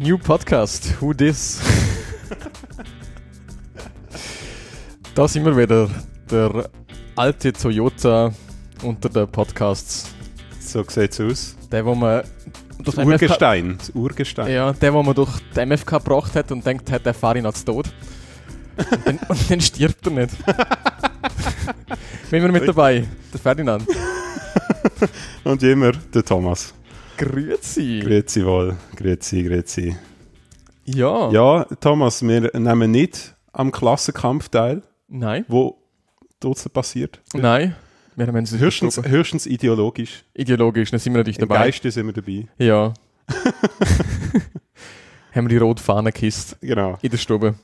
New Podcast, Who Dis? Da sind wir wieder, der alte Toyota unter den Podcasts. So sieht's aus. Der, wo man... Das Urgestein. Das Urgestein. Ja, der, wo man durch die MFK gebracht hat und denkt hat, der fahre ich noch zu Tod. Und dann stirbt er nicht. Wen wir mit dabei? Der Ferdinand. Und wie immer, der Thomas. Grüezi. Grüezi wohl. Grüezi. Ja. Ja, Thomas, wir nehmen nicht am Klassenkampf teil. Nein. Wo draussen passiert. Nein. Wir haben uns höchstens ideologisch. Ideologisch, dann sind wir natürlich dabei. Im Geiste sind wir dabei. Ja. Haben wir die rote Fahne gekisst. Genau. In der Stube.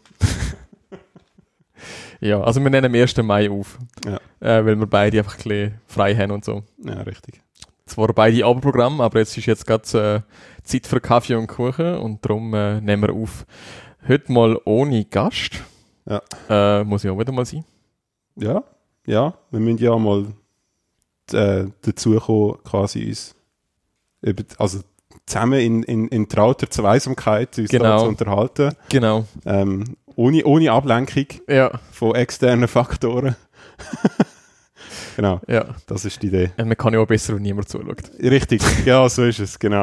Ja, also wir nehmen am 1. Mai auf. Ja. Weil wir beide einfach ein bisschen frei haben und so. Ja, richtig. Zwar beide Abendprogramm, aber jetzt ist gerade Zeit für Kaffee und Kuchen und darum nehmen wir auf. Heute mal ohne Gast. Ja. Muss ich auch wieder mal sein. Ja, wir müssen ja mal dazu kommen, quasi uns zusammen in trauter Zweisamkeit uns da zu unterhalten. Genau. Ohne Ablenkung von externen Faktoren. Genau, ja. Das ist die Idee. Man kann ja auch besser, wenn niemand zuschaut. Richtig, ja, so ist es, genau.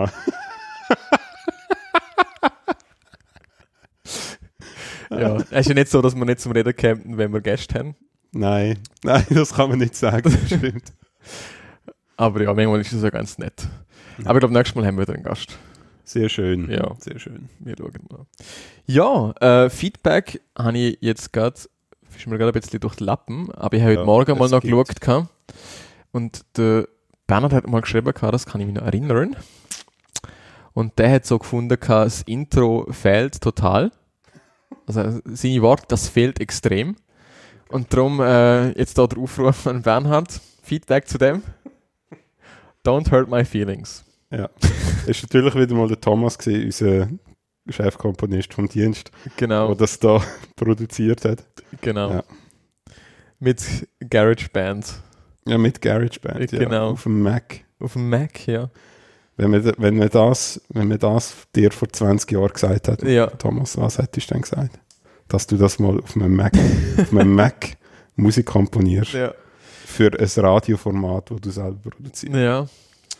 Ja, es ist ja nicht so, dass wir nicht zum Reden kämen, wenn wir Gäste haben. Nein, das kann man nicht sagen, das stimmt. Aber ja, manchmal ist das ja ganz nett. Ja. Aber ich glaube, nächstes Mal haben wir wieder einen Gast. Sehr schön. Ja, sehr schön. Wir schauen mal. Ja, Feedback habe ich jetzt gerade, ist mir gerade ein bisschen durch die Lappen, aber ich habe heute Morgen mal noch geschaut. Und der Bernhard hat mal geschrieben, das kann ich mich noch erinnern. Und der hat so gefunden, das Intro fehlt total. Also seine Worte, das fehlt extrem. Und darum jetzt da der Aufruf an Bernhard, Feedback zu dem. Don't hurt my feelings. Ja, es war natürlich wieder mal der Thomas gewesen, unser Chefkomponist vom Dienst, genau, der das da produziert hat. Genau. Ja. Mit GarageBand. Ja, mit GarageBand, ja. Genau. Auf dem Mac. Auf dem Mac, ja. Wenn man das dir vor 20 Jahren gesagt hat, ja. Thomas, was hättest du denn gesagt? Dass du das mal auf einem Mac Musik komponierst. Ja. Für ein Radioformat, das du selber produzierst. Ja.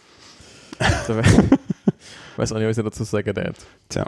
Ich weiß auch nicht, was ich dazu sagen darf. Tja.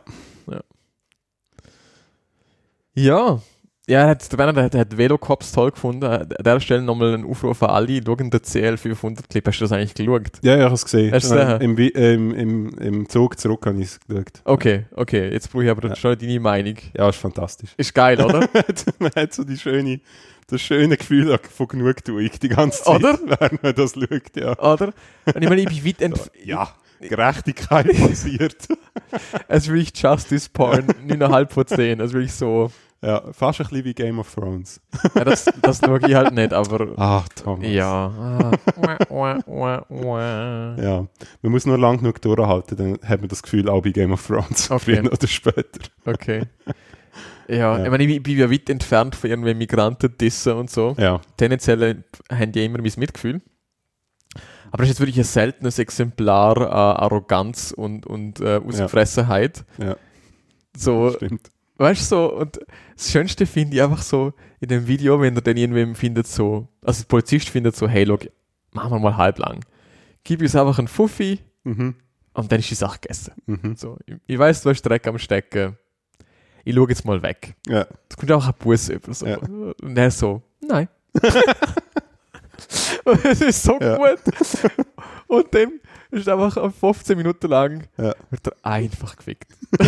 Ja. Ja, der Bernhard hat Velocops toll gefunden. An dieser Stelle nochmal einen Aufruf an alle. Schauen den CL500-Clip. Hast du das eigentlich geschaut? Ja, ich habe es gesehen. Hast Im Zug zurück habe ich es geschaut. Okay. Jetzt brauche ich aber schon deine Meinung. Ja, ist fantastisch. Ist geil, oder? Man hat so das schöne Gefühl von Genugtuung die ganze Zeit, oder? Während man das schaut, ja. Oder? Und ich meine, ich bin weit entfernt. Ja, Gerechtigkeit passiert. Es ist wirklich Justice Porn, 9,5 von 10. Es ist wirklich so... Ja, fast ein bisschen wie Game of Thrones. Ja, das schaue ich halt nicht, aber... Ach, Thomas. Ja. Ja, man muss nur lang genug durchhalten, dann hat man das Gefühl auch bei Game of Thrones. Okay. Früher oder später. Okay. Ja, ich meine, ich bin ja weit entfernt von irgendwie Migranten-Dissen und so. Ja. Tendenziell haben die immer mein Mitgefühl. Aber das ist jetzt wirklich ein seltenes Exemplar an Arroganz und Ausgefressenheit. Ja. So, stimmt. Weißt du, so, und das Schönste finde ich einfach so in dem Video, wenn er dann irgendwem findet, so, also der Polizist findet so, hey, look, machen wir mal halblang. Gib uns einfach einen Fuffi und dann ist die Sache gegessen. So, ich weiss, du hast Dreck am Stecken. Ich schaue jetzt mal weg. Ja. Es kommt auch ein Bus über. So. Ja. Und er so, nein. Und es ist so gut. Und dann ist einfach 15 Minuten lang wird er einfach gefickt.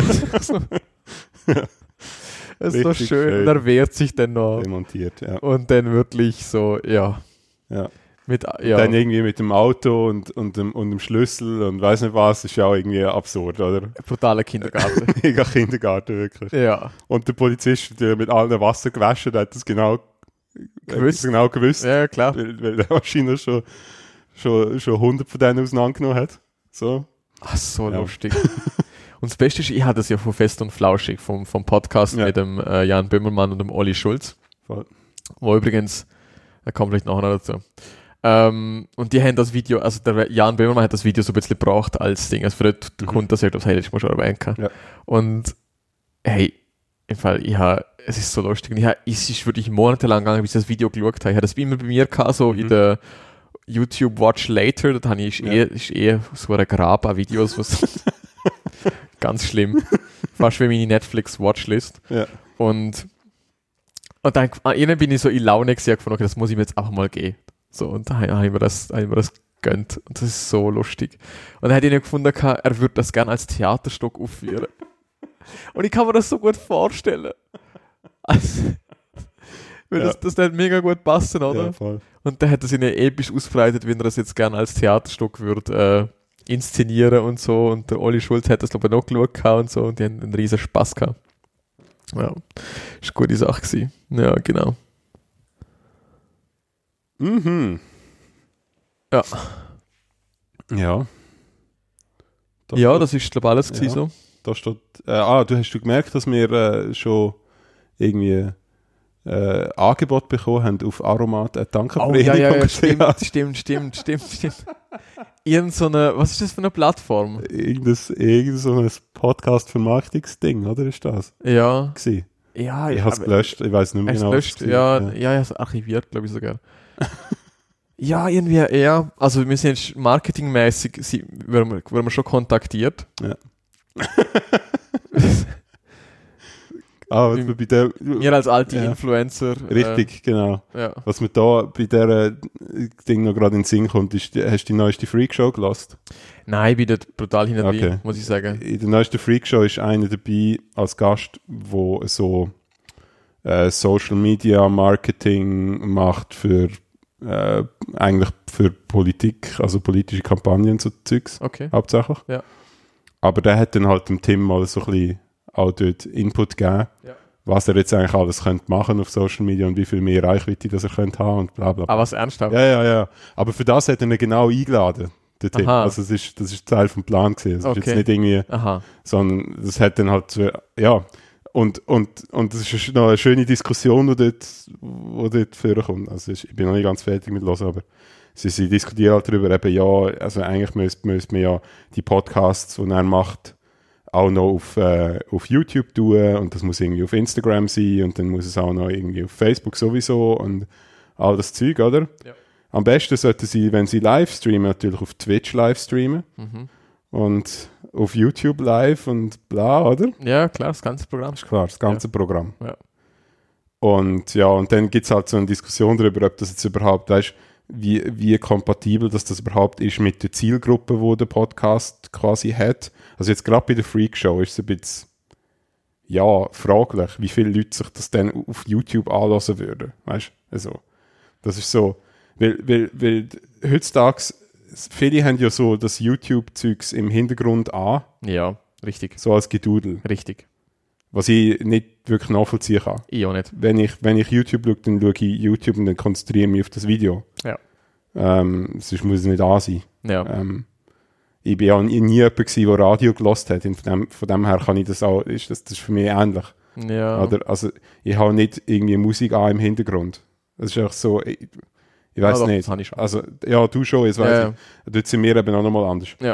Es ist so schön. Und er wehrt sich dann noch. Demontiert, ja. Und dann wirklich so, ja. Dann irgendwie mit dem Auto und dem Schlüssel und weiss nicht was, ist ja auch irgendwie absurd, oder? Brutaler Kindergarten. Mega Kindergarten, wirklich. Ja. Und der Polizist, der mit allem Wasser gewaschen hat, das genau gewusst. Ja, klar. Weil der wahrscheinlich schon 100 von denen auseinandergenommen hat. So. Ach, so lustig. Und das Beste ist, ich hatte das ja von Fest und Flauschig, vom Podcast mit dem Jan Böhmermann und dem Olli Schulz. Voll. Wo übrigens, da kommt vielleicht nachher noch dazu, Und die haben das Video, also der Jan Böhmermann hat das Video so ein bisschen gebraucht als Ding, also für den Kunden, das das hätte ich schon erwähnt. Ja. Und hey, im Fall, es ist so lustig. Und es ist wirklich monatelang gegangen, bis ich das Video geschaut habe. Ich habe das immer bei mir gehabt, so in der YouTube Watch Later, da habe ich ist so ein Grab an Videos, was ganz schlimm. Fast wie meine Netflix Watchlist. Ja. Und dann irgendwann bin ich so in Laune gesehen, okay, das muss ich mir jetzt einfach mal geben. So, und da habe ich mir das gönnt. Und das ist so lustig. Und dann hat ich gefunden, er würde das gerne als Theaterstück aufführen. Und ich kann mir das so gut vorstellen. Also, weil das hat mega gut passen, oder? Ja, voll. Und dann hat er sich episch ausbreitet, wie er das jetzt gerne als Theaterstück würde inszenieren und so. Und der Oli Schulz hat das, glaube ich, noch geschaut und so. Und die haben einen riesen Spaß gehabt. Ja, ist eine gute Sache gewesen. Ja, genau. Mhm. Ja. Ja. Das ist, glaube ich, alles gewesen, so. Da steht, du hast gemerkt, dass wir schon irgendwie Angebot bekommen haben auf Aromat Tankenvereinigung. Stimmt. Irgend so eine, was ist das für eine Plattform? Irgend so ein Podcast-Vermarktungsding, oder ist das? Ja. Gewesen? Ja, ich habe es gelöscht, ich weiß nicht mehr genau. Gelöscht, es archiviert, glaube ich sogar. Ja, irgendwie eher. Also wir sind jetzt marketingmäßig, werden wir schon kontaktiert. Ja. Bei der, wir als alte Influencer. Richtig, genau. Ja. Was mir da bei dieser Ding noch gerade in den Sinn kommt, ist, hast du die neueste Freakshow gelassen? Nein, ich bin dort brutal hinterher, muss ich sagen. In der neuesten Freakshow ist einer dabei als Gast, der so Social Media Marketing macht für eigentlich für Politik, also politische Kampagnen so Zeugs, hauptsächlich. Ja. Aber der hat dann halt dem Tim mal so ein bisschen auch dort Input gegeben, was er jetzt eigentlich alles könnte machen auf Social Media und wie viel mehr Reichweite das er könnte haben und bla bla bla. Aber was ernsthaft? Ja. Aber für das hat er ihn genau eingeladen, der Tim. Also das ist Teil vom Plan gewesen. Das ist jetzt nicht irgendwie, sondern das hat dann halt so, ja. Und das ist noch eine schöne Diskussion, die dort vorkommt. Also ich bin noch nicht ganz fertig mit hören, aber sie diskutieren halt darüber, eben also eigentlich müsste man ja die Podcasts, die er macht, auch noch auf YouTube tun und das muss irgendwie auf Instagram sein und dann muss es auch noch irgendwie auf Facebook sowieso und all das Zeug, oder? Ja. Am besten sollten sie, wenn sie live streamen, natürlich auf Twitch live streamen und auf YouTube live und bla, oder? Ja, klar, das ganze Programm. Ist klar, das ganze Programm. Ja. Und dann gibt es halt so eine Diskussion darüber, ob das jetzt überhaupt, weißt, wie kompatibel das überhaupt ist mit der Zielgruppe, die der Podcast quasi hat. Also jetzt gerade bei der Freakshow ist es ein bisschen, fraglich, wie viele Leute sich das dann auf YouTube anhören würden. Weißt du? Also, das ist so, weil heutzutage, viele haben ja so das YouTube-Zeugs im Hintergrund an. Ja, richtig. So als Gedudel. Richtig. Was ich nicht wirklich nachvollziehen kann. Ich auch nicht. Wenn ich YouTube schaue, dann schaue ich YouTube und dann konzentriere ich mich auf das Video. Ja. Sonst muss es nicht an sein. Ja. Ich bin ja nie jemand gewesen, der Radio gehört hat. Und von dem her kann ich das auch, das ist für mich ähnlich. Ja. Oder, also ich habe nicht irgendwie Musik an im Hintergrund. Das ist einfach so, ich weiß nicht. Das habe ich schon. Also, ja, du schon, jetzt weiß ich. Dort sind wir eben auch nochmal anders. Ja.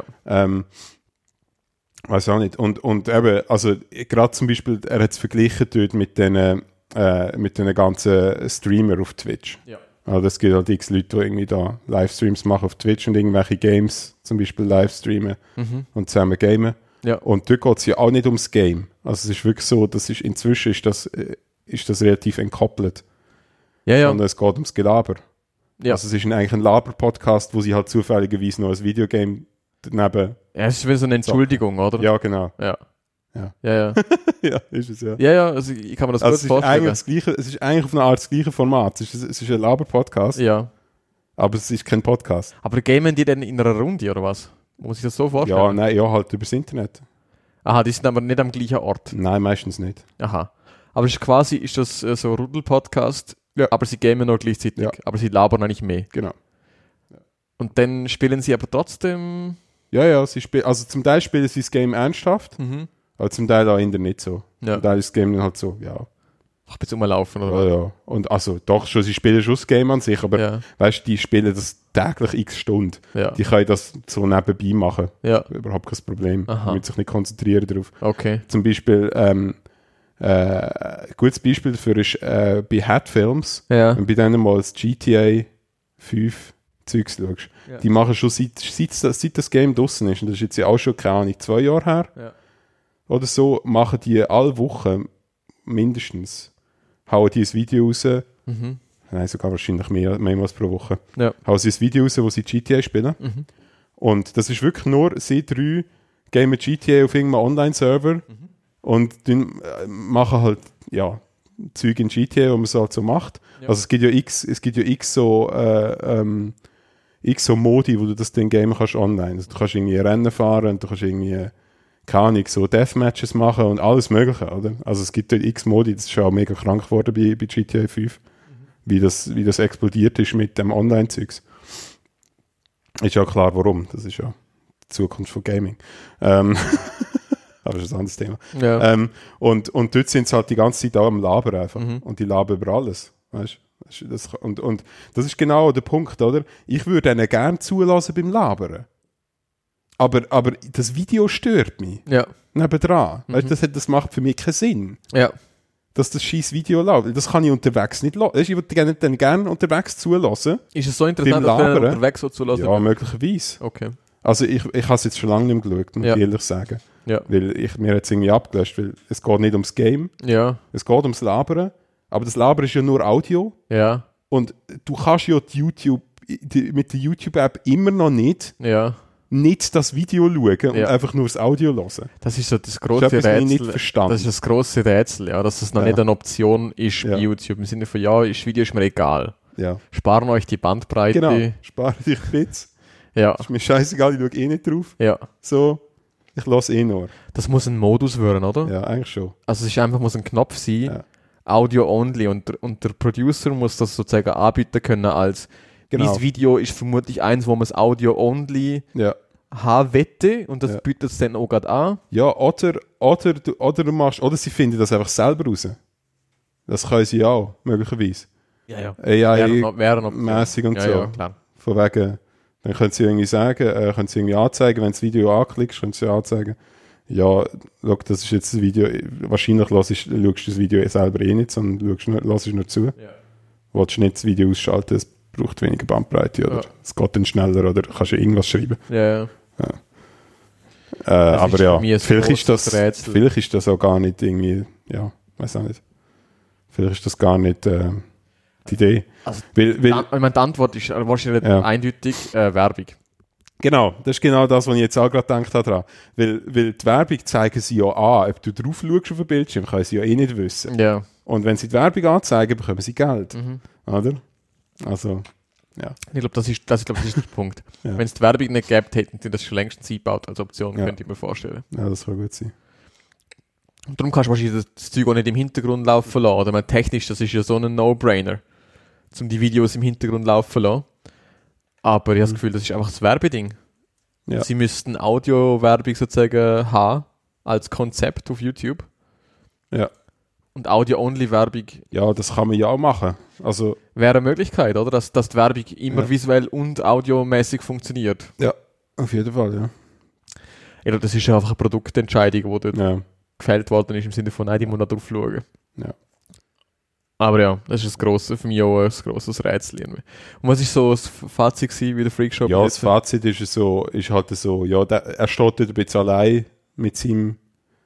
Weiß auch nicht. Und eben, also gerade zum Beispiel, er hat es verglichen dort mit den ganzen Streamer auf Twitch. Ja. Also es gibt halt x Leute, die irgendwie da Livestreams machen auf Twitch und irgendwelche Games zum Beispiel livestreamen und zusammen gamen. Ja. Und dort geht es ja auch nicht ums Game. Also es ist wirklich so, inzwischen ist das relativ entkoppelt. Ja. Und es geht ums Gelaber. Ja. Also es ist eigentlich ein Laber-Podcast, wo sie halt zufälligerweise noch ein Videogame daneben... Ja, es ist wie so eine Entschuldigung, oder? Ja, genau. Ja. Ja, ist es, ja. Ja, also ich kann mir das gut vorstellen. Es ist eigentlich auf eine Art das gleiche Format. Es ist ein Laber-Podcast. Ja. Aber es ist kein Podcast. Aber gamen die denn in einer Runde, oder was? Muss ich das so vorstellen? Ja, halt übers Internet. Aha, die sind aber nicht am gleichen Ort. Nein, meistens nicht. Aha. Aber ist das so ein Rudel-Podcast, aber sie gamen noch gleichzeitig. Ja. Aber sie labern auch nicht mehr. Genau. Ja. Und dann spielen sie aber trotzdem... Ja, also zum Teil spielen sie das Game ernsthaft, aber zum Teil auch nicht so. Ja. Zum Teil ist das Game dann halt so, ein bisschen rumlaufen, oder? Ja. Und also doch, sie spielen schon das Game an sich, aber weißt du, die spielen das täglich x Stunden. Ja. Die können das so nebenbei machen. Ja. Überhaupt kein Problem. Die müssen sich nicht konzentrieren darauf. Okay. Zum Beispiel, gutes Beispiel dafür ist bei Hat Films, wenn bei denen mal das GTA 5 Zeugs schaust. Ja. Die machen schon seit das Game draussen ist, und das ist jetzt ja auch schon, keine Ahnung, 2 Jahre her, oder so, machen die alle Wochen mindestens, hauen die ein Video raus, nein, sogar wahrscheinlich mehrmals pro Woche, hauen sie ein Video raus, wo sie GTA spielen. Und das ist wirklich nur, sie 3 gamen GTA auf irgendeinem Online-Server und machen halt, Zeug in GTA, was man so halt so macht. Ja. Also es gibt ja x so Modi, wo du das Ding gamen kannst online. Also du kannst irgendwie Rennen fahren und du kannst irgendwie, keine Ahnung, so Deathmatches machen und alles Mögliche, oder? Also es gibt dort x Modi, das ist schon auch mega krank geworden bei GTA 5, wie das explodiert ist mit dem Online-Zeugs. Ist ja klar, warum. Das ist ja die Zukunft von Gaming. Aber das ist ein anderes Thema. Ja. Und dort sind sie halt die ganze Zeit auch am Labern einfach. Und die labern über alles. Weißt? Und das ist genau der Punkt, oder? Ich würde ihnen gerne zulassen beim Labern. Aber das Video stört mich. Ja. Nebendran. Weißt, das macht für mich keinen Sinn. Ja. Dass das scheiß Video läuft. Das kann ich unterwegs nicht lassen. Ich würde dann gerne unterwegs zulassen. Ist es so interessant, dass du unterwegs so zulassen? Ja, möglicherweise. Okay. Also ich habe es jetzt schon lange nicht mehr geschaut, muss ich ehrlich sagen. Ja. Weil mir hat es irgendwie abgelöscht, weil es geht nicht ums Game, es geht ums Labern, aber das Labern ist ja nur Audio. Ja. Und du kannst ja mit der YouTube-App immer noch nicht das Video schauen und einfach nur das Audio hören. Das ist so das grosse Rätsel. Nicht verstanden. Das ist das grosse Rätsel, dass es noch nicht eine Option ist bei YouTube. Im Sinne von, das Video ist mir egal. Ja. Sparen euch die Bandbreite. Genau, sparen dich Bits. Ja. Ist mir scheißegal, ich schaue nicht drauf. Ja. So. Ich lasse nur. Das muss ein Modus werden, oder? Ja, eigentlich schon. Also es muss ein Knopf sein, Audio only, und der Producer muss das sozusagen anbieten können als dieses Video ist vermutlich eins, wo man das Audio only haben wette, und das bietet es dann auch gerade an. Ja, oder sie finden das einfach selber raus. Das können sie auch, möglicherweise. Ja. AI-mäßig und so. Ja, klar. Von wegen... Dann können sie irgendwie sagen, können sie irgendwie anzeigen, wenn du das Video anklickst, können sie anzeigen, ja, schau, das ist jetzt das Video, wahrscheinlich schaust du das Video selber nicht, sondern hörst nur zu. Ja. Willst du nicht das Video ausschalten, es braucht weniger Bandbreite, oder es geht dann schneller, oder kannst du irgendwas schreiben. Ja. Aber ja, vielleicht ist das auch gar nicht irgendwie, weiß auch nicht. Vielleicht ist das gar nicht die Idee. Also, die Antwort ist wahrscheinlich eindeutig Werbung. Genau, das ist genau das, was ich jetzt auch gerade gedacht habe. Weil die Werbung zeigen sie ja an, ob du drauf schaust auf den Bildschirm, können sie ja eh nicht wissen. Ja. Und wenn sie die Werbung anzeigen, bekommen sie Geld. Oder? Also, ja. Ich glaube, das ist der Punkt. Wenn es die Werbung nicht gäbe, hätten sie das schon längst eingebaut als Option, könnte ich mir vorstellen. Ja, das kann gut sein. Und darum kannst du wahrscheinlich das Zeug auch nicht im Hintergrund laufen lassen. Oder technisch, das ist ja so ein No-Brainer, um die Videos im Hintergrund laufen zu lassen. Aber ich habe das Gefühl, das ist einfach das Werbeding. Ja. Sie müssten Audio-Werbung sozusagen haben, als Konzept auf YouTube. Ja. Und Audio-Only-Werbung. Ja, das kann man ja auch machen. Also, wäre eine Möglichkeit, oder? Dass die Werbung immer visuell und audiomäßig funktioniert. Ja, auf jeden Fall, ja. Ja, das ist ja einfach eine Produktentscheidung, die dort gefällt worden ist, im Sinne von, nein, die muss noch drauf schauen. Ja. Aber ja, das ist für mich auch ein grosses Rätsel. Und was ist so das Fazit gewesen, wie der Freakshop? Ja, das Fazit ist halt so, er steht dort ein bisschen allein mit seinem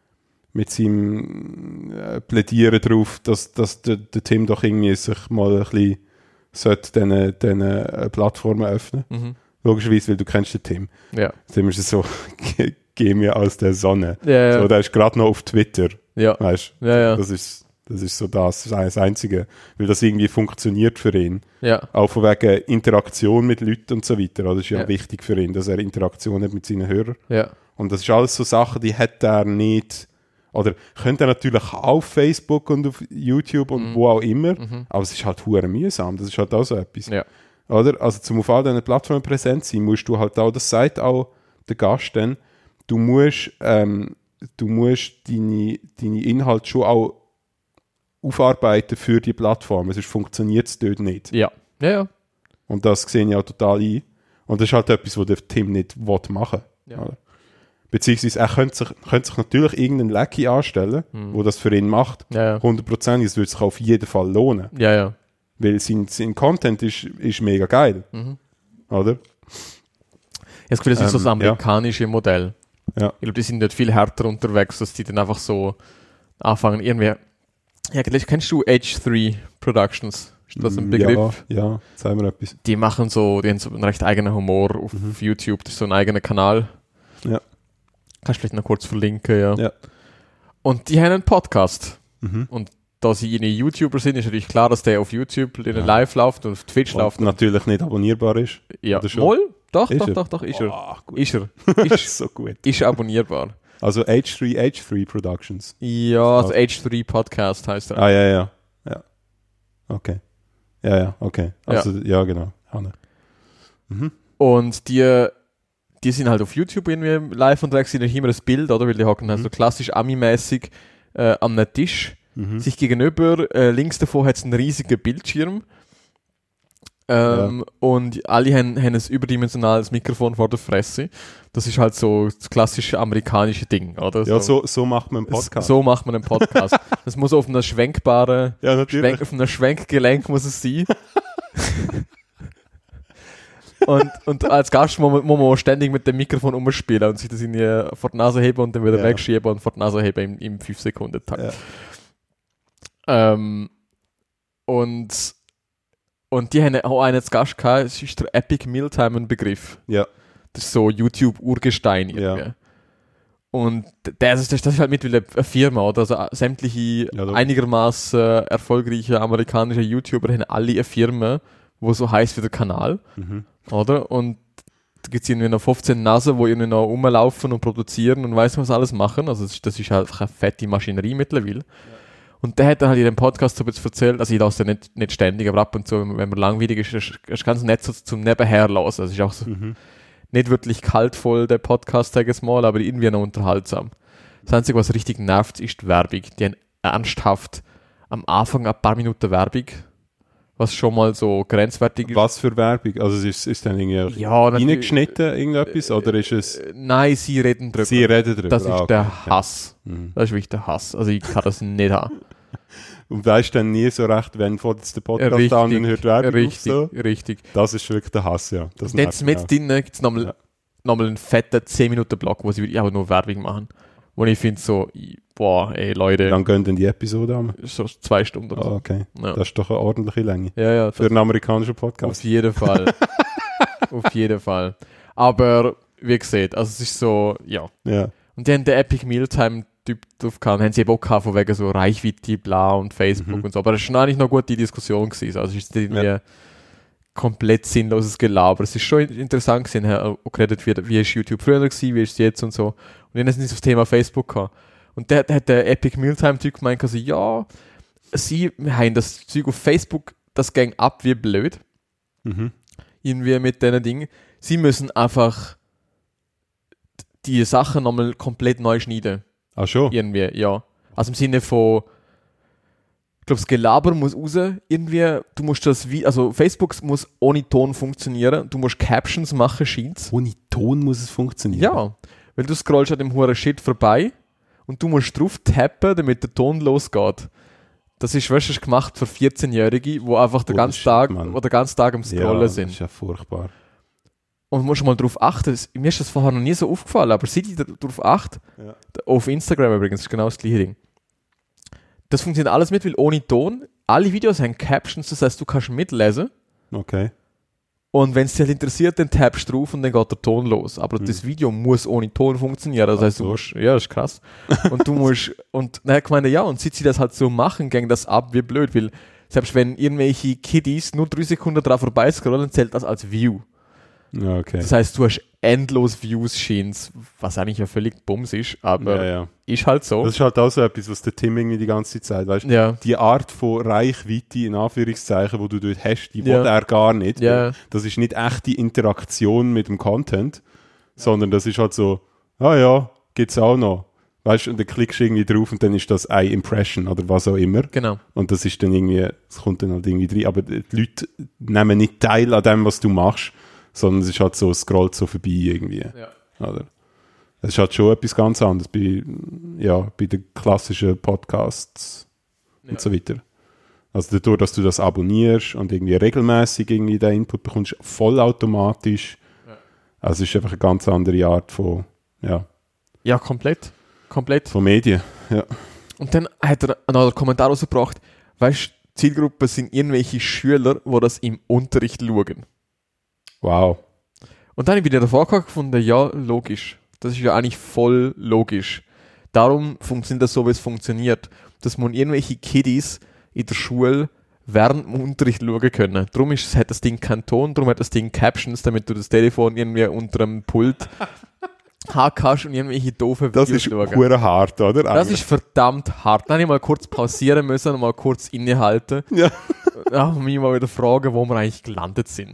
Plädieren darauf, dass der Tim doch irgendwie sich mal ein bisschen diesen Plattformen öffnen. Logischerweise, weil du kennst den Tim. Ja. Tim ist so, geh mir aus der Sonne. Ja. So, der ist gerade noch auf Twitter. Ja. Weißt du? Ja. Das ist so das Einzige, weil das irgendwie funktioniert für ihn. Ja. Auch von wegen Interaktion mit Leuten und so weiter. Das ist ja wichtig für ihn, dass er Interaktion hat mit seinen Hörern. Ja. Und das ist alles so Sachen, die hat er nicht, oder könnte er natürlich auf Facebook und auf YouTube und wo auch immer, aber es ist halt hure mühsam. Das ist halt auch so etwas. Ja. Oder? Also zum auf all diesen Plattformen präsent sein, musst du halt auch, das sagt auch der Gast dann, du musst deine Inhalte schon auch aufarbeiten für die Plattform, sonst funktioniert es dort nicht. Ja. Und das sehe ich auch total ein. Und das ist halt etwas, was der Tim nicht machen will. Ja. Beziehungsweise er könnte sich natürlich irgendeinen Lecky anstellen, der das für ihn macht. 100%, es würde sich auf jeden Fall lohnen. Ja. Weil sein Content ist mega geil. Oder? Ich habe das Gefühl, das ist so das amerikanische Modell. Ja. Ich glaube, die sind dort viel härter unterwegs, dass die dann einfach so anfangen, irgendwie. Ja, kennst du H3 Productions? Ist das ein Begriff? Ja, sag mir etwas. Die haben so einen recht eigenen Humor auf YouTube, das ist so ein eigener Kanal. Ja. Kannst du vielleicht noch kurz verlinken, ja. Und die haben einen Podcast. Und da sie eine YouTuber sind, ist natürlich klar, dass der auf YouTube live läuft und auf Twitch läuft. Und natürlich nicht abonnierbar ist. Ja, moll? Doch, ist er. Oh, ist er. Ist so gut. Ist abonnierbar. Also H3 Productions. Ja, also H3 Podcast heißt er. Ah, ja. Okay. Ja, okay. Also, ja genau. Und die sind halt auf YouTube irgendwie live unterwegs, sind immer das Bild, oder? Weil die hocken halt so klassisch Ami-mäßig an einem Tisch. Sich gegenüber, links davon hat es einen riesigen Bildschirm. Und alle haben ein überdimensionales Mikrofon vor der Fresse. Das ist halt so das klassische amerikanische Ding, oder? Ja, so macht man einen Podcast. So macht man einen Podcast. Das muss auf einem schwenkbaren, auf einem Schwenkgelenk muss es sein. und als Gast muss man ständig mit dem Mikrofon umspielen und sich das vor die Nase heben und dann wieder wegschieben und vor die Nase heben im 5-Sekunden-Takt. Und die haben auch einen als Gast gehabt, es ist der Epic Mealtime ein Begriff. Ja. Das ist so YouTube-Urgestein irgendwie. Ja. Und das ist halt mittlerweile eine Firma, oder? Also sämtliche einigermaßen erfolgreiche amerikanische YouTuber haben alle eine Firma, wo so heißt wie der Kanal. Oder? Und da gibt es irgendwie noch 15 Nasen, wo irgendwie noch rumlaufen und produzieren und weiss was alles machen. Also das ist halt eine fette Maschinerie mittlerweile. Ja. Und der hat dann halt in dem Podcast so jetzt erzählt, also ich lasse den nicht ständig, aber ab und zu, wenn man langweilig ist ganz nett so zum Nebenher hören. Also es ist auch so nicht wirklich kaltvoll, der Podcast, sage ich jetzt mal, aber irgendwie noch unterhaltsam. Das Einzige, was richtig nervt, ist die Werbung. Die haben ernsthaft am Anfang ein paar Minuten Werbung, was schon mal so grenzwertig ist. Was für Werbung? Also ist dann irgendwie reingeschnitten irgendetwas, oder ist es... Nein, sie reden drüber. Das ist der Hass. Das ist wirklich der Hass. Also ich kann das nicht haben. Und weisst dann nie so recht, wenn vor jetzt der Podcast an und hört Werbung auf so? Richtig. Das ist wirklich der Hass, ja. Das jetzt mit drinnen gibt es nochmal einen fetten 10-Minuten-Block, wo sie aber nur Werbung machen. Wo ich finde so, boah, ey Leute. Dann gehen denn die Episode an? So 2 Stunden oder so. Okay. Ja. Das ist doch eine ordentliche Länge. Ja, für einen amerikanischen Podcast. Auf jeden Fall. Auf jeden Fall. Aber, wie gesagt, also es ist so, ja. Und die haben den Epic Mealtime-Typ drauf gehabt, haben sie eben auch gehabt, von wegen so Reichweite, bla und Facebook und so. Aber das war eigentlich noch eine gute Diskussion gewesen. Also es ist irgendwie komplett sinnloses Gelaber. Es ist schon interessant gewesen, auch geredet, wie ist YouTube früher gewesen, wie ist es jetzt und so. Und dann sind sie auf das Thema Facebook gehabt. Und der hat der Epic Mealtime-Typ gemeint, also, ja, sie haben das Zeug auf Facebook, das ging ab wie blöd. Irgendwie mit diesen Dingen. Sie müssen einfach die Sachen nochmal komplett neu schneiden. Ach schon? Irgendwie, ja. Also im Sinne von, ich glaube, das Gelaber muss raus. Irgendwie, du musst also Facebook muss ohne Ton funktionieren. Du musst Captions machen, scheint's. Ohne Ton muss es funktionieren? Ja. Weil du scrollst an dem hohen Shit vorbei und du musst drauf tappen, damit der Ton losgeht. Das ist, weißt du, gemacht für 14-Jährige, die einfach den ganzen Tag am Scrollen sind. Das ist ja furchtbar. Und du musst mal darauf achten, mir ist das vorher noch nie so aufgefallen, aber seit ich darauf achte, auf Instagram übrigens, ist genau das gleiche Ding. Das funktioniert alles mit, weil ohne Ton, alle Videos haben Captions, das heißt, du kannst mitlesen. Okay. Und wenn es dich halt interessiert, dann tappst du drauf und dann geht der Ton los. Aber das Video muss ohne Ton funktionieren. Das heißt, du musst, ja, das ist krass. Und du musst, und dann hat gemeint, ja, und seit sie das halt so machen, ging das ab wie blöd, weil selbst wenn irgendwelche Kiddies nur 3 Sekunden dran vorbeiscrollen, zählt das als View. Ja, okay. Das heißt, du hast endlos Views, Scheins, was eigentlich ja völlig Bums ist, aber ist halt so. Das ist halt auch so etwas, was der Tim irgendwie die ganze Zeit, weißt du, die Art von Reichweite, in Anführungszeichen, die du dort hast, die will er gar nicht. Ja. Das ist nicht echte Interaktion mit dem Content, sondern das ist halt so, gibt's auch noch. Weißt du, und dann klickst du irgendwie drauf und dann ist das eine Impression oder was auch immer. Genau. Und das ist dann irgendwie, das kommt dann halt irgendwie rein. Aber die Leute nehmen nicht teil an dem, was du machst, sondern es ist halt so, es scrollt so vorbei irgendwie. Ja. Oder? Es ist halt schon etwas ganz anderes bei den klassischen Podcasts und so weiter. Also dadurch, dass du das abonnierst und irgendwie regelmäßig irgendwie den Input bekommst, vollautomatisch. Ja. Also es ist einfach eine ganz andere Art von, Ja, komplett. Von Medien, ja. Und dann hat er einen Kommentar rausgebracht, weißt du, Zielgruppe sind irgendwelche Schüler, die das im Unterricht schauen. Wow. Und dann bin ich davor gefunden, ja, logisch. Das ist ja eigentlich voll logisch. Darum funktioniert das so, wie es funktioniert. Dass man irgendwelche Kiddies in der Schule während dem Unterricht schauen können. Darum hat das Ding keinen Ton, darum hat das Ding Captions, damit du das Telefon irgendwie unter dem Pult haben kannst und irgendwelche doofe Videos schauen. Das ist pure hart, oder? Das ist verdammt hart. Dann habe ich mal kurz pausieren müssen und mal kurz innehalten. Ja. Und mich mal wieder fragen, wo wir eigentlich gelandet sind.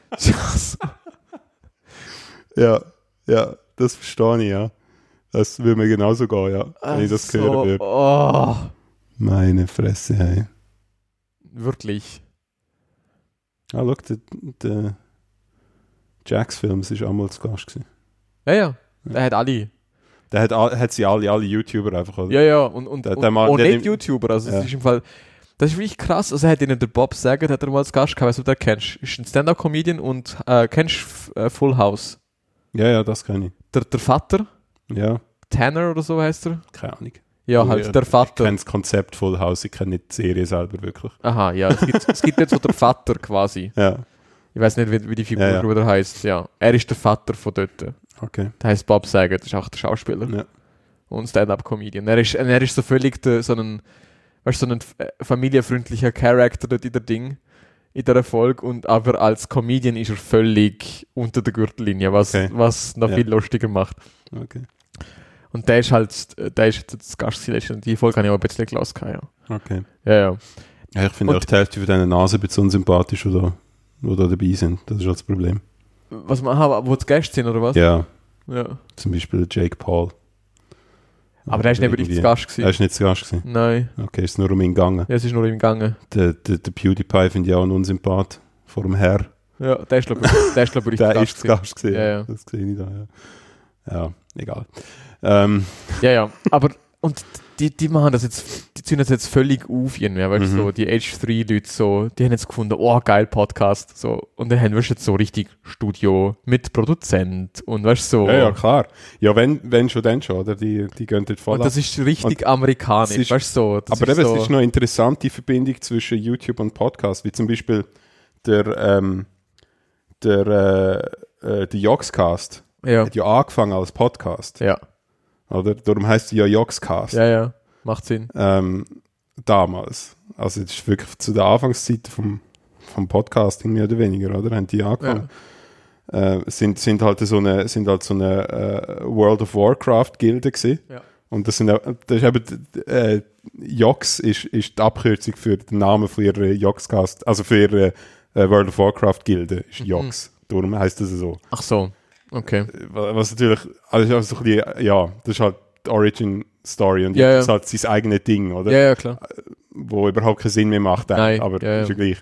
Ja, das verstehe ich, ja. Das würde mir genauso gehen, ja. Wenn ich das hören würde. Oh. Meine Fresse, hey. Wirklich. Ah, schau, der Jax-Film war auch mal zu Gast gewesen. Ja. Der hat alle. Der hat sie alle YouTuber einfach. Oder? Ja, und nicht YouTuber. Also das ist im Fall, das ist wirklich krass. Also hat ihnen der Bob Saget, hat er mal als Gast gehabt, weißt du, der kennst. Ist ein Stand-Up-Comedian und kennst Full House. Ja, das kenne ich. Der Vater? Ja. Tanner oder so heißt er? Keine Ahnung. Ja, halt der Vater. Ich kenne das Konzept Full House, ich kenne nicht die Serie selber wirklich. Aha, ja. Es gibt jetzt so der Vater quasi. Ja. Ich weiß nicht, wie die Figur wieder heißt. Ja. Er ist der Vater von dort. Okay. Der heißt Bob Saget, das ist auch der Schauspieler. Ja. Und Stand-Up-Comedian. Er ist so völlig so ein familienfreundlicher Charakter dort in der Folge, und aber als Comedian ist er völlig unter der Gürtellinie, was noch viel lustiger macht. Okay. Und der ist das Gast, die Folge habe ich auch ein bisschen gelassen. Ja. Okay. Ja. Ja, ich finde auch die Hälfte von deiner Nase ein bisschen unsympathisch, oder dabei sind. Das ist halt das Problem. Was machen, wo die Gäste sind, oder was? Ja. Zum Beispiel Jake Paul. Aber der ist nicht wirklich zu Gast gewesen. Er ist nicht zu Gast gewesen? Nein. Okay, ist nur um ihn gegangen? Ja, es ist nur um ihn gegangen. Der PewDiePie finde ich auch einen Unsympath vor dem Herr. Ja, der ist glaube ich der ist zu Gast gewesen. Ja. Das sehe ich da, ja. Ja, egal. Ja, aber und die machen das jetzt, die ziehen das jetzt völlig auf irgendwie, weißt du, so, die H3-Leute so, die haben jetzt gefunden, oh, geil, Podcast, so, und dann haben wir jetzt so richtig Studio mit Produzent und weißt du, so. Ja, klar. Ja, wenn schon, dann schon, oder? Die gehen dort voll. Und das ist richtig amerikanisch, weißt du, so. Aber eben, es ist noch eine interessante Verbindung zwischen YouTube und Podcast, wie zum Beispiel der Joxcast hat ja angefangen als Podcast. Ja. Oder? Darum heisst es ja Joxcast. Ja, macht Sinn. Damals. Also das ist wirklich zu der Anfangszeit vom Podcasting mehr oder weniger, oder? Haben die angefangen. Ja. Sind halt so eine World of Warcraft-Gilde gewesen. Ja. Und das ist eben Jox ist die Abkürzung für den Namen von ihrer Joxcast, also für ihre World of Warcraft-Gilde ist Jox. Darum heisst das so. Ach so. Okay. Was natürlich, also so ein bisschen, das ist halt die Origin-Story und das ist halt sein eigenes Ding, oder? Ja, klar. Wo überhaupt keinen Sinn mehr macht, Nein, aber ist ja gleich.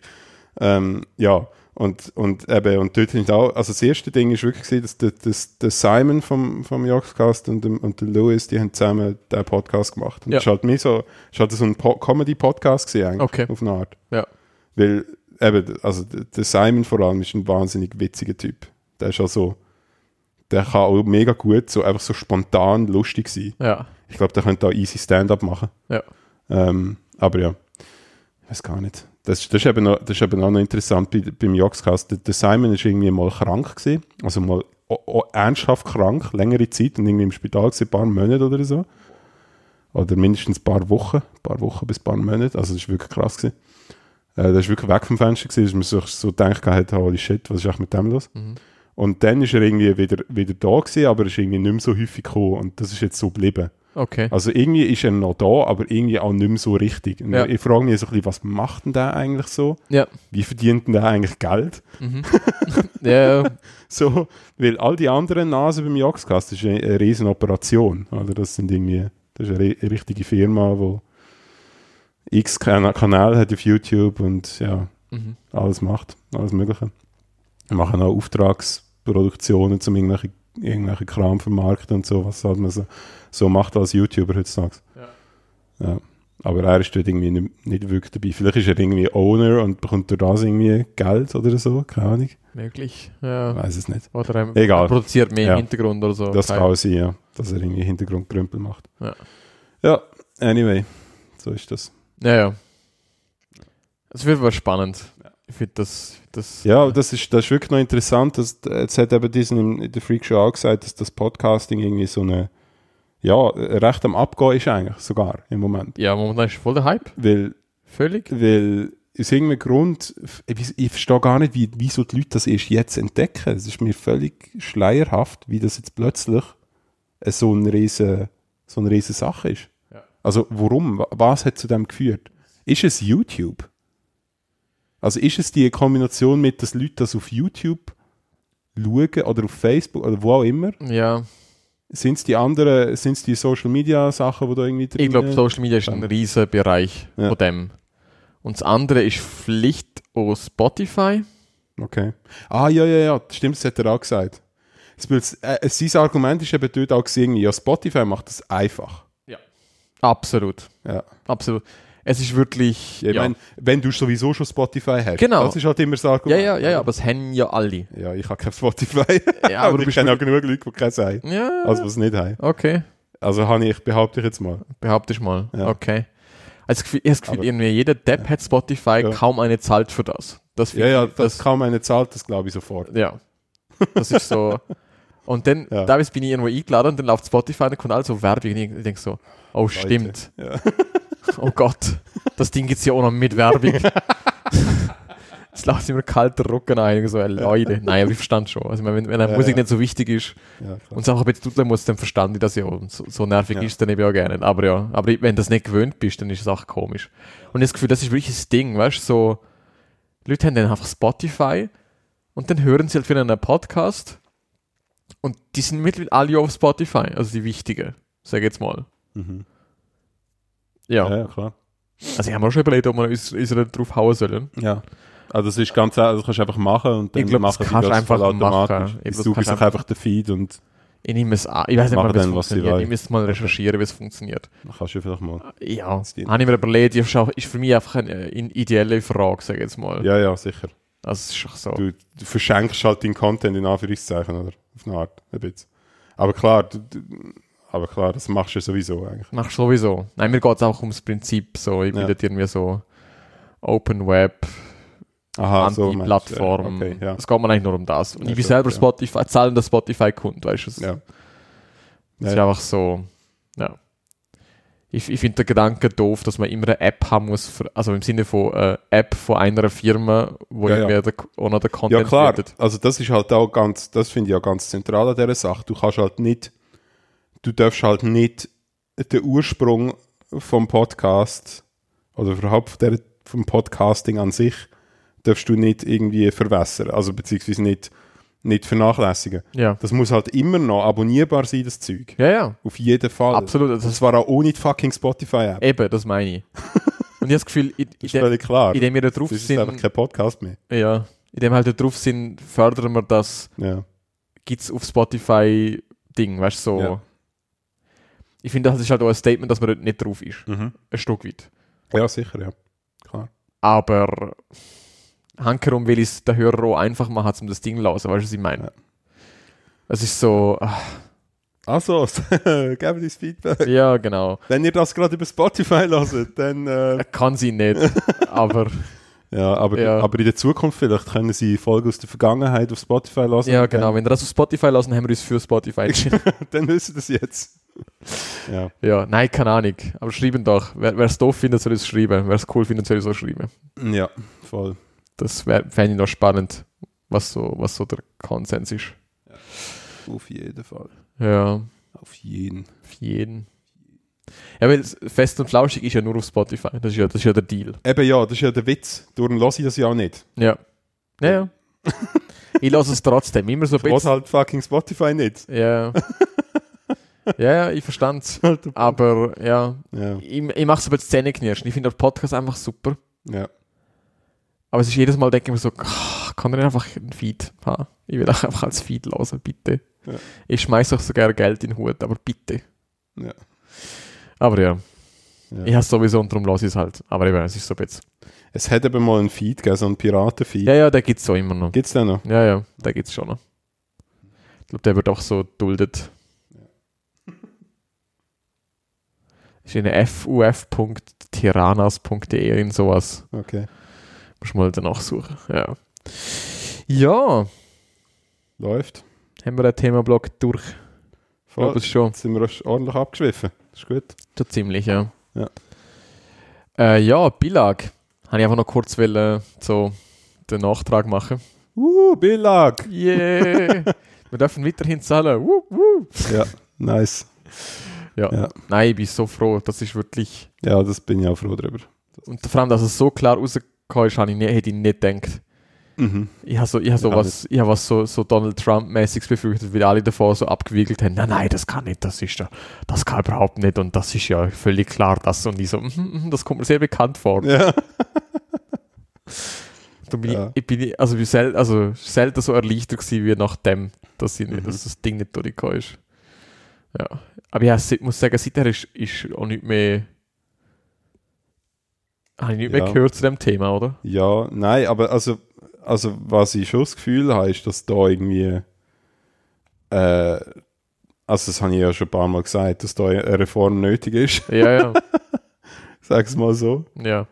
Und dort sind auch, also das erste Ding ist wirklich gewesen, dass der Simon vom Joxcast und der Louis, die haben zusammen den Podcast gemacht. Und das ist halt mehr so, ein Comedy-Podcast gewesen eigentlich, auf eine Art. Ja. Weil eben, also der Simon vor allem ist ein wahnsinnig witziger Typ. Der ist also der kann auch mega gut so einfach so spontan lustig sein. Ja. Ich glaube, der könnte auch easy Stand-up machen. Ja. Aber ja, ich weiß gar nicht. Das ist eben auch noch interessant beim Joxcast. Der Simon ist irgendwie mal krank gewesen, also mal ernsthaft krank, längere Zeit und irgendwie im Spital gewesen, ein paar Monate oder so. Oder mindestens ein paar Wochen bis ein paar Monate. Also das ist wirklich krass gewesen. Der ist wirklich weg vom Fenster gewesen, dass man sich so gedacht hat, holy shit, was ist eigentlich mit dem los? Mhm. Und dann ist er irgendwie wieder da gewesen, aber er ist irgendwie nicht mehr so häufig gekommen und das ist jetzt so geblieben. Okay. Also irgendwie ist er noch da, aber irgendwie auch nicht mehr so richtig. Und ich frage mich so ein bisschen, was macht denn der eigentlich so? Ja. Wie verdient denn der eigentlich Geld? Mhm. Ja. So, weil all die anderen Nasen beim Yogscast, das ist eine riesen Operation. Oder? Das ist eine richtige Firma, die x Kanäle hat auf YouTube und alles macht, alles Mögliche. Wir machen auch Auftragsproduktionen, um irgendwelche Kram vermarkten und so, was halt man so macht als YouTuber heutzutage. Ja. Aber er ist dort irgendwie nicht wirklich dabei. Vielleicht ist er irgendwie Owner und bekommt durch das irgendwie Geld oder so, keine Ahnung. Möglich, ja. Ich weiß es nicht. Oder egal. Er produziert mehr im Hintergrund oder so. Das kann auch sein, ja. Dass er irgendwie Hintergrundkrümpel macht. Ja, anyway. So ist das. Ja. Es wird aber spannend. Ich finde das... Ja, das ist wirklich noch interessant. Jetzt hat eben diesen in der Freakshow auch gesagt, dass das Podcasting irgendwie so eine recht am Abgehen ist eigentlich sogar im Moment. Ja, momentan ist voll der Hype. Weil aus irgendeinem Grund, ich verstehe gar nicht, wieso die Leute das erst jetzt entdecken. Es ist mir völlig schleierhaft, wie das jetzt plötzlich so eine riesen Sache ist. Ja. Also warum? Was hat zu dem geführt? Ist es YouTube? Also ist es die Kombination mit, dass Leute das auf YouTube schauen oder auf Facebook oder wo auch immer? Ja. Sind es die Social Media Sachen, die da irgendwie drin sind? Ich glaube, Social Media ist ein riesen Bereich von dem. Und das andere ist Pflicht auf Spotify. Okay. Ja, stimmt, das hat er auch gesagt. Sein Argument ist eben dort auch gesehen, ja, Spotify macht das einfach. Ja. Absolut. Ja. Absolut. Es ist wirklich... Ich meine, wenn du sowieso schon Spotify hast. Genau. Das ist halt immer das Argument. Ja, aber es haben ja alle. Ja, ich habe kein Spotify. Ja, aber ich kenne auch genug Leute, die keins haben. Ja. Also, was nicht haben. Okay. Also behaupte ich jetzt mal. Behaupte ich mal. Ja. Okay. Also ich habe das Gefühl, irgendwie jeder Depp hat Spotify, kaum eine zahlt für das. Das kaum eine zahlt, das glaube ich sofort. Ja. Das ist so... Und dann, teilweise bin ich irgendwo eingeladen und dann läuft Spotify und dann kommt also Werbung und ich denke so, oh Leute. Stimmt. Ja. Oh Gott, das Ding gibt es ja auch noch mit Werbung. Jetzt läuft mir kalter Rücken ein, so, Leute. Nein, aber ich verstand schon. Also wenn eine Musik nicht so wichtig ist und es auch ein bisschen tun muss, dann verstand ich das ja. Und so nervig ist es dann eben auch gerne. Aber wenn du das nicht gewöhnt bist, dann ist es auch komisch. Und ich habe das Gefühl, das ist wirklich das Ding, weißt du, so, Leute haben dann einfach Spotify und dann hören sie halt wieder einen Podcast und die sind mittlerweile alle auf Spotify, also die wichtigen, sag ich jetzt mal. Mhm. Ja, klar. Also ich habe mir schon überlegt, ob wir uns drauf hauen sollen. Ja. Also das ist ganz einfach, das kannst du einfach machen und dann ich glaub, machen das kannst du einfach automatisch. Du suchst einfach den Feed und ich nehme es an. Ich weiß nicht mal, wie es funktioniert. Ich müsste mal recherchieren, wie es funktioniert. Dann kannst du vielleicht mal. Ja, habe ich mir überlegt, ist für mich einfach eine ideelle Frage, sage ich jetzt mal. Ja, sicher. Also es ist so. Du verschenkst halt deinen Content in Anführungszeichen, oder? Auf eine Art, ein bisschen. Aber klar, das machst du sowieso eigentlich. Machst du sowieso. Nein, mir geht es auch ums Prinzip so. Ich will irgendwie so Open Web, Anti-Plattform. Okay, ja. Es geht mir eigentlich nur um das. Und ich bin selber zahlender Spotify-Kunde, weißt du. Ja. Das ist einfach so, Ich finde den Gedanken doof, dass man immer eine App haben muss, also im Sinne von App von einer Firma, wo auch noch der Content ja, klar. bietet. Also das ist halt auch das finde ich auch ganz zentral an dieser Sache. Du darfst halt nicht den Ursprung vom Podcast oder überhaupt vom Podcasting an sich darfst du nicht irgendwie verwässern, also beziehungsweise nicht vernachlässigen. Ja. Das muss halt immer noch abonnierbar sein, das Zeug. Ja. Auf jeden Fall. Absolut. Das war auch ohne die fucking Spotify-App. Eben, das meine ich. Und ich habe das Gefühl, das ist völlig klar. Indem wir da drauf das sind... ist einfach kein Podcast mehr. Ja. Indem wir halt da drauf sind, fördern wir das. Ja. Gibt es auf Spotify Ding, weißt du, so... Ja. Ich finde, das ist halt auch ein Statement, dass man dort nicht drauf ist. Mhm. Ein Stück weit. Ja, sicher, ja. Klar. Aber... Hankerum will ich es den Hörer auch einfach machen, um das Ding zu hören, weißt du, was ich meine? Ja. Es ist so... Also, geben das Feedback. Ja, genau. Wenn ihr das gerade über Spotify hört, dann... Kann sie nicht, aber... Aber in der Zukunft vielleicht können sie Folgen aus der Vergangenheit auf Spotify hören. Ja, genau. Wenn wir das auf Spotify hören, haben wir uns für Spotify entschieden. Dann wissen wir das jetzt. Ja, nein, keine Ahnung. Aber schreiben doch. Wer es doof findet, soll es schreiben. Wer es cool findet, soll es auch schreiben. Ja, voll. Das fände ich noch spannend, was so der Konsens ist. Ja. Auf jeden Fall. Ja. Auf jeden. Ja, weil Fest und Flauschig ist ja nur auf Spotify. Das ist ja der Deal. Eben ja, das ist ja der Witz. Darum höre ich das ja auch nicht. Ja. Ja. Ich lasse es trotzdem. Immer so ein bisschen. Ich halt fucking Spotify nicht. Ja. Ja, ich verstand es. Aber ja. Ich mache es aber jetzt Zähneknirschen. Ich finde den Podcast einfach super. Ja. Aber es ist jedes Mal, denke ich mir so, kann ich einfach einen Feed haben? Ich will auch einfach als Feed hören, bitte. Ja. Ich schmeiße auch so gerne Geld in den Hut, aber bitte. Ja. Aber ja. Ich habe es sowieso und darum lasse ich es halt. Aber eben, es ist so ein bisschen. Es hat eben mal einen Feed gegeben, so einen Piraten-Feed. Ja, den gibt es so immer noch. Gibt es den noch? Ja, den gibt es schon noch. Ich glaube, der wird auch so duldet. Ja. Ist in fuf.tiranas.de in sowas. Okay. Muss mal danach suchen. Ja. Ja. Läuft. Haben wir den Themablock durch? Voll. Jetzt sind wir ordentlich abgeschwiffen. Das ist gut. Schon ziemlich, ja. Ja, Bilag. Habe ich einfach noch kurz so den Nachtrag machen. Bilag! Yeah! Wir dürfen weiterhin zahlen. Ja, nice. Ja. Nein, ich bin so froh. Das ist wirklich... Ja, das bin ich auch froh drüber. Und vor allem, dass es so klar rausgekommen ist, hätte ich nicht gedacht. Mhm. Ich habe was so Donald Trump-mäßiges befürchtet, weil alle davor so abgewiegelt haben, nein, das kann nicht, das kann überhaupt nicht und das ist ja völlig klar, das und ich so, das kommt mir sehr bekannt vor. Ja. Da bin ich selten so erleichtert gewesen, wie nachdem, dass das Ding nicht durchgekommen ist. Ja. Aber ich muss sagen, seither ist auch nicht mehr habe ich nicht mehr gehört zu dem Thema, oder? Ja, nein, aber also was ich schon das Gefühl habe, ist, dass da irgendwie also das habe ich ja schon ein paar Mal gesagt, dass da eine Reform nötig ist. Ja. Sag es mal so. Ja.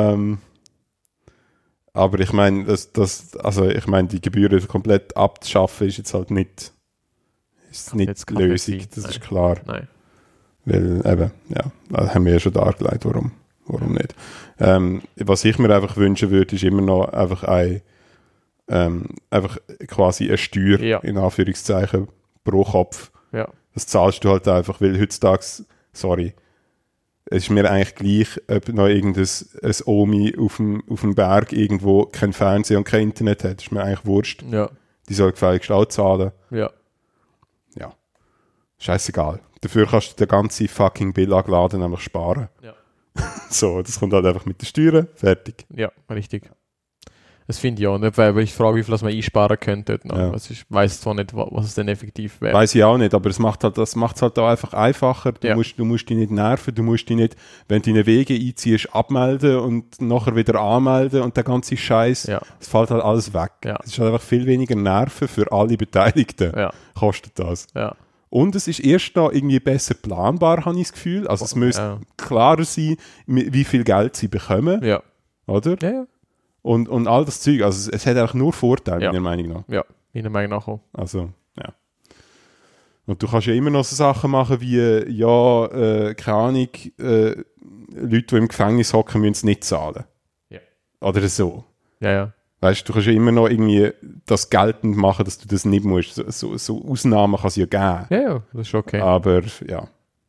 Aber ich meine, die Gebühren komplett abzuschaffen, ist jetzt halt nicht die Lösung, das ist klar. Nein. Weil eben, das haben wir ja schon dargelegt, warum nicht. Was ich mir einfach wünschen würde, ist immer noch einfach einfach quasi eine Steuer, in Anführungszeichen, pro Kopf. Ja. Das zahlst du halt einfach, weil heutzutage, es ist mir eigentlich gleich, ob noch irgendein Omi auf dem Berg irgendwo kein Fernsehen und kein Internet hat. Das ist mir eigentlich wurscht. Ja. Die soll gefälligst auch zahlen. Ja. Ja. Scheißegal. Dafür kannst du den ganzen fucking Billag-Laden nämlich sparen. Ja. So, das kommt halt einfach mit den Steuern. Fertig. Ja, richtig. Das finde ich auch nicht, weil ich frage, wie viel man einsparen könnte. Ja. Ich weiß zwar nicht, was es denn effektiv wäre. Weiß ich auch nicht, aber das macht es halt auch einfach einfacher. Du musst dich nicht nerven, du musst dich nicht, wenn du deine Wege einziehst, abmelden und nachher wieder anmelden und der ganze Scheiß. Ja. Es fällt halt alles weg. Ja. Es ist halt einfach viel weniger Nerven für alle Beteiligten. Ja. Kostet das. Ja. Und es ist erst noch irgendwie besser planbar, habe ich das Gefühl. Also es müsste klarer sein, wie viel Geld sie bekommen. Ja. Oder? Ja. Und all das Zeug, also es hat eigentlich nur Vorteile, meiner Meinung nach. Ja, meiner Meinung nach auch. Also, ja. Und du kannst ja immer noch so Sachen machen wie, keine Ahnung, Leute, die im Gefängnis hocken, müssen es nicht zahlen. Ja. Oder so. Ja. Weißt du, kannst ja immer noch irgendwie das geltend machen, dass du das nicht musst. So Ausnahmen kann es ja geben. Ja, das ist okay. Aber, ja.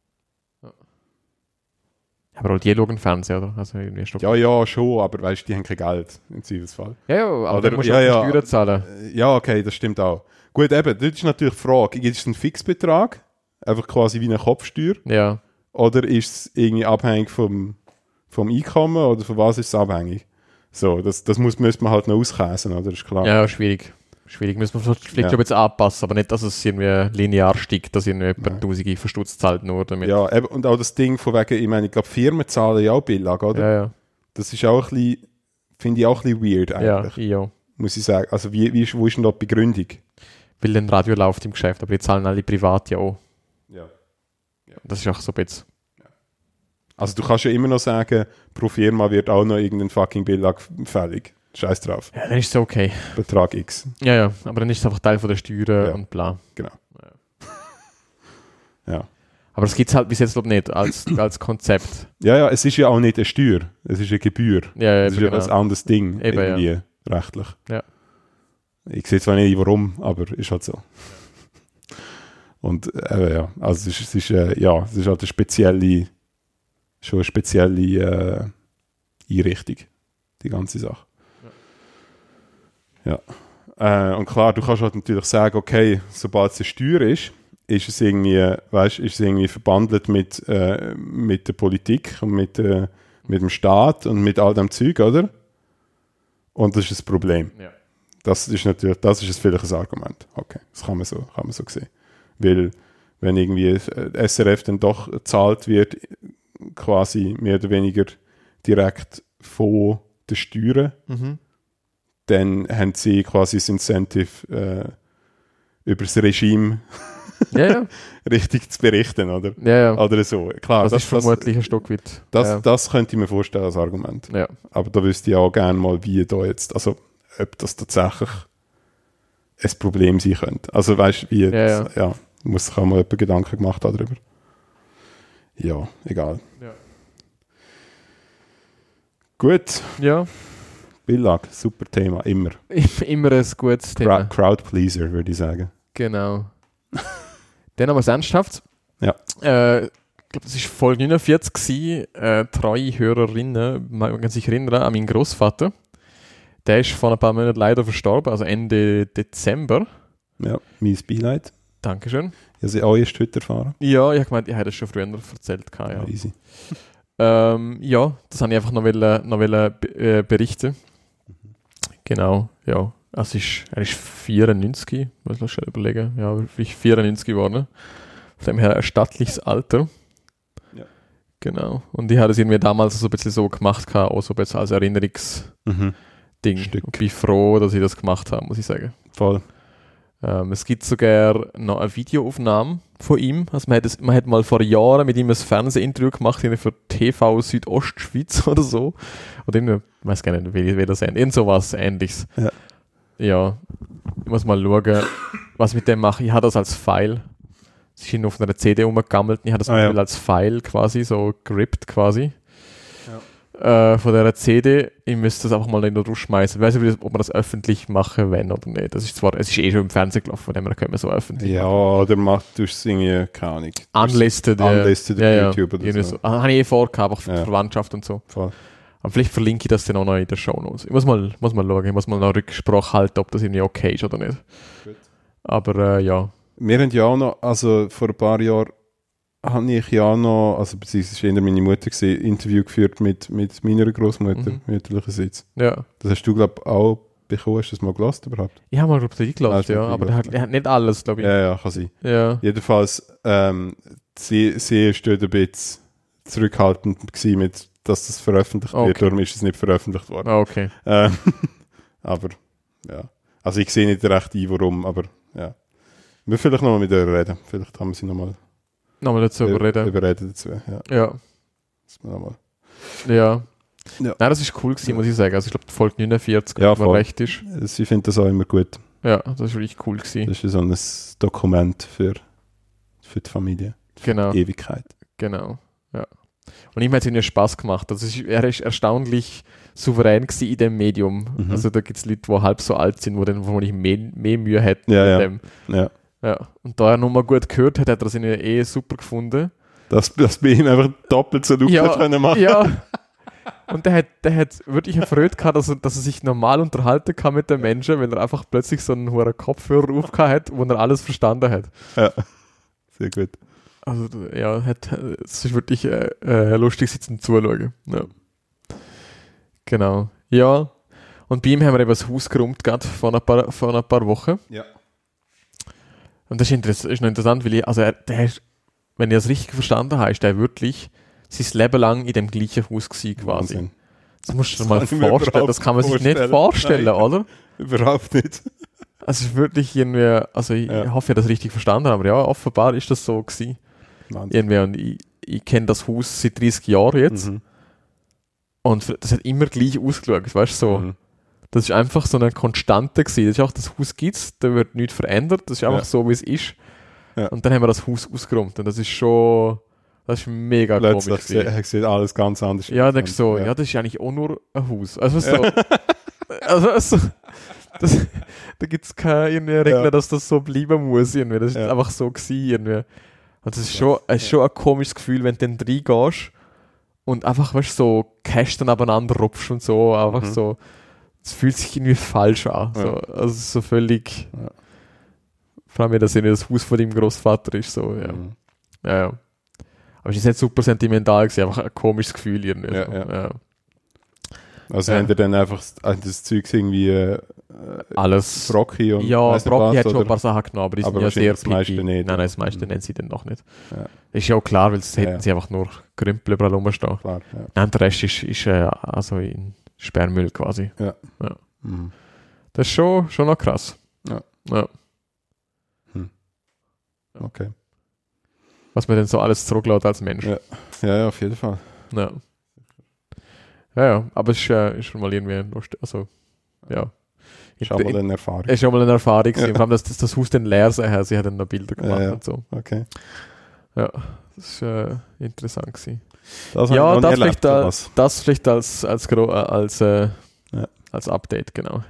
Aber auch die schauen Fernsehen, oder? Also ja, schon, aber weißt du, die haben kein Geld im Zweifelsfall. Ja, aber du musst auch Steuern zahlen. Ja, okay, das stimmt auch. Gut, eben, das ist natürlich die Frage, ist es ein Fixbetrag? Einfach quasi wie eine Kopfsteuer? Ja. Oder ist es irgendwie abhängig vom Einkommen oder von was ist es abhängig? So, das müsste man halt noch auskäsen, oder? Das ist klar. Ja, schwierig. Müssen wir vielleicht jetzt anpassen, aber nicht, dass es irgendwie linear steigt, dass irgendwie jemand Tausende verstutzt zahlt nur damit. Ja, eben, und auch das Ding von wegen, ich meine, ich glaube, Firmen zahlen ja auch Billag, oder? Ja. Das ist auch ein bisschen, finde ich auch ein bisschen weird eigentlich. Ja. Muss ich sagen. Also wo ist denn da die Begründung? Weil ein Radio läuft im Geschäft, aber die zahlen alle privat ja auch. Ja. Das ist auch so ein bisschen. Also du kannst ja immer noch sagen, pro Firma wird auch noch irgendein fucking Billag fällig. Scheiß drauf. Ja, dann ist es okay. Betrag X. Ja, aber dann ist es einfach Teil von der Steuern und bla. Genau. Ja. Aber das gibt es halt bis jetzt glaube ich nicht als Konzept. Ja, es ist ja auch nicht eine Steuer, es ist eine Gebühr. Ja, es ist ja ein anderes Ding, eben, irgendwie rechtlich. Ja. Ich sehe zwar nicht warum, aber ist halt so. Und ja, also es ist halt eine spezielle Einrichtung, die ganze Sache. Ja. Und klar, du kannst halt natürlich sagen, okay, sobald es eine Steuer ist es irgendwie verbandelt mit der Politik und mit dem Staat und mit all dem Zeug, oder? Und das ist ein Problem. Ja. Das ist vielleicht ein Argument. Okay, das kann man so sehen. Weil, wenn irgendwie SRF dann doch gezahlt wird, quasi mehr oder weniger direkt von den Steuern, dann haben sie quasi das Incentive, über das Regime richtig zu berichten, oder? Ja. Oder so. Klar, das ist vermutlich ein Stück weit. Das könnte ich mir vorstellen als Argument. Ja. Aber da wüsste ich auch gerne mal, wie da jetzt, also ob das tatsächlich ein Problem sein könnte. Also weißt du, muss sich auch mal jemand Gedanken gemacht haben darüber. Ja, egal. Ja. Gut. Ja. Billag, super Thema, immer. Immer ein gutes Thema. Crowdpleaser, würde ich sagen. Genau. Dann haben wir es ernsthaft. Ja. Ich glaube, das war Folge 49 gewesen. Treue Hörerinnen, man kann sich erinnern an meinen Großvater. Der ist vor ein paar Monaten leider verstorben, also Ende Dezember. Ja, mein Beileid. Dankeschön. Ich habe sie auch erst heute erfahren. Ja, ich habe gemeint, ich habe das schon früher erzählt. Ja. Easy. Ja, das habe ich einfach noch berichten. Genau, ja. Also er ist 94, muss man schon überlegen. Ja, wirklich 94 geworden. Von dem her ein stattliches Alter. Ja. Genau. Und ich habe es irgendwie damals so ein bisschen so gemacht, auch so ein bisschen als Erinnerungsding. Stück. Und bin froh, dass ich das gemacht habe, muss ich sagen. Voll. Es gibt sogar noch eine Videoaufnahme von ihm. Also man hat mal vor Jahren mit ihm ein Fernsehinterview gemacht für TV Südostschweiz oder so. Oder ich weiß gar nicht, wie das ist. Irgend sowas Ähnliches. Ja. Ich muss mal schauen, was ich mit dem mache. Ich habe das als File. Es ist auf einer CD rumgegammelt und ich habe das als File quasi, so gerippt quasi. Von der CD. Ich müsste das einfach mal in den Rusch schmeißen. Ich weiß nicht, ob man das öffentlich machen wenn oder nicht. Es ist eh schon im Fernsehen gelaufen, von dem her können wir so öffentlich machen. Oder du es irgendwie, keine Ahnung. Unlisted auf YouTube oder so. Also, habe ich vorgehabt, auch für Verwandtschaft und so. Voll. Aber vielleicht verlinke ich das dann auch noch in der Shownotes. Ich muss mal schauen, ich muss mal noch Rücksprache halten, ob das irgendwie okay ist oder nicht. Gut. Aber ja. Wir haben ja auch noch, also vor ein paar Jahren habe ich ja auch noch, also beziehungsweise war meine Mutter gewesen, Interview geführt mit meiner Großmutter, mütterlicherseits. Ja. Das hast du, glaube ich, auch bekommen. Hast du das mal gelassen überhaupt? Ich habe mal, glaube ich, gelassen, ja. Aber er hat nicht alles, glaube ich. Ja, kann sein. Ja. Jedenfalls, sie ist dort ein bisschen zurückhaltend gewesen mit, dass das veröffentlicht wird. Darum ist es nicht veröffentlicht worden. Okay. Aber, ja. Also ich sehe nicht recht ein, warum, aber ja. Wir vielleicht nochmal mit ihr reden. Vielleicht haben wir sie nochmal dazu überreden. Überreden dazu, ja. Ja. Nein, das ist cool gewesen, muss ich sagen. Also ich glaube, die Folge 49, wenn man recht ist. Ich finde das auch immer gut. Ja, das ist wirklich cool gewesen. Das ist so ein Dokument für die Familie. Für die Ewigkeit. Genau, ja. Und ihm hat es irgendwie Spass gemacht. Also er ist erstaunlich souverän gewesen in dem Medium. Also da gibt es Leute, die halb so alt sind, die dann vermutlich mehr Mühe hätten mit dem. Ja. Und da er nochmal gut gehört hat, hat er das super gefunden. Dass bei ihm einfach doppelt so Luke können machen. Ja. Und der hat wirklich erfreut gehabt, dass er sich normal unterhalten kann mit den Menschen, weil er einfach plötzlich so einen hohen Kopfhörer aufgehört hat, wo er alles verstanden hat. Ja, sehr gut. Also ja, es ist wirklich lustig, sie zum Zuschauen. Ja. Genau. Ja. Und bei ihm haben wir eben das Haus geräumt, gerade vor ein paar Wochen. Ja. Und das ist noch interessant, weil wenn ich das richtig verstanden habe, ist der wirklich sein Leben lang in dem gleichen Haus gewesen, quasi. Wahnsinn. Das musst du dir mal vorstellen. Das kann man sich nicht vorstellen, nein. Oder? Überhaupt nicht. Also es ist wirklich irgendwie, also ich hoffe, ich habe das richtig verstanden, aber ja, offenbar ist das so gewesen. Irgendwie, und ich kenne das Haus seit 30 Jahren jetzt. Und das hat immer gleich ausgeschaut, weißt du, so. Das ist einfach so eine Konstante gewesen. Das ist auch, das Haus gibt es, da wird nichts verändert, das ist einfach so, wie es ist. Ja. Und dann haben wir das Haus ausgeräumt und das ist mega komisch. Plötzlich sieht alles ganz anders. Ja, denkst du so, das ist eigentlich auch nur ein Haus. Also so, Da gibt es keine Regel, dass das so bleiben muss. Irgendwie. Das ist einfach so gewesen. Irgendwie. Und das ist schon ein komisches Gefühl, wenn du dann reingehst und einfach, weißt, so Kästen abeinander rupfst und so. Einfach so. Es fühlt sich irgendwie falsch an. Ja. So, also so völlig. Ja. Vor allem, dass das Haus von deinem Großvater ist. So, ja. Ja. Aber es ist nicht super sentimental gewesen, einfach ein komisches Gefühl irgendwie. Ja. Also haben wir dann einfach das Zeug irgendwie alles Brocchi und Brocchi hat schon ein paar Sachen genommen, aber die sind ja sehr das meiste nicht. Nein, das meiste nennen sie dann noch nicht. Ja. Ist ja auch klar, weil sonst hätten sie einfach nur Krümpel überall rumstehen. Klar, ja. Nein, der Rest ist also in Sperrmüll quasi. Ja. Mhm. Das ist schon noch krass. Ja. Okay. Was man denn so alles zurücklässt als Mensch. Ja, auf jeden Fall. Ja, aber es ist schon mal irgendwie lustig. Also, ja. Ist auch mal eine Erfahrung. Ist schon mal eine Erfahrung. Ja. Vor allem, dass das Haus dann leer sei. Sie hat dann noch Bilder gemacht und so. Okay. Ja, das war interessant gewesen. Das vielleicht als Update, genau.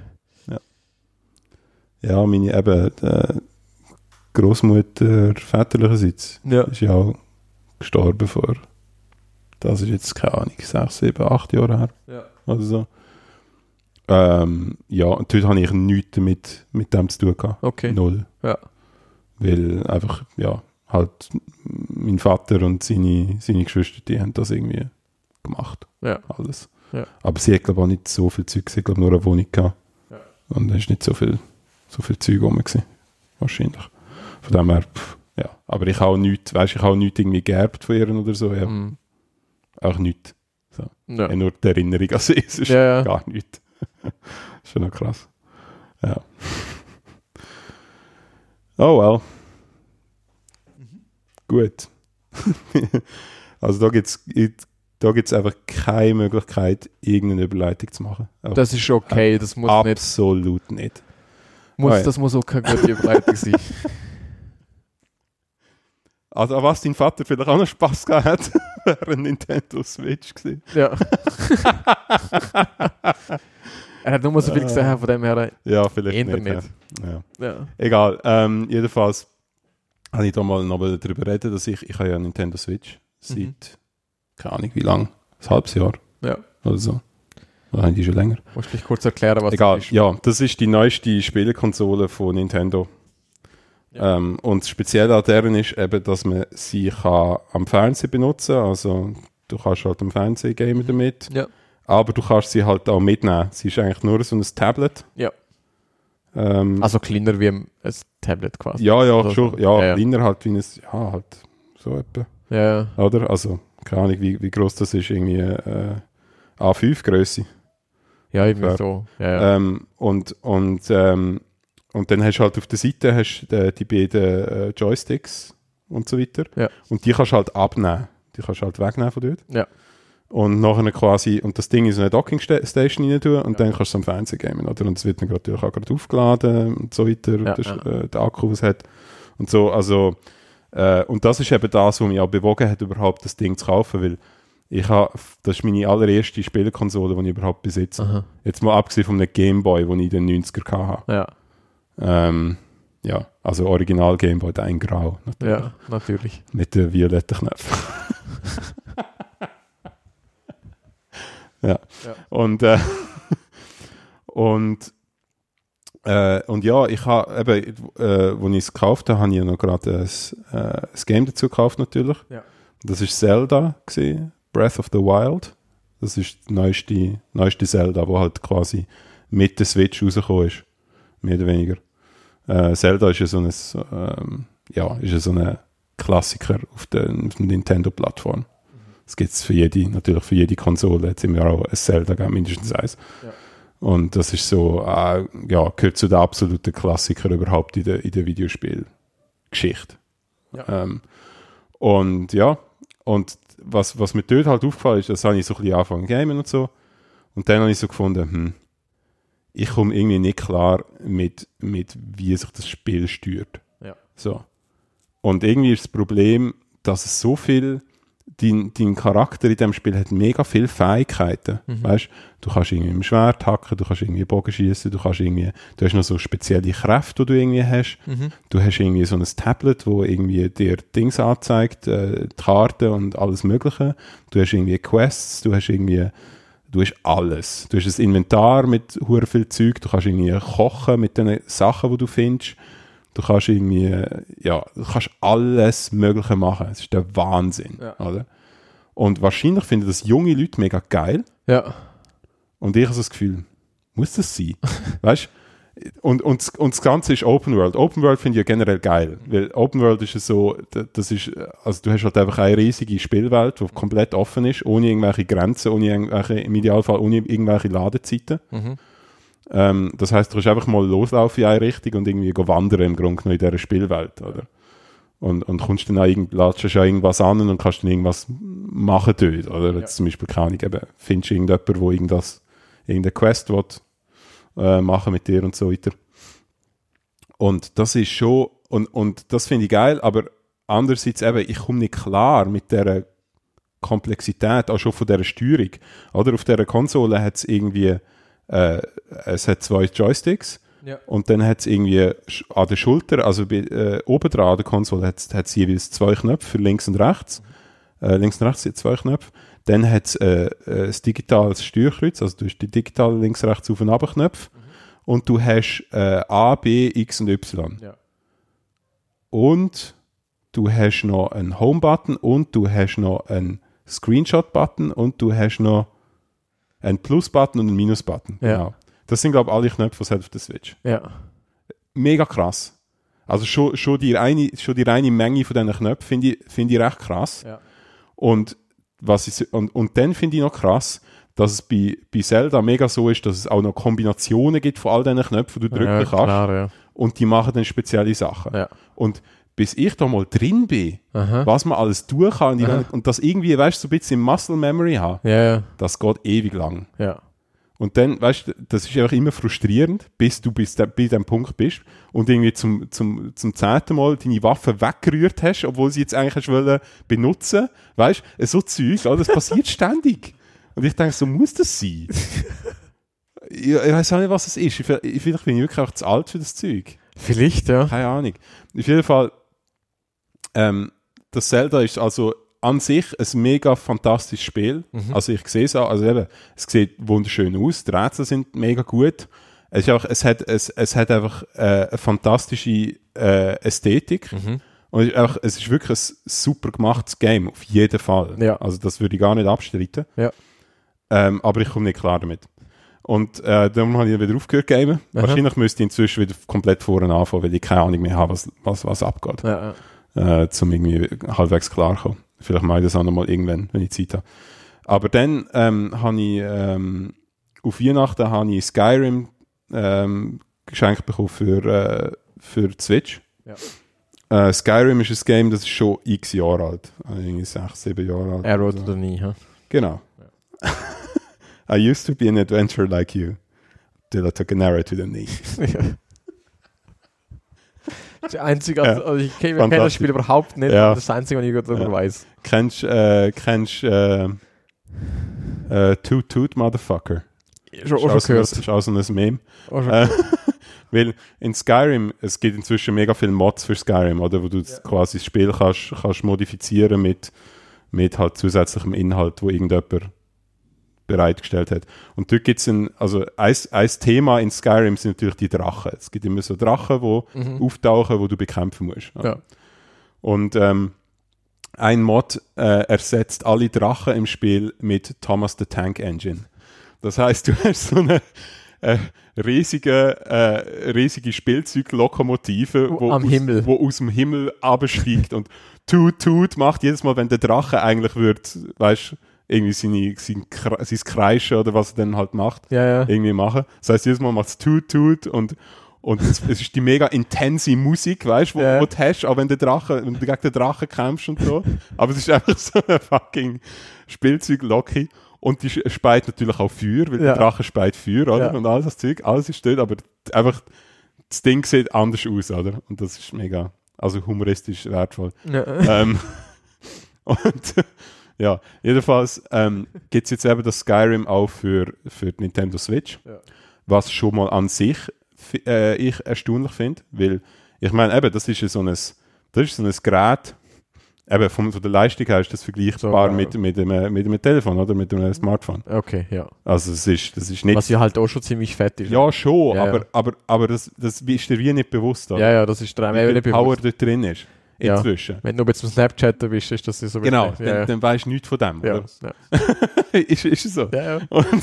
Ja, meine Großmutter väterlicherseits ist ja auch gestorben vor. Das ist jetzt, keine Ahnung, 6, 7, 8 Jahre her. Ja. Oder so. Und dort habe ich nichts mit dem zu tun gehabt. Okay. Null. Ja. Weil einfach, halt mein Vater und seine Geschwister, die haben das irgendwie gemacht. Ja. Alles. Ja. Aber sie hat, glaube ich, auch nicht so viel Zeug. Sie hat, glaube ich, nur eine Wohnung gehabt. Ja. Und da ist nicht so viel Zeug rum gewesen. Wahrscheinlich. Von dem her, Aber ich habe auch nichts irgendwie geerbt von ihr oder so. Ja. Auch nichts. So. Ja. Nur die Erinnerung an sie, es ist gar nichts. Schon noch krass. Ja. Oh well. Gut. Also da gibt's einfach keine Möglichkeit, irgendeine Überleitung zu machen. Aber das ist okay, das muss absolut nicht. Das muss auch keine gute Überleitung sein. Also an was dein Vater vielleicht auch noch Spass gehabt hat, wäre ein Nintendo Switch gewesen. Ja. Er hat nur so viel gesehen von dem her. Ja, vielleicht Internet. Nicht. Ja. Egal. Jedenfalls habe ich da mal noch darüber reden, dass ich habe ja Nintendo Switch seit, keine Ahnung wie lang, ein halbes Jahr. Ja. Oder so. Oder haben die schon länger? Musst du dich kurz erklären, was das ist? Ja, das ist die neueste Spielekonsole von Nintendo. Ja. Und das Spezielle an deren ist eben, dass man sie kann am Fernsehen benutzen kann. Also du kannst halt am Fernsehen gamen damit. Ja. Aber du kannst sie halt auch mitnehmen. Sie ist eigentlich nur so ein Tablet. Ja. Also kleiner wie ein Tablet quasi. Ja, also schon. Ja, kleiner halt wie ein, halt so etwa. Ja. Oder? Also, keine Ahnung, wie groß das ist. Irgendwie A5-Größe. Ja, irgendwie so. Ja. Und dann hast du halt auf der Seite die beiden Joysticks und so weiter. Ja. Und die kannst du halt abnehmen. Die kannst du halt wegnehmen von dort. Ja. Und nachher quasi, und das Ding in so eine Docking-Station rein tun und dann kannst du es am Fernsehen gamen, oder? Und es wird dann natürlich auch gerade aufgeladen und so weiter. Der Akku, was es hat. Und so, also, und das ist eben das, was mich auch bewogen hat, überhaupt das Ding zu kaufen, weil das ist meine allererste Spielekonsole, die ich überhaupt besitze. Aha. Jetzt mal abgesehen von einem Gameboy, den ich in den 90er hatte. Ja. Also Original Gameboy, der in Grau. Natürlich. Ja, natürlich. Mit den violetten Knöpfen. Ja. Und ja, ich habe eben, als ich es gekauft habe, habe ich noch gerade ein Game dazu gekauft natürlich. Ja. Das war Zelda gewesen, Breath of the Wild. Das ist das neueste Zelda, wo halt quasi mit der Switch rausgekommen ist. Mehr oder weniger. Zelda ist ja so ein Klassiker auf der Nintendo-Plattform. Das gibt es natürlich für jede Konsole. Jetzt sind wir auch ein Zelda gegeben, mindestens eins. Ja. Und das ist so, gehört zu den absoluten Klassikern überhaupt in der Videospielgeschichte. Ja. Und was mir dort halt aufgefallen ist, das habe ich so ein bisschen angefangen zu gamen und so. Und dann habe ich so gefunden, ich komme irgendwie nicht klar mit wie sich das Spiel steuert. Ja. So. Und irgendwie ist das Problem, dass es so viel dein Charakter in diesem Spiel hat mega viele Fähigkeiten. Weißt, du kannst irgendwie mit dem Schwert hacken, du kannst irgendwie Bogen schießen, du hast noch so spezielle Kräfte, die du irgendwie hast. Du hast irgendwie so ein Tablet, wo irgendwie dir Dings anzeigt, die Karten und alles Mögliche. Du hast irgendwie Quests, du hast alles. Du hast ein Inventar mit hure viel Zeug, du kannst irgendwie kochen mit den Sachen, die du findest. Du kannst irgendwie, du kannst alles Mögliche machen. Das ist der Wahnsinn, oder? Und wahrscheinlich finden das junge Leute mega geil. Ja. Und ich habe so das Gefühl, muss das sein? Weißt du? Und das Ganze ist Open World. Open World finde ich ja generell geil. Weil Open World ist so, also du hast halt einfach eine riesige Spielwelt, die komplett offen ist, ohne irgendwelche Grenzen, im Idealfall ohne irgendwelche Ladezeiten. Das heisst, du kannst einfach mal loslaufen in eine Richtung und irgendwie wandern im Grunde genommen in dieser Spielwelt, oder? Und kommst dann latschst irgendwas an und kannst dann irgendwas machen dort, oder? Ja. Zum Beispiel, keine Ahnung, eben, findest du irgendjemanden, wo irgendeine Quest will, machen mit dir und so weiter. Und das ist schon, und das finde ich geil, aber andererseits eben, ich komme nicht klar mit dieser Komplexität, auch schon von dieser Steuerung. Oder auf dieser Konsole hat es irgendwie es hat 2 Joysticks und dann hat es irgendwie an der Schulter, also oben dran an der Konsole hat es jeweils 2 Knöpfe für links und rechts. Links und rechts sind 2 Knöpfe. Dann hat es ein digitales Steuerkreuz, also du hast die digitalen links, rechts, auf und ab Knöpfe und du hast A, B, X und Y. Ja. Und du hast noch einen Home-Button und du hast noch einen Screenshot-Button und du hast noch einen Plus-Button und einen Minus-Button. Ja. Genau. Das sind, glaube ich, alle Knöpfe, die es auf der Switch. Ja. Mega krass. Also schon die reine Menge von diesen Knöpfen finde ich recht krass. Ja. Und dann finde ich noch krass, dass es bei Zelda mega so ist, dass es auch noch Kombinationen gibt von all diesen Knöpfen, die du drücken kannst. Klar, ja. Und die machen dann spezielle Sachen. Ja. Und bis ich da mal drin bin, was man alles tun kann und das irgendwie, weißt du, so ein bisschen Muscle Memory haben, das geht ewig lang. Ja. Und dann, weißt du, das ist einfach immer frustrierend, bis du bei diesem Punkt bist und irgendwie zum 10. Mal deine Waffe weggerührt hast, obwohl sie jetzt eigentlich hast wollen benutzen. Weißt du, so Zeug, das passiert ständig. Und ich denke, so muss das sein. Ich weiß auch nicht, was es ist. Vielleicht bin ich wirklich auch zu alt für das Zeug. Vielleicht, ja. Keine Ahnung. Auf jeden Fall, das Zelda ist also an sich ein mega fantastisches Spiel. Also ich sehe es auch, also eben, es sieht wunderschön aus, die Rätsel sind mega gut. Es hat einfach eine fantastische Ästhetik. Und es ist wirklich ein super gemachtes Game, auf jeden Fall. Ja. Also das würde ich gar nicht abstreiten. Ja. Aber ich komme nicht klar damit. Und darum habe ich wieder aufgehört zu gamen. Wahrscheinlich müsste ich inzwischen wieder komplett vorne anfangen, weil ich keine Ahnung mehr habe, was abgeht. Ja. Zum irgendwie halbwegs klar kommen. Vielleicht mache ich das auch noch mal irgendwann, wenn ich Zeit habe. Aber dann habe ich auf Weihnachten habe ich Skyrim geschenkt bekommen für die Switch. Ja. Skyrim ist ein Game, das ist schon x Jahre alt. Irgendwie 6, 7 Jahre alt. Er wrote oder nie, ha? Genau. Ja. I used to be an adventurer like you, till I took an arrow to the knee. Ja. Das einzige, also ich kenne das Spiel überhaupt nicht, ja. Das ist das Einzige, was ich darüber weiß. Kennst Toot Toot Motherfucker? Schon gehört. Das ist auch so ein Meme. Weil in Skyrim, es gibt inzwischen mega viele Mods für Skyrim, oder, wo du quasi das Spiel kannst modifizieren mit halt zusätzlichem Inhalt, wo irgendjemand bereitgestellt hat. Und dort gibt es ein Thema in Skyrim sind natürlich die Drachen. Es gibt immer so Drachen, die auftauchen, die du bekämpfen musst. Ja. Und ein Mod ersetzt alle Drachen im Spiel mit Thomas the Tank Engine. Das heisst, du hast so eine riesige Spielzeuglokomotive, wo aus dem Himmel absteigt und Toot macht jedes Mal, wenn der Drache eigentlich wird, weißt du, irgendwie sein Kreischen oder was er dann halt macht, irgendwie machen. Das heisst, jedes Mal macht es Toot und es ist die mega intense Musik, weißt du, wo du hast, auch wenn du gegen den Drachen kämpfst und so. Aber es ist einfach so eine fucking Spielzeug-Loki. Und die speit natürlich auch Feuer, weil der Drache speit Feuer, oder? Ja. Und alles das Zeug, alles ist dort, aber einfach das Ding sieht anders aus, oder? Und das ist mega, also humoristisch wertvoll. Ja. Und Ja, jedenfalls gibt es jetzt eben das Skyrim auch für die Nintendo Switch, was schon mal an sich ich erstaunlich finde, weil ich meine, eben, das ist so ein Gerät, eben von der Leistung her ist das vergleichbar mit einem Telefon oder mit einem Smartphone. Okay, ja. Also das ist nicht... Was ja halt auch schon ziemlich fett ist. Ja, schon, aber das ist dir wie nicht bewusst. Oder? Ja, das ist dir wie viel Power dort drin ist. Inzwischen. Ja. Wenn du jetzt zum Snapchatten bist, ist das so... Genau, dann weisst du nichts von dem, oder? Ja. ist es so? Ja.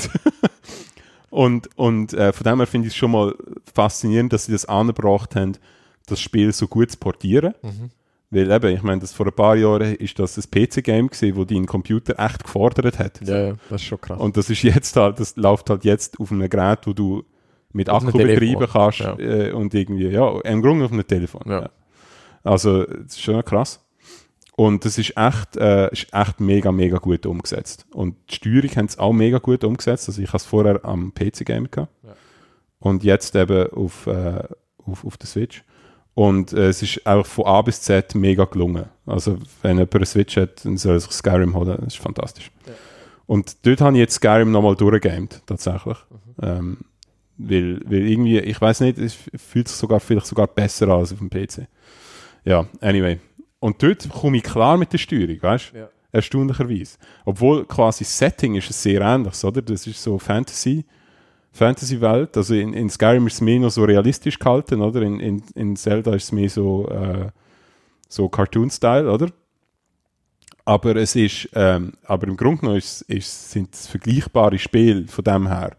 Und von dem her finde ich es schon mal faszinierend, dass sie das angebracht haben, das Spiel so gut zu portieren. Mhm. Weil eben, ich meine, vor ein paar Jahren ist das ein PC-Game gewesen, wo dein Computer echt gefordert hat. Ja, das ist schon krass. Und das ist jetzt halt, das läuft halt jetzt auf einem Gerät, wo du mit Akku betreiben kannst und irgendwie, im Grunde auf einem Telefon. Ja. Also, das ist schon krass. Und das ist echt mega, mega gut umgesetzt. Und die Steuerung haben es auch mega gut umgesetzt. Also ich habe es vorher am PC-Game gehabt. Ja. Und jetzt eben auf der Switch. Und es ist auch von A bis Z mega gelungen. Also wenn jemand eine Switch hat, dann soll er sich Skyrim holen. Das ist fantastisch. Ja. Und dort habe ich jetzt Skyrim nochmal durchgegamed, tatsächlich. Mhm. Weil irgendwie, ich weiß nicht, es fühlt sich vielleicht sogar besser an als auf dem PC. Ja, anyway. Und dort komme ich klar mit der Steuerung, weißt du? Ja. Erstaunlicherweise. Obwohl quasi das Setting ist sehr ähnlich, oder? Das ist so Fantasy-Welt. Also in Skyrim ist es mehr noch so realistisch gehalten, oder? In Zelda ist es mehr so Cartoon-Style, oder? Aber es ist, aber im Grunde genommen sind es vergleichbare Spiele von dem her.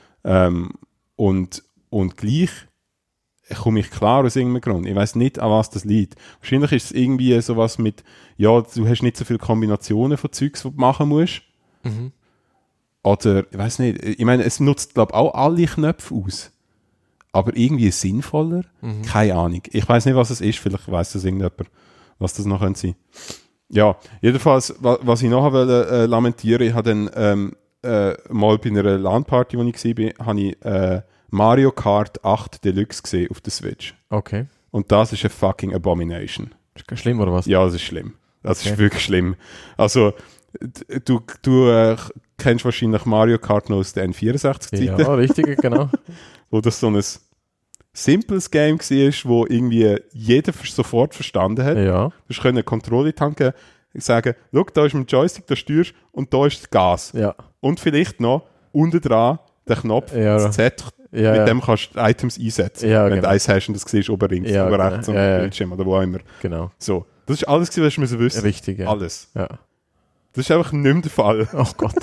Und gleich komme ich klar aus irgendeinem Grund. Ich weiß nicht, an was das liegt. Wahrscheinlich ist es irgendwie sowas mit, du hast nicht so viele Kombinationen von Zeugs, die du machen musst. Mhm. Oder, ich weiß nicht, ich meine, es nutzt, glaube ich, auch alle Knöpfe aus. Aber irgendwie sinnvoller? Mhm. Keine Ahnung. Ich weiß nicht, was es ist. Vielleicht weiß das irgendjemand, was das noch sein könnte. Ja, jedenfalls, was ich nachher lamentieren, ich habe dann mal bei einer LAN-Party, wo ich war, habe ich Mario Kart 8 Deluxe gesehen auf der Switch. Okay. Und das ist eine fucking Abomination. Ist schlimm, oder was? Ja, das ist schlimm. Das ist wirklich schlimm. Also, du kennst wahrscheinlich Mario Kart noch aus der N64-Zeiten. Ja, richtig, genau. Wo das so ein simples Game war, wo irgendwie jeder sofort verstanden hat. Ja. Du konntest eine Kontrolle tanken, sagen, schau, da ist ein Joystick, da steuerst und da ist das Gas. Ja. Und vielleicht noch unten dran der Knopf, das Z, mit dem kannst du Items einsetzen. Ja, wenn du eins hast und das siehst, oben links, oben rechts am Bildschirm oder wo auch immer. Genau. So. Das ist alles, was du wissen. Richtig, ja. Alles. Ja. Das ist einfach nicht mehr der Fall. Oh Gott.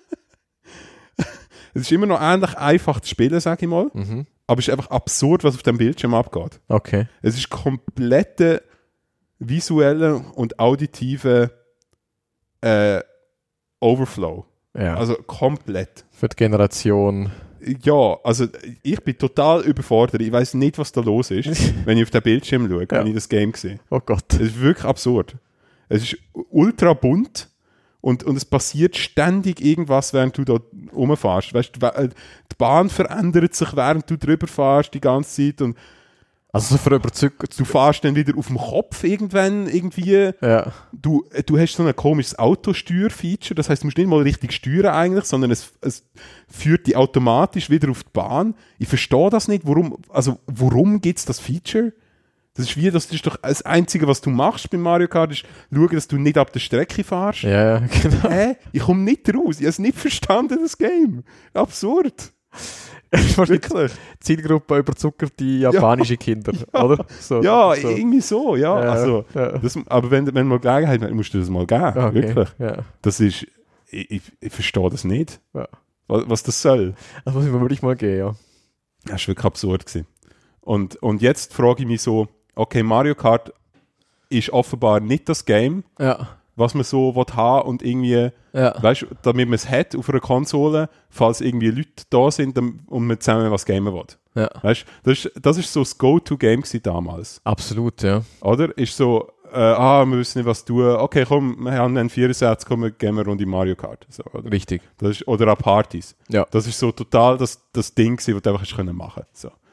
Es ist immer noch ähnlich einfach zu spielen, sage ich mal. Mhm. Aber es ist einfach absurd, was auf dem Bildschirm abgeht. Okay. Es ist komplette visuelle und auditive Overflow. Ja. Also komplett. Für die Generation. Ja, also ich bin total überfordert. Ich weiß nicht, was da los ist, wenn ich auf den Bildschirm schaue, wenn ich das Game sehe. Oh Gott. Es ist wirklich absurd. Es ist ultra bunt und es passiert ständig irgendwas, während du da rumfährst. Weißt, die Bahn verändert sich, während du drüber fährst die ganze Zeit. Und also für du fährst dann wieder auf dem Kopf irgendwie. Ja. Du hast so ein komisches Autosteuer-Feature, das heisst, du musst nicht mal richtig steuern eigentlich, sondern es führt dich automatisch wieder auf die Bahn. Ich verstehe das nicht, warum gibt es das Feature? Das ist doch das Einzige, was du machst bei Mario Kart, ist schauen, dass du nicht ab der Strecke fährst. Ja, genau. Ich komme nicht raus, ich habe es nicht verstanden, das Game. Absurd. Wirklich. Zielgruppe überzuckerte japanische Kinder, oder? So, irgendwie so, ja. Also, das, aber wenn du mal Gelegenheit hast, musst du das mal geben. Okay. Wirklich. Ja. Das ist, ich verstehe das nicht. Ja. Was das soll. Das muss ich mir wirklich mal geben, ja. Das war wirklich absurd gewesen. Und jetzt frage ich mich so, okay, Mario Kart ist offenbar nicht das Game, was man so haben und irgendwie, weißt du, damit man es hat auf einer Konsole, falls irgendwie Leute da sind und man zusammen was gamen will. Ja. Weißt du, das ist so das Go-To-Game damals. Absolut, ja. Oder? Ist so, wir wissen nicht, was tun. Okay, komm, wir haben einen 64, komm, wir gehen eine Runde Mario Kart. So, oder? Richtig. Oder an Partys. Ja. Das ist so total das Ding, was du einfach machen konntest. So.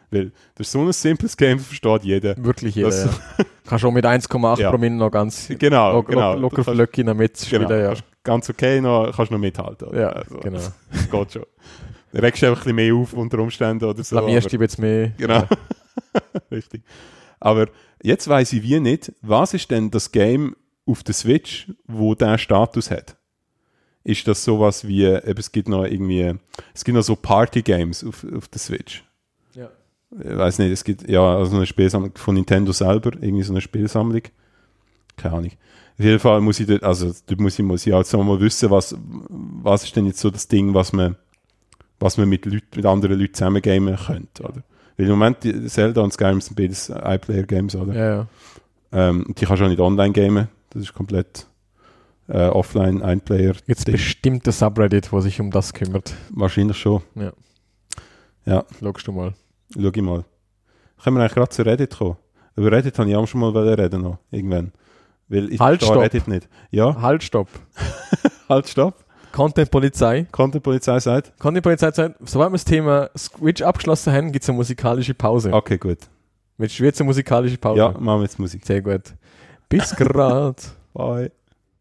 Weil das ist so ein simples Game, das versteht jeder. Wirklich jeder, ja. Kannst schon mit 1,8 Promille noch ganz locker flöckig noch mitspielen, ja. Ganz okay, kannst noch mithalten. Oder? Ja, also, genau. Das geht schon. Du regst einfach ein bisschen mehr auf unter Umständen oder so. Blamierst dich jetzt mehr. Genau. Ja. Richtig. Aber jetzt weiss ich wie nicht, was ist denn das Game auf der Switch, wo der Status hat? Ist das sowas wie, es gibt noch so Party-Games auf der Switch. Ja. Ich weiß nicht, es gibt also eine Spielsammlung von Nintendo selber, irgendwie so eine Spielsammlung. Keine Ahnung. Auf jeden Fall muss ich muss ich also mal wissen, was ist denn jetzt so das Ding, was man mit anderen Leuten zusammen gamen könnte, oder? Weil im Moment Zelda und Skyrim sind beides iPlayer-Games, oder? Ja. Die kannst du auch nicht online gamen. Das ist komplett offline, Einplayer. Jetzt bestimmt der Subreddit, der sich um das kümmert. Wahrscheinlich schon. Ja. Schau du mal. Schau ich mal. Können wir eigentlich gerade zu Reddit kommen? Über Reddit habe ich auch schon mal reden noch, irgendwann. Weil ich verstehe Reddit nicht. Ja? Halt, stopp. Halt, stopp. Content-Polizei sagt, sobald wir das Thema Switch abgeschlossen haben, gibt es eine musikalische Pause. Okay, gut. Willst du jetzt eine musikalische Pause? Ja, machen wir jetzt Musik. Sehr gut. Bis grad. Bye.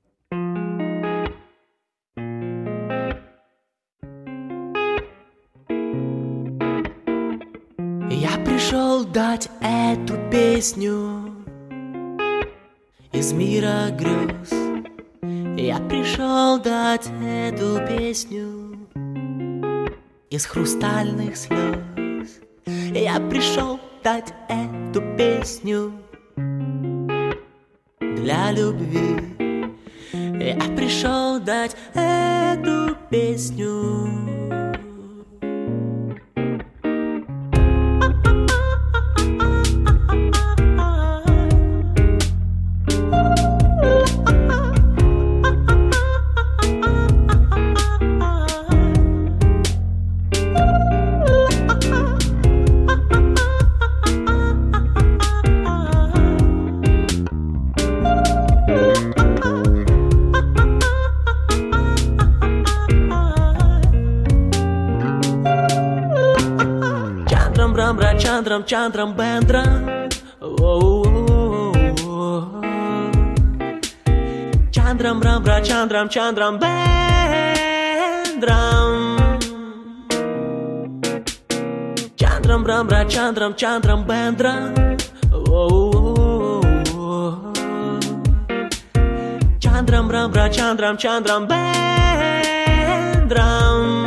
Я пришел дать эту песню из мира грез. Я пришел дать эту песню из хрустальных слез. Я пришел дать эту песню для любви. Я пришел дать эту песню. Чандрам Бендрам, Чандрам Брамбра, Чандрам Бендрам, Чандрам Брамбра, Чандрам Бендрам, Чандрам Брамбра, Чандрам Бендрам.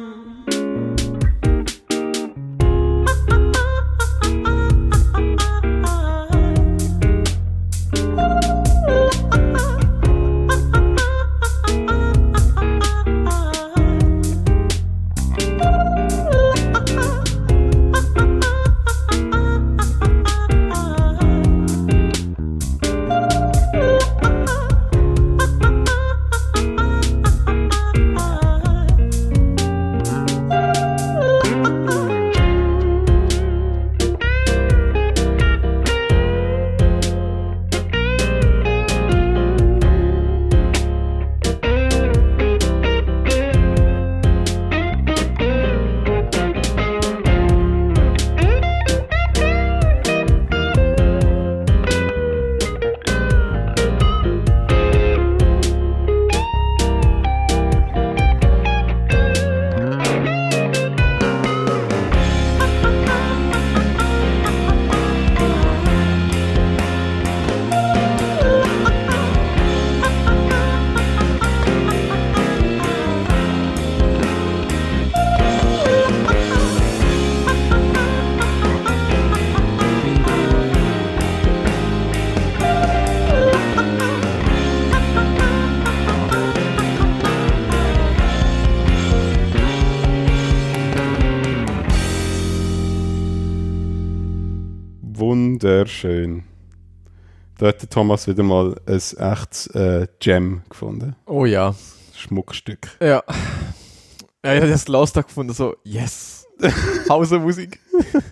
Wunderschön. Da hat der Thomas wieder mal ein echtes Gem gefunden. Oh ja. Schmuckstück. Ja. Ja, ich habe das Last Tag gefunden, so, yes. Pausenmusik.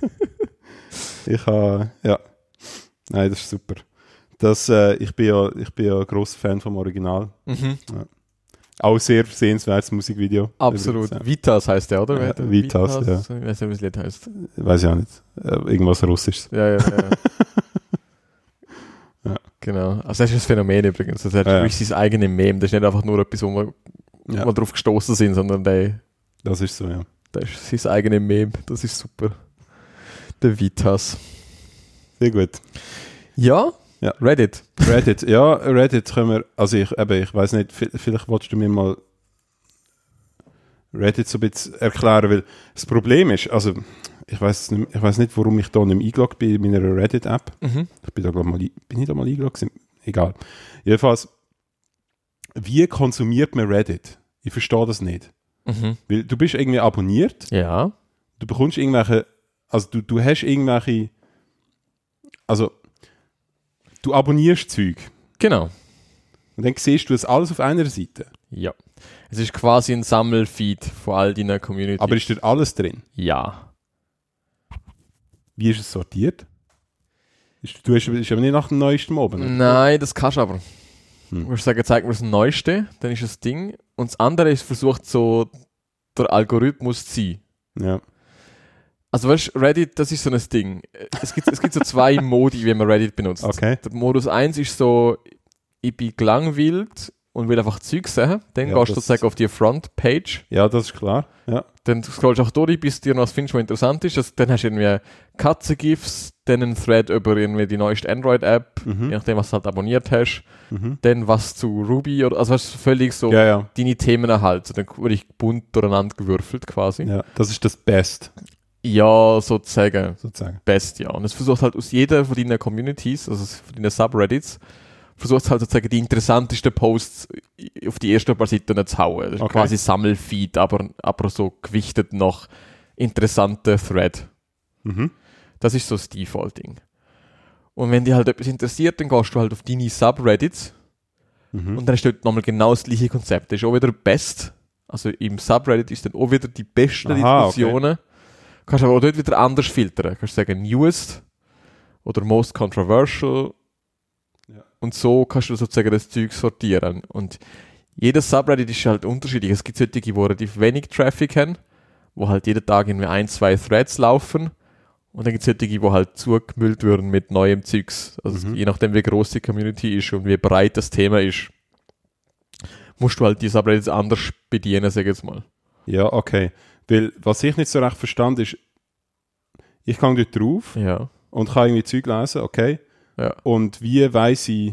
Ja. Nein, das ist super. Ich bin ja ein grosser Fan vom Original. Mhm. Ja. Auch sehr sehenswertes Musikvideo. Absolut. Ja. Vitas heißt der, oder? Ja, Vitas, ja. Ich weiß nicht, wie das Lied heißt. Weiß ich auch nicht. Irgendwas Russisches. Ja. Ja. Genau. Also das ist das Phänomen übrigens. Das hat wirklich sein eigenes Meme. Das ist nicht einfach nur etwas, wo wir drauf gestoßen sind, sondern das ist so, ja. Das ist sein eigenes Meme. Das ist super. Der Vitas. Sehr gut. Ja. Reddit, ja, Reddit können wir, also ich weiß nicht, vielleicht wolltest du mir mal Reddit so ein bisschen erklären, weil das Problem ist, also ich weiß nicht, warum ich da nicht eingeloggt bin in meiner Reddit-App. Ich bin ich da mal eingeloggt? Egal. Jedenfalls, wie konsumiert man Reddit? Ich verstehe das nicht. Weil du bist irgendwie abonniert. Ja. Du bekommst irgendwelche, also du hast irgendwelche, also du abonnierst Zeug. Genau. Und dann siehst du das alles auf einer Seite. Ja. Es ist quasi ein Sammelfeed von all deiner Community. Aber ist dort alles drin? Ja. Wie ist es sortiert? Ist aber nicht nach dem neuesten oben? Oder? Nein, das kannst du aber. Du musst sagen, zeig mir das Neueste, dann ist das Ding. Und das andere ist versucht so, der Algorithmus zu sein. Ja. Also weißt du, Reddit, das ist so ein Ding. Es gibt so zwei Modi, wie man Reddit benutzt. Okay. Der Modus 1 ist so, ich bin gelangweilt und will einfach Zeug sehen. Dann gehst du sozusagen auf die Frontpage. Ja, das ist klar. Ja. Dann scrollst du auch durch, bis dir noch was findest, was interessant ist. Also, dann hast du irgendwie Katzen-GIFs, dann einen Thread über irgendwie die neueste Android-App, je nachdem, was du halt abonniert hast. Dann was zu Ruby, oder, also weißt du, völlig so deine Themen halt. So, dann wirklich bunt durcheinander gewürfelt quasi. Ja, das ist das Best. Ja, sozusagen. Best, ja. Und es versucht halt aus jeder von deinen Communities, also von deinen Subreddits, versucht halt sozusagen die interessantesten Posts auf die ersten paar Seiten zu hauen. Das ist quasi Sammelfeed, aber so gewichtet nach interessanten Thread. Das ist so das Default-Ding. Und wenn dich halt etwas interessiert, dann gehst du halt auf deine Subreddits und dann ist dort nochmal genau das gleiche Konzept. Das ist auch wieder Best. Also im Subreddit ist dann auch wieder die besten Diskussionen. Okay. Kannst aber auch dort wieder anders filtern. Kannst sagen Newest oder Most Controversial. Ja. Und so kannst du sozusagen das Zeug sortieren. Und jedes Subreddit ist halt unterschiedlich. Es gibt solche, die relativ wenig Traffic haben, wo halt jeden Tag irgendwie 1-2 Threads laufen. Und dann gibt es solche, die halt zugemüllt werden mit neuem Zeugs. Also je nachdem, wie groß die Community ist und wie breit das Thema ist, musst du halt die Subreddits anders bedienen, sag ich jetzt mal. Ja, okay. Weil, was ich nicht so recht verstand, ist, ich kann dort drauf und kann irgendwie Zeug lesen, okay. Ja. Und wie weiss ich,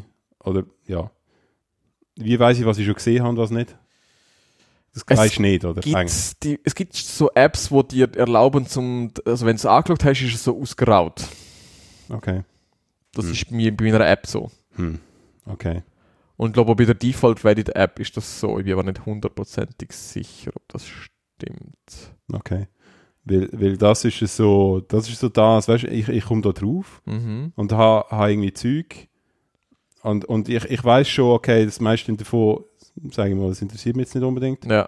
was ich schon gesehen habe und was nicht? Das weißt du nicht, oder? Es gibt so Apps, die dir erlauben, also wenn du es angeschaut hast, ist es so ausgeraut. Okay. Das ist bei meiner App so. Okay. Und ich glaube, bei der Default Reddit App ist das so. Ich bin aber nicht 100% sicher, ob das stimmt. Okay. Weil das ist so das, weißt du, ich komme da drauf und habe irgendwie Zeug und ich weiß schon, okay, das meiste davon, sage ich mal, das interessiert mich jetzt nicht unbedingt. Ja.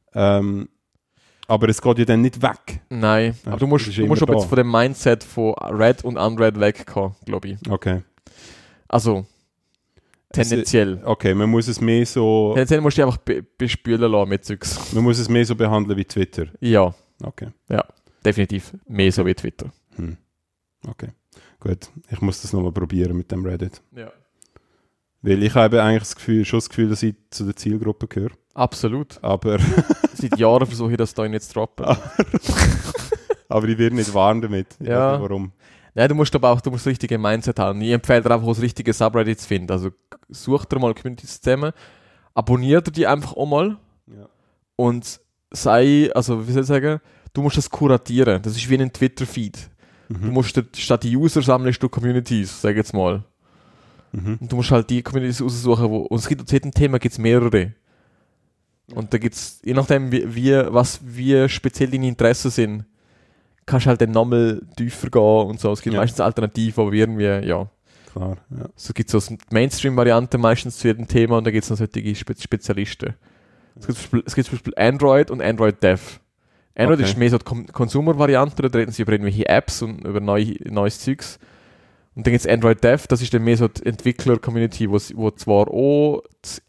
Aber es geht ja dann nicht weg. Nein, aber du musst schon jetzt von dem Mindset von Red und Unread wegkommen, glaube ich. Okay. Also, tendenziell. Okay, man muss es mehr so... Tendenziell musst du dich einfach bespülen lassen mit Zeugs. Man muss es mehr so behandeln wie Twitter. Ja. Okay. Ja, definitiv. Mehr so wie Twitter. Okay. Gut, ich muss das nochmal probieren mit dem Reddit. Ja. Weil ich habe eigentlich schon das Gefühl, dass ich zu der Zielgruppe gehöre. Absolut. Aber... Seit Jahren versuche ich das da nicht zu droppen. Aber ich werde nicht warm damit. Ich weiß nicht, warum. Nein, du musst das richtige Mindset haben. Ich empfehle dir einfach, das richtige Subreddit zu finden. Also such dir mal Communities zusammen, abonniere dir die einfach auch mal und wie soll ich sagen, du musst das kuratieren. Das ist wie ein Twitter-Feed. Du musst statt die User sammelst du Communities, sag ich jetzt mal. Und du musst halt die Communities aussuchen, und es gibt zu jedem Thema gibt's mehrere. Und da gibt's, je nachdem wie speziell deine Interessen sind, kannst du halt dann nochmal tiefer gehen und so. Es gibt meistens Alternativen, aber irgendwie, Klar, ja. So gibt es so Mainstream-Varianten meistens zu jedem Thema und da gibt es noch solche Spezialisten. Es gibt zum Beispiel Android und Android Dev. Android ist mehr so die Consumer-Variante, da reden sie über irgendwelche Apps und über neues Zeugs. Und dann gibt es Android Dev, das ist dann mehr so die Entwickler-Community, wo zwar auch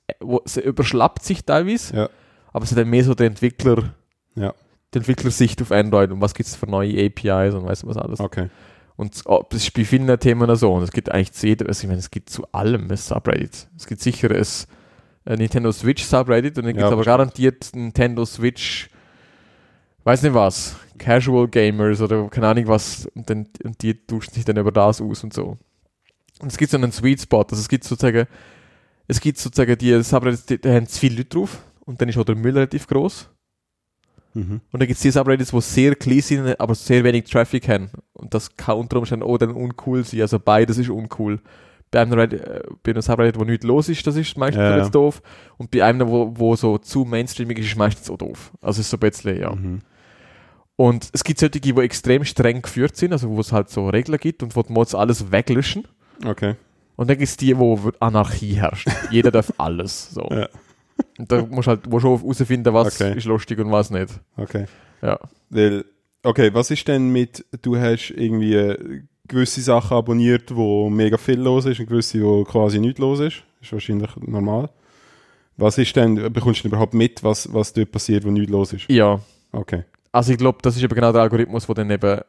es überschlappt sich teilweise, aber es hat dann mehr so die Entwicklersicht auf Android und was gibt es für neue APIs und weißt du was alles. Okay. Und das ist bei vielen Themen so. Und es gibt eigentlich zu jedem, also ich meine, es gibt zu allem ein Subreddit. Es gibt sicher ein Nintendo Switch Subreddit und dann gibt es aber garantiert Nintendo Switch, weiß nicht was, Casual Gamers oder keine Ahnung was und die tauschen sich dann über das aus und so. Und es gibt so einen Sweet Spot, also es gibt sozusagen die Subreddits, da haben zu viele Leute drauf und dann ist auch der Müll relativ groß. Und dann gibt es die Subreddits, die sehr klein sind, aber sehr wenig Traffic haben. Und das kann unter Umständen auch dann uncool sein. Also beides ist uncool. Bei einem Subreddit, wo nichts los ist, das ist meistens doof. Und bei einem, wo so zu mainstreamig ist meistens auch doof. Also es ist so ein bisschen, ja. Und es gibt solche, die extrem streng geführt sind, also wo es halt so Regeln gibt und wo die Mods alles weglöschen. Okay. Und dann gibt es die, wo Anarchie herrscht. Jeder darf alles. So. Ja. Und da musst du halt schon herausfinden, was ist lustig und was nicht. Okay. Ja. Okay, was ist denn mit, du hast irgendwie gewisse Sachen abonniert, wo mega viel los ist und gewisse, wo quasi nichts los ist? Ist wahrscheinlich normal. Was ist denn, bekommst du denn überhaupt mit, was dort passiert, wo nichts los ist? Ja. Okay. Also ich glaube, das ist eben genau der Algorithmus, der dann eben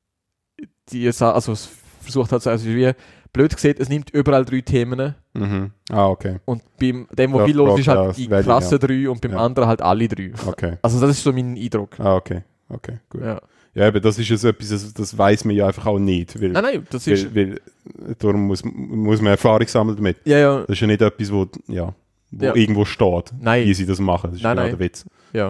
es versucht hat, also wie blöd gesagt, es nimmt überall 3 Themen. Okay. Und beim dem, wo viel los ist, halt die krassen 3 und beim anderen halt alle 3. Okay. Also das ist so mein Eindruck. Okay, gut. Ja, aber das ist ja so etwas, das weiss man ja einfach auch nicht. Weil, nein, das ist... Weil darum muss man Erfahrung sammeln damit. Ja. Das ist ja nicht etwas, wo irgendwo steht, wie sie das machen. Das ist genau der Witz. Ja.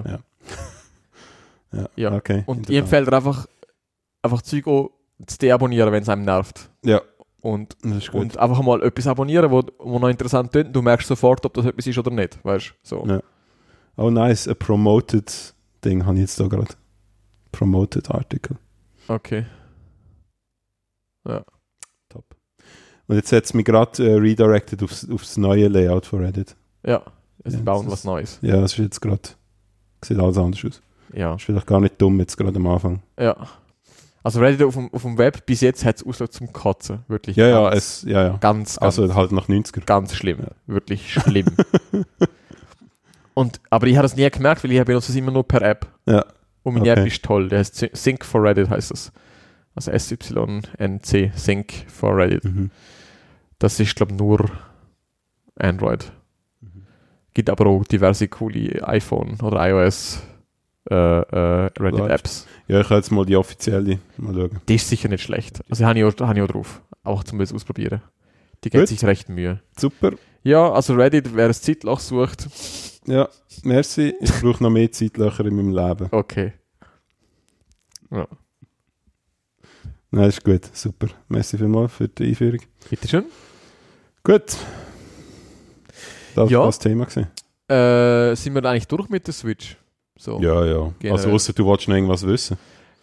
Okay. Und ich empfehle dir einfach Zeug auch zu deabonnieren, wenn es einem nervt. Ja. Und einfach mal etwas abonnieren, wo noch interessant klingt. Du merkst sofort, ob das etwas ist oder nicht. Weißt so. Ja. Oh, nice. Ein promoted Ding habe ich jetzt da gerade. Promoted Article. Okay. Ja. Top. Und jetzt hat es mich gerade redirected aufs neue Layout von Reddit. Ja. Sie bauen was Neues. Ja, das ist jetzt gerade. Sieht alles anders aus. Ja. Ist vielleicht gar nicht dumm jetzt gerade am Anfang. Ja. Also Reddit auf dem Web bis jetzt hat es Ausschlag zum Kotzen. Wirklich. Ganz. Also halt nach 90er. Ganz schlimm. Ja. Wirklich schlimm. Aber ich habe das nie gemerkt, weil ich benutze es immer nur per App. Ja. Und meine App ist toll. Der heißt Sync for Reddit heißt das. Also SYNC, Sync for Reddit. Das ist, glaube ich, nur Android. Gibt aber auch diverse coole iPhone oder iOS Reddit-Apps. Ja, ich kann jetzt mal die offizielle mal schauen. Die ist sicher nicht schlecht. Also habe ich auch drauf. Auch zum Ausprobieren. Die gibt sich recht Mühe. Super. Ja, also Reddit, wer ein Zeitloch sucht. Ja, merci. Ich brauche noch mehr Zeitlöcher in meinem Leben. Okay. Ja. Nein, ist gut. Super. Merci vielmals für die Einführung. Bitteschön. Gut. Das war das Thema gewesen. Sind wir eigentlich durch mit der Switch? So. Ja. Generell. Also ausser du wolltest noch irgendwas wissen.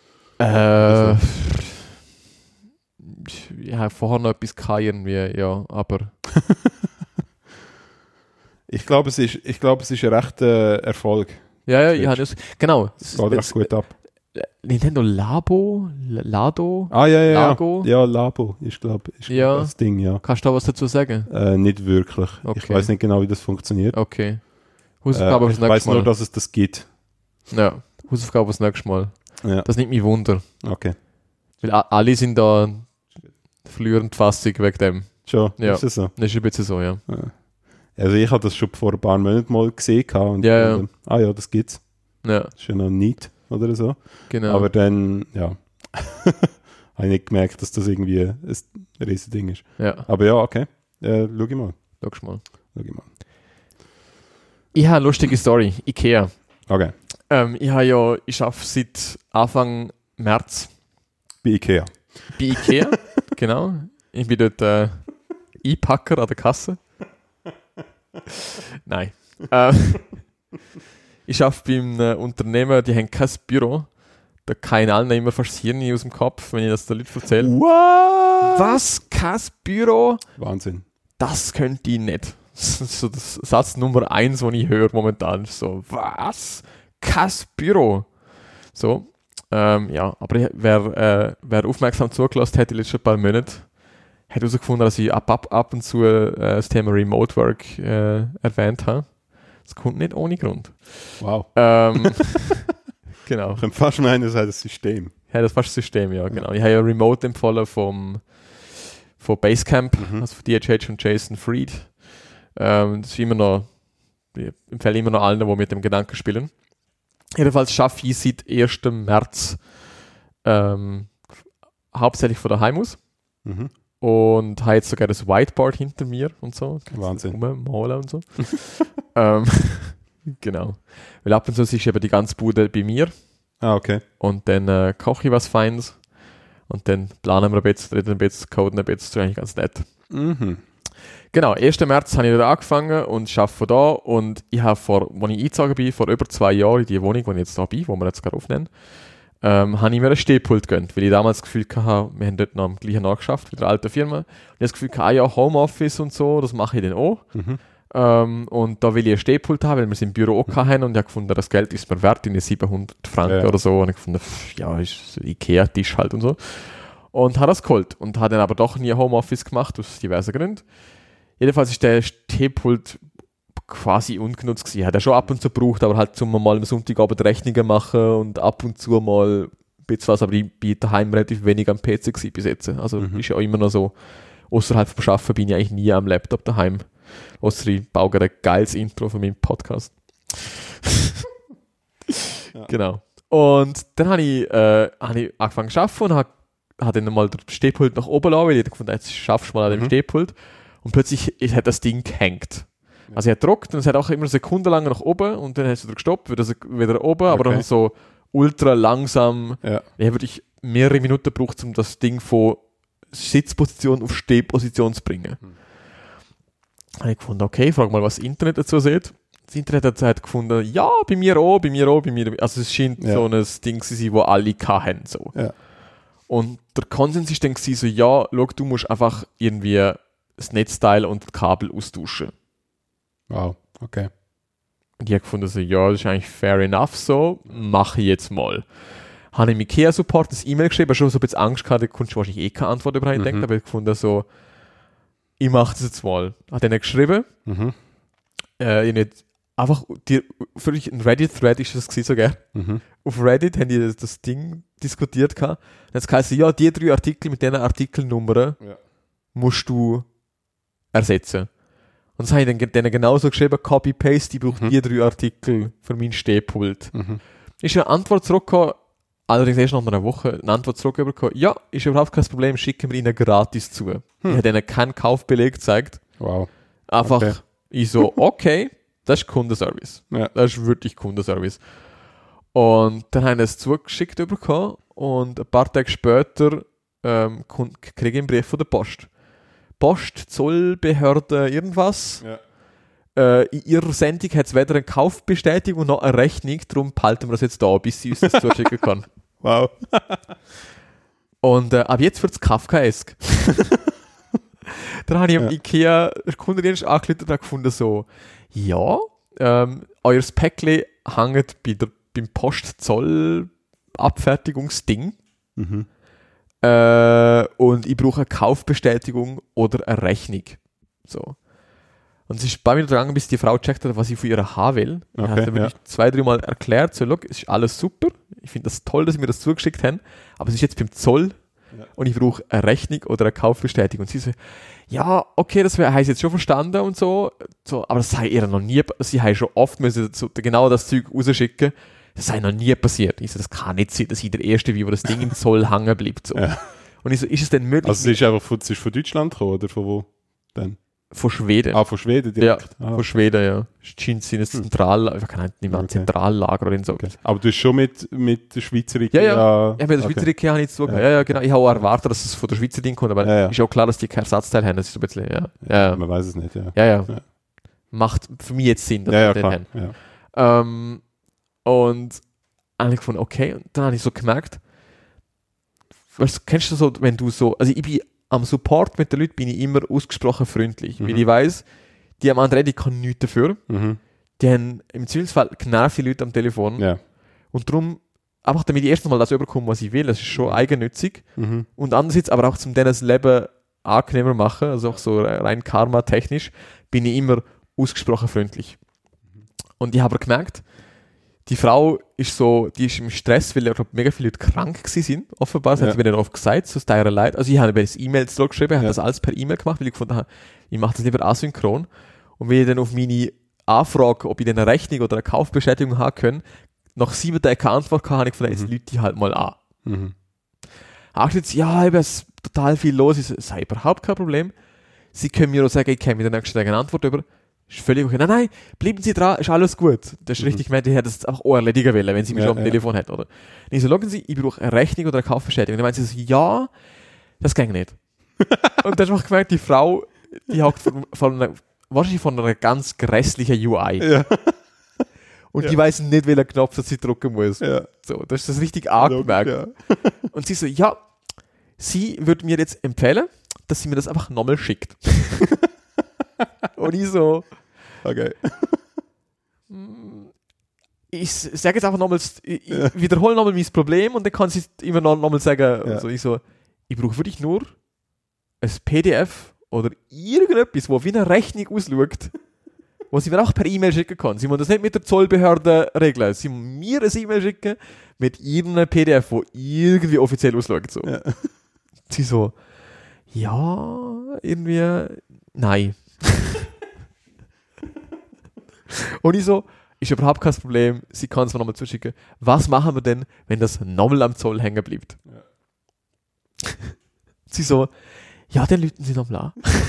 Ich habe vorher noch etwas irgendwie, aber... Ich glaube, es ist ein rechter Erfolg. Ja, genau. Es geht recht gut ab. Nintendo Lado? Lago? Ja, Labo ist, glaube ich, das Ding, ja. Kannst du da was dazu sagen? Nicht wirklich. Okay. Ich weiß nicht genau, wie das funktioniert. Okay. Hausaufgabe ich weiß nur, dass es das gibt. Ja, Hausaufgabe das nächste Mal. Ja. Das nimmt mich Wunder. Okay. Weil alle sind da verlierend fassig wegen dem. Schon? Ja. Ist das so? Das ist ein bisschen so, ja. Also ich habe das schon vor ein paar Monaten mal gesehen. Und das gibt's. Ja. Das ist ja noch nicht oder so. Genau. Aber dann, habe ich nicht gemerkt, dass das irgendwie ein riesiges Ding ist. Ja. Aber ja, okay. Schau ich mal. Ich habe eine lustige Story. Ikea. Okay. Ich arbeite seit Anfang März. Bei Ikea. Genau. Ich bin dort Einpacker an der Kasse. Nein. Ich arbeite bei einem Unternehmen, die haben kein Büro. Da kann ich allen immer fast das Hirn aus dem Kopf, wenn ich das den Leuten erzähle. What? Was? Kein Büro? Wahnsinn. Das könnte ich nicht. So das Satz Nummer 1, den ich höre momentan. So, was? Kein Büro? So, aber wer aufmerksam zugelassen hat die letzten paar Monate, hat herausgefunden, dass ich ab und zu das Thema Remote Work erwähnt habe. Das kommt nicht ohne Grund. Wow. Genau. Ich kann fast meinen, das ist das System. Ja, das ist fast das System, ja, genau. Ich habe ja Remote empfohlen von Basecamp, also von DHH und Jason Fried. Das ist immer noch, ich empfehle immer noch allen, die mit dem Gedanken spielen. Jedenfalls schaffe ich seit 1. März hauptsächlich von daheim aus. Und habe jetzt sogar das Whiteboard hinter mir und so. Wahnsinn. Malen und so. Genau. Weil ab und zu ist eben die ganze Bude bei mir. Ah, okay. Und dann koche ich was Feines. Und dann planen wir ein bisschen, reden ein bisschen, coden ein bisschen. Das ist eigentlich ganz nett. Genau, 1. März habe ich wieder angefangen und arbeite von da. Und ich habe als ich eingezogen bin, vor über 2 Jahren in die Wohnung, wo ich jetzt da bin, wo wir jetzt gerade aufnehmen, habe ich mir ein Stehpult gegönnt, weil ich damals das Gefühl hatte, wir haben dort noch am gleichen nachgeschafft wie der alten Firma. Und ich habe das Gefühl hatte, ja, Homeoffice und so, das mache ich dann auch. Und da will ich ein Stehpult haben, weil wir es im Büro auch hatten und ich habe gefunden, das Geld ist mir wert, in 700 Franken oder so. Und ich gefunden, ja, ist ein Ikea-Tisch halt und so. Und habe das geholt und habe dann aber doch nie Homeoffice gemacht, aus diversen Gründen. Jedenfalls ist der Stehpult quasi ungenutzt gewesen. Hat er schon ab und zu gebraucht, aber halt zum mal am Sonntagabend Rechnungen machen und ab und zu mal ein bisschen was, aber ich bin daheim relativ wenig am PC gewesen bis jetzt. Also ist ja auch immer noch so, außerhalb vom Arbeiten bin ich eigentlich nie am Laptop daheim. Außer ich baue gerade ein geiles Intro von meinem Podcast. Genau. Und dann habe ich angefangen zu arbeiten und habe dann mal den Stehpult nach oben lassen, weil ich gefunden, jetzt schaffst du mal an dem Stehpult. Und plötzlich hat das Ding gehängt. Also er hat gedruckt und es hat auch immer sekundenlang nach oben und dann hast du gestoppt, wieder oben, aber dann so ultra langsam. Ja. Ich habe wirklich mehrere Minuten gebraucht, um das Ding von Sitzposition auf Stehposition zu bringen. Da habe ich gefunden, okay, frag mal, was das Internet dazu sieht. Das Internet hat gefunden, ja, bei mir auch. Also es scheint so ein Ding zu sein, das alle hatten. So. Ja. Und der Konsens ist dann so, ja, schau, du musst einfach irgendwie das Netzteil und das Kabel austauschen. Wow, okay. Und ich habe gefunden, so, ja, das ist eigentlich fair enough so, mache ich jetzt mal. Habe im IKEA-Support ein E-Mail geschrieben, schon so ein bisschen Angst gehabt, da konntest du wahrscheinlich keine Antwort über gedacht, aber ich habe gefunden, so, ich mache das jetzt mal. Habe denen geschrieben, einfach, für mich ein Reddit-Thread ist das gewesen sogar. Auf Reddit haben die das Ding diskutiert gehabt. Und jetzt heisst es, ja, die 3 Artikel mit diesen Artikelnummern musst du ersetzen. Und das habe ich dann genauso geschrieben, Copy-Paste, ich brauche die 3 Artikel für mein Stehpult. Ist eine Antwort zurückgekommen, allerdings erst nach einer Woche, eine Antwort zurückgekommen, ja, ist überhaupt kein Problem, schicken wir ihnen gratis zu. Ich habe denen keinen Kaufbeleg gezeigt. Wow. Einfach, ich so, okay, das ist Kundenservice. Ja. Das ist wirklich Kundenservice. Und dann haben sie es zugeschickt bekommen und ein paar Tage später kriege ich einen Brief von der Post. Post, Zollbehörde, irgendwas. Ja. In ihrer Sendung hat es weder eine Kaufbestätigung noch eine Rechnung, darum behalten wir das jetzt da, bis sie uns das zuschicken kann. Wow. Und ab jetzt wird es Kafkaesk. Dann habe ich am IKEA Kundendienst angerufen und gefunden, so, ja, euer Päckchen hängt beim Postzollabfertigungsding. Und ich brauche eine Kaufbestätigung oder eine Rechnung. So. Und es ist ein paar Minuten gegangen, bis die Frau gecheckt hat, was ich von ihr haben will. Ich habe mir 2-3 Mal erklärt, so, look, es ist alles super. Ich finde das toll, dass sie mir das zugeschickt haben, aber es ist jetzt beim Zoll und ich brauche eine Rechnung oder eine Kaufbestätigung. Und sie so, ja, okay, das habe ich jetzt schon verstanden und so, aber das sei ihr noch nie, sie haben schon oft müssen genau das Zeug rausschicken. Das sei noch nie passiert. Ich so, das kann nicht sein, dass ich der Erste bin, wo das Ding im Zoll hängen bleibt. So. Ja. Und ich so, ist es denn möglich? Also es ist einfach von Deutschland gekommen, oder von wo denn? Von Schweden. Von Schweden direkt? Ja, von Schweden, ja. Scheint sie ein Zentrallager oder so. Okay. Aber du hast schon mit der Schweizer IKEA... Ja, mit der Schweizer IKEA habe ich jetzt zugehört. Ja, genau. Ich habe auch erwartet, dass es von der Schweizer Ding kommt, aber ist auch klar, dass die kein Ersatzteil haben. Das ist so ein bisschen, man weiß es nicht, ja. Macht für mich jetzt Sinn, dass wir den haben. Ja. Und eigentlich gefunden, okay, und dann habe ich so gemerkt, kennst du so, wenn du so, also ich bin am Support mit den Leuten bin ich immer ausgesprochen freundlich, weil ich weiss, die am anderen, die können nichts dafür, die haben im Zweifelsfall genervte Leute am Telefon und darum, einfach damit ich erst mal das überkomme, was ich will, das ist schon eigennützig und andererseits aber auch zum denen das Leben angenehmer machen, also auch so rein karma-technisch, bin ich immer ausgesprochen freundlich. Und ich habe gemerkt, die Frau ist im Stress, weil ja, glaube mega viele Leute krank sind, offenbar. Das hat sie mir dann oft gesagt, so ist ihrer Leid. Also ich habe mir E-Mails zurückgeschrieben, habe das alles per E-Mail gemacht, weil ich gefunden habe, ich mache das lieber asynchron. Und wenn ich dann auf meine Anfrage, ob ich dann eine Rechnung oder eine Kaufbestätigung haben kann, nach 7 Tagen keine Antwort hatte, habe ich gefunden, jetzt lüte ich halt mal an. Hast jetzt, ja, eben, es ist total viel los, es sei überhaupt kein Problem. Sie können mir auch sagen, ich kann mir den nächsten Tag eine Antwort über. Ist völlig okay. Nein, bleiben Sie dran, ist alles gut. Das ist richtig gemeint, ich hätte das einfach auch erledigen wollen, wenn Sie mich schon am Telefon hätten, oder? Und ich so, schauen Sie, ich brauche eine Rechnung oder eine Kaufbestätigung. Und dann meinen sie so, ja, das ging nicht. Und dann habe ich gemerkt, die Frau, die hockt wahrscheinlich von einer ganz grässlichen UI. Ja. Und die weiß nicht, welchen Knopf sie drücken muss. Ja. So, das ist das richtig angemerkt. Ja. Und sie so, ja, sie würde mir jetzt empfehlen, dass sie mir das einfach nochmal schickt. Und ich so, okay. Ich sage jetzt einfach nochmal, ich wiederhole nochmal mein Problem und dann kann sie immer nochmal sagen. Ja. Also ich so, ich brauche wirklich nur ein PDF oder irgendetwas, wo wie eine Rechnung ausschaut, wo sie mir auch per E-Mail schicken kann. Sie muss das nicht mit der Zollbehörde regeln. Sie muss mir ein E-Mail schicken mit irgendeinem PDF, wo irgendwie offiziell ausschaut. So. Ja. Sie so, ja, irgendwie, nein. Und ich so, ist überhaupt kein Problem, sie kann es mir nochmal zuschicken. Was machen wir denn, wenn das nochmal am Zoll hängen bleibt? Ja. Sie so, ja, dann lüten sie nochmal an.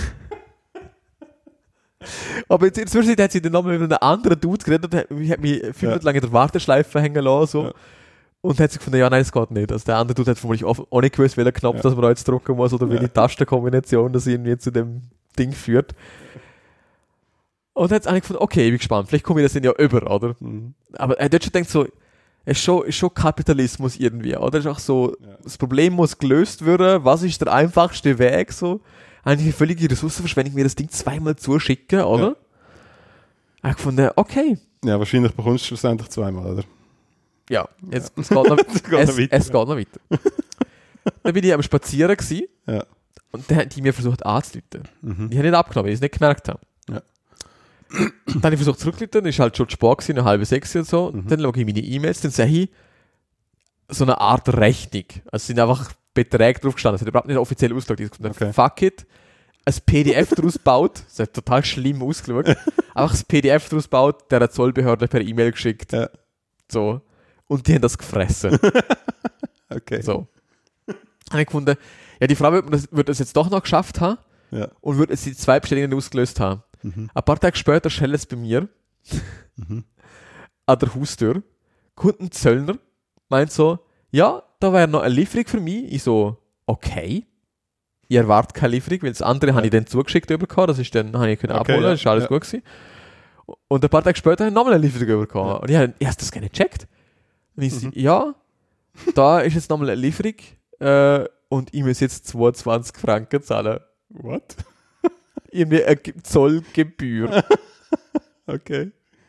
Aber jetzt inzwischen hat sie dann nochmal mit einem anderen Dude geredet und hat mich 5 Minuten lang in der Warteschleife hängen lassen. So. Ja. Und hat sich gefunden, ja, nein, das geht nicht. Also der andere Dude hat vermutlich auch nicht gewusst, welchen Knopf dass man da jetzt drücken muss oder welche Tastenkombination das irgendwie zu dem Ding führt. Und dann hat es eigentlich gefunden, okay, ich bin gespannt, vielleicht komme ich das dann ja über, oder? Aber er hat schon gedacht, so, es ist schon Kapitalismus irgendwie, oder? Es ist auch so, das Problem muss gelöst werden, was ist der einfachste Weg, so? Eigentlich eine völlige Ressourcenverschwendung, mir das Ding 2-mal zuschicken, oder? Ja. Ich habe gefunden, okay. Ja, wahrscheinlich bekommst du schlussendlich 2-mal, oder? Ja, es geht noch weiter. Dann bin ich am Spazieren gewesen, und dann haben die mir versucht anzurufen. Die haben nicht abgenommen, weil ich es nicht gemerkt habe. Ja. Dann habe ich versucht zurückzurufen, ist halt schon Sport gewesen, 5:30 oder so. Dann schaue ich meine E-Mails, dann sehe ich so eine Art Rechnung. Also es sind einfach Beträge drauf gestanden, es hat überhaupt nicht offiziell ausgeschaut. Okay. Fuck it, ein PDF daraus baut, das hat total schlimm ausgeschaut, einfach das PDF daraus baut, der Zollbehörde per E-Mail geschickt. Ja. So. Und die haben das gefressen. Okay. So. Habe ich gefunden, ja, die Frau wird das jetzt doch noch geschafft haben und wird jetzt die 2 Bestellungen ausgelöst haben. Ein paar Tage später schellt es bei mir an der Haustür, kommt ein Zöllner, meint so, ja, da wäre noch eine Lieferung für mich. Ich so, okay, ich erwarte keine Lieferung, weil das andere habe ich dann zugeschickt bekommen, das ist dann, habe ich können abholen, das ist alles gut gewesen. Und ein paar Tage später habe ich nochmal eine Lieferung bekommen. Und ich habe das gar nicht gecheckt. Und ich so, ja, da ist jetzt nochmal eine Lieferung und ich muss jetzt 22 Franken zahlen. What? Irgendwie eine Zollgebühr. Okay.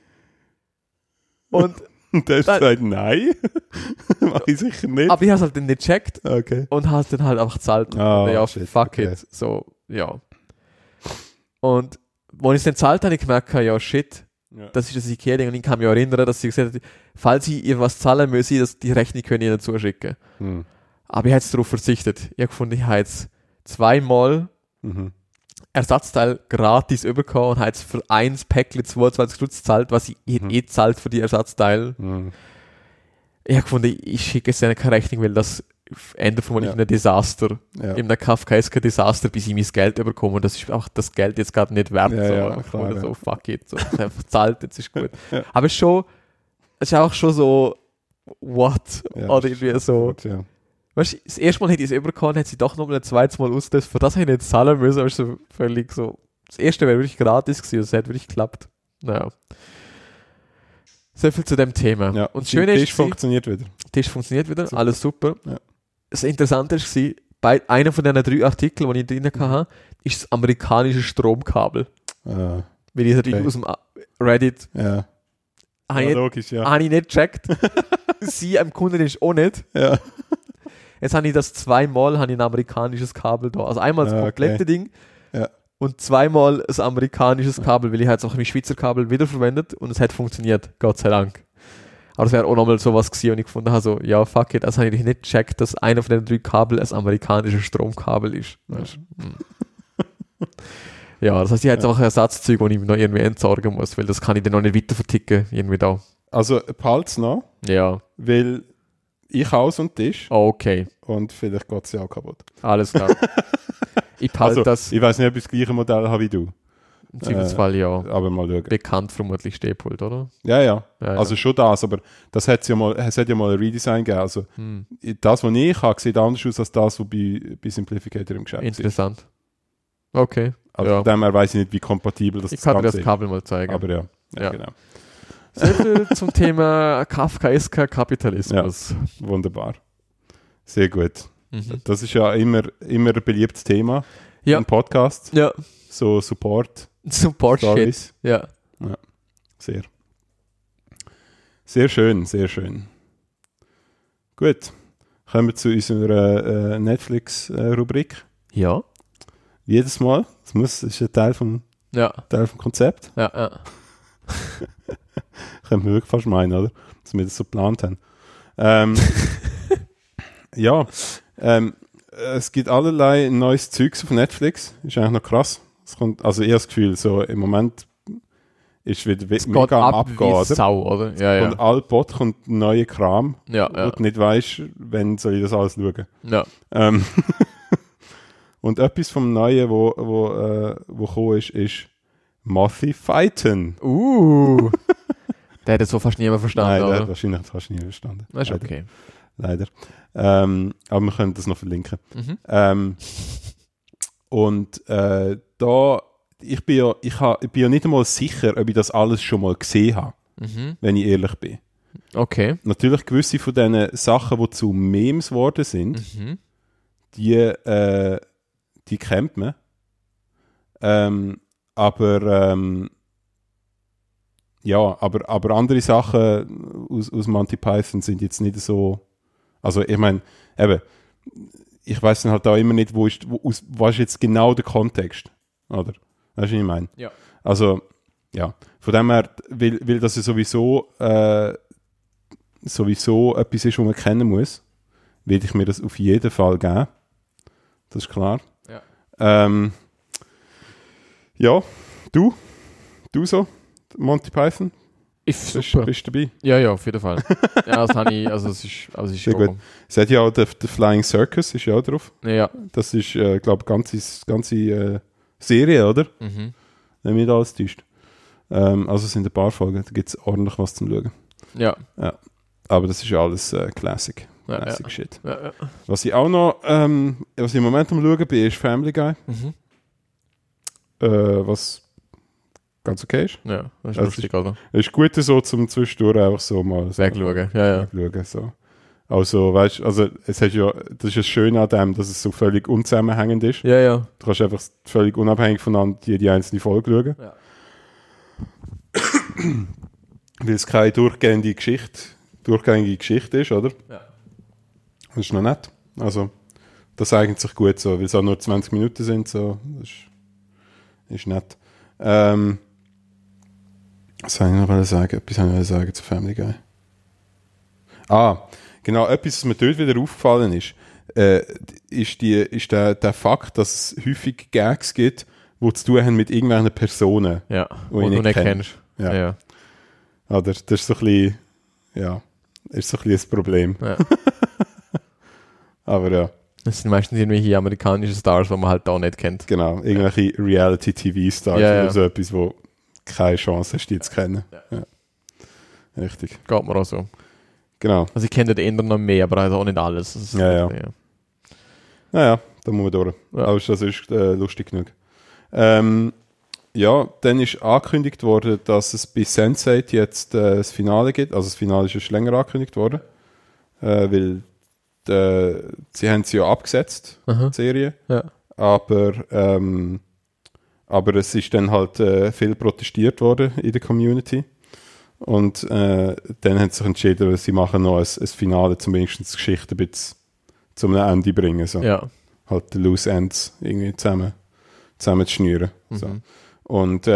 Und der ist gesagt, nein, mach ich sicher nicht. Aber ich habe es halt dann nicht gecheckt und habe es dann halt einfach gezahlt. Ja, shit, fuck it. So, ja. Und als ich es dann gezahlt habe, habe ich gemerkt, ja, shit, das ist das Ikea-Ding. Und ich kann mich erinnern, dass sie gesagt hat, falls ich irgendwas zahlen muss, dass die Rechnung können ihnen zuschicken. Aber ich habe jetzt darauf verzichtet. Ich habe gefunden, ich habe jetzt 2-mal Ersatzteil gratis bekommen und habe jetzt für 1 Päckchen 22 Stutz gezahlt, was ich zahlt für die Ersatzteile. Ich habe gefunden, ich schicke jetzt keine Rechnung, weil das endet vermutlich in einem Desaster, in einem kafkaesken Desaster, bis ich mein Geld bekomme. Und das ist auch das Geld jetzt gerade nicht wert. So, fuck it. So, einfach zahlt, jetzt ist gut. Aber es ist auch schon so, what? Oder irgendwie so. Gut, weißt du, das erste Mal hätte ich es bekommen, hätte sie doch noch mal ein zweites Mal ausgelöst. Für das hätte ich nicht zahlen müssen, aber so völlig so. Das erste wäre wirklich gratis gewesen, das hätte wirklich geklappt. Naja. So viel zu dem Thema. Ja, und schön ist, Tisch funktioniert wieder. Super. Alles super. Ja. Das Interessante war, bei einer von diesen 3 Artikeln, die ich drin hatte, ist das amerikanische Stromkabel. Weil ich natürlich aus dem Reddit habe ich nicht gecheckt. Sie am Kunden ist auch nicht. Ja. Jetzt habe ich das zweimal ein amerikanisches Kabel da. Also einmal das komplette Ding und zweimal das amerikanisches Kabel, weil ich halt auch mein Schweizer Kabel wiederverwendet und es hat funktioniert, Gott sei Dank. Aber es wäre auch nochmal sowas gewesen und ich gefunden habe, so, ja, fuck it, also habe ich nicht gecheckt, dass einer von den 3 Kabel ein amerikanisches Stromkabel ist. Ja, das heißt, ich habe jetzt auch ein Ersatzzeug, das ich noch irgendwie entsorgen muss, weil das kann ich dann noch nicht weiter verticken, irgendwie da. Also, behalt's noch. Ja. Weil ich Haus und Tisch. Okay. Und vielleicht geht es ja auch kaputt. Alles klar. Ich behalte das. Ich weiß nicht, ob ich das gleiche Modell habe wie du. Im Zweifelsfall ja. Aber mal schauen. Bekannt vermutlich Stehpult, oder? Ja. Also schon das, aber es hat ja mal ein Redesign gegeben. Also das, was ich habe, sieht anders aus als das, was bei Simplificator im Geschäft ist. Interessant. Okay. Also von dem her weiss ich nicht, wie kompatibel das Ganze ist. Ich kann dir das Kabel mal zeigen. Aber ja, genau. Sehr viel zum Thema kafkaesker Kapitalismus. Ja, wunderbar. Sehr gut. Das ist ja immer ein beliebtes Thema im Podcast. Ja. So Support Shit. Ja. Sehr. Sehr schön, sehr schön. Gut. Kommen wir zu unserer Netflix-Rubrik. Ja. Jedes Mal. Das ist ein Teil vom Konzept. Ja. Können wir wirklich fast meinen, oder? Dass wir das so geplant haben. Es gibt allerlei neues Zeugs auf Netflix. Ist eigentlich noch krass. Also ich habe das Gefühl, so im Moment ist wieder mega am Abgehen, oder? Sau, oder? Ja. Und allbot kommt neuer Kram, wo du nicht weißt, wenn soll ich das alles schauen. Ja. Und etwas vom Neuen, wo gekommen ist Mothy Fighten. Der hat das so fast niemand verstanden, Nein, oder? der hat wahrscheinlich fast niemand verstanden. Das ist okay. Leider. Aber wir können das noch verlinken. Ich bin ja nicht einmal sicher, ob ich das alles schon mal gesehen habe, wenn ich ehrlich bin. Okay. Natürlich gewisse von diesen Sachen, die zu Memes geworden sind, die kennt man. Aber andere Sachen aus Monty Python sind jetzt nicht so. Also ich meine, eben, ich weiß dann halt auch immer nicht, was ist jetzt genau der Kontext, oder? Weißt du, was ich meine? Ja. Also, ja, von dem her, weil das ja sowieso etwas ist, was man kennen muss, will ich mir das auf jeden Fall geben. Das ist klar. Ja. Du so, Monty Python? Bist du dabei? Ja, auf jeden Fall. Ja, das habe ich, es ist sehr gut. Es hat ja auch der Flying Circus, ist ja auch drauf. Ja. Das ist, glaube ich, ganze Serie, oder? Wenn mich da alles täuscht. Also es sind ein paar Folgen, da gibt es ordentlich was zum Schauen. Ja. Aber das ist ja alles Classic. Classic Shit. Ja. Was ich auch noch, was ich im Moment am Schauen bin, ist Family Guy. Was ganz okay ist. Ja, das ist lustig, oder? Es ist gut so zum Zwischendurch einfach so mal wegschauen. Ja. Wegschauen, so. Also, weißt du, das ist ja schön an dem, dass es so völlig unzusammenhängend ist. Ja. Du kannst einfach völlig unabhängig voneinander die einzelne Folge schauen. Ja. Weil es keine durchgängige Geschichte ist, oder? Ja. Das ist noch nett. Also, das eignet sich gut so, weil es auch nur 20 Minuten sind, so. Das ist nett. Was wollte ich noch sagen? Etwas wollte ich sagen zu Family Guy. Genau, etwas, was mir dort wieder aufgefallen ist der Fakt, dass es häufig Gags gibt, die zu tun haben mit irgendwelchen Personen, die du nicht kennst. Ja. Oder? Das ist so ein bisschen, ist so ein bisschen ein Problem. Ja. Aber ja. Das sind meistens irgendwelche amerikanischen Stars, die man halt auch nicht kennt. Genau, irgendwelche Reality-TV-Stars oder so etwas, wo keine Chance hast, die zu kennen. Ja. Richtig. Geht mir auch so. Genau. Also ich kenne den anderen noch mehr, aber also auch nicht alles. Das ist Naja, da muss man durch. Ja. Aber das ist lustig genug. Dann ist angekündigt worden, dass es bei Sense8 jetzt das Finale gibt. Also das Finale ist schon länger angekündigt worden. Weil sie haben sie ja abgesetzt, die Serie. Ja. Aber es ist dann halt viel protestiert worden in der Community. Und dann haben sie sich entschieden, sie machen noch ein Finale, zumindest die Geschichte ein bisschen zum Ende bringen. So. Ja. Halt die Loose Ends irgendwie zusammen zu schnüren. So. Und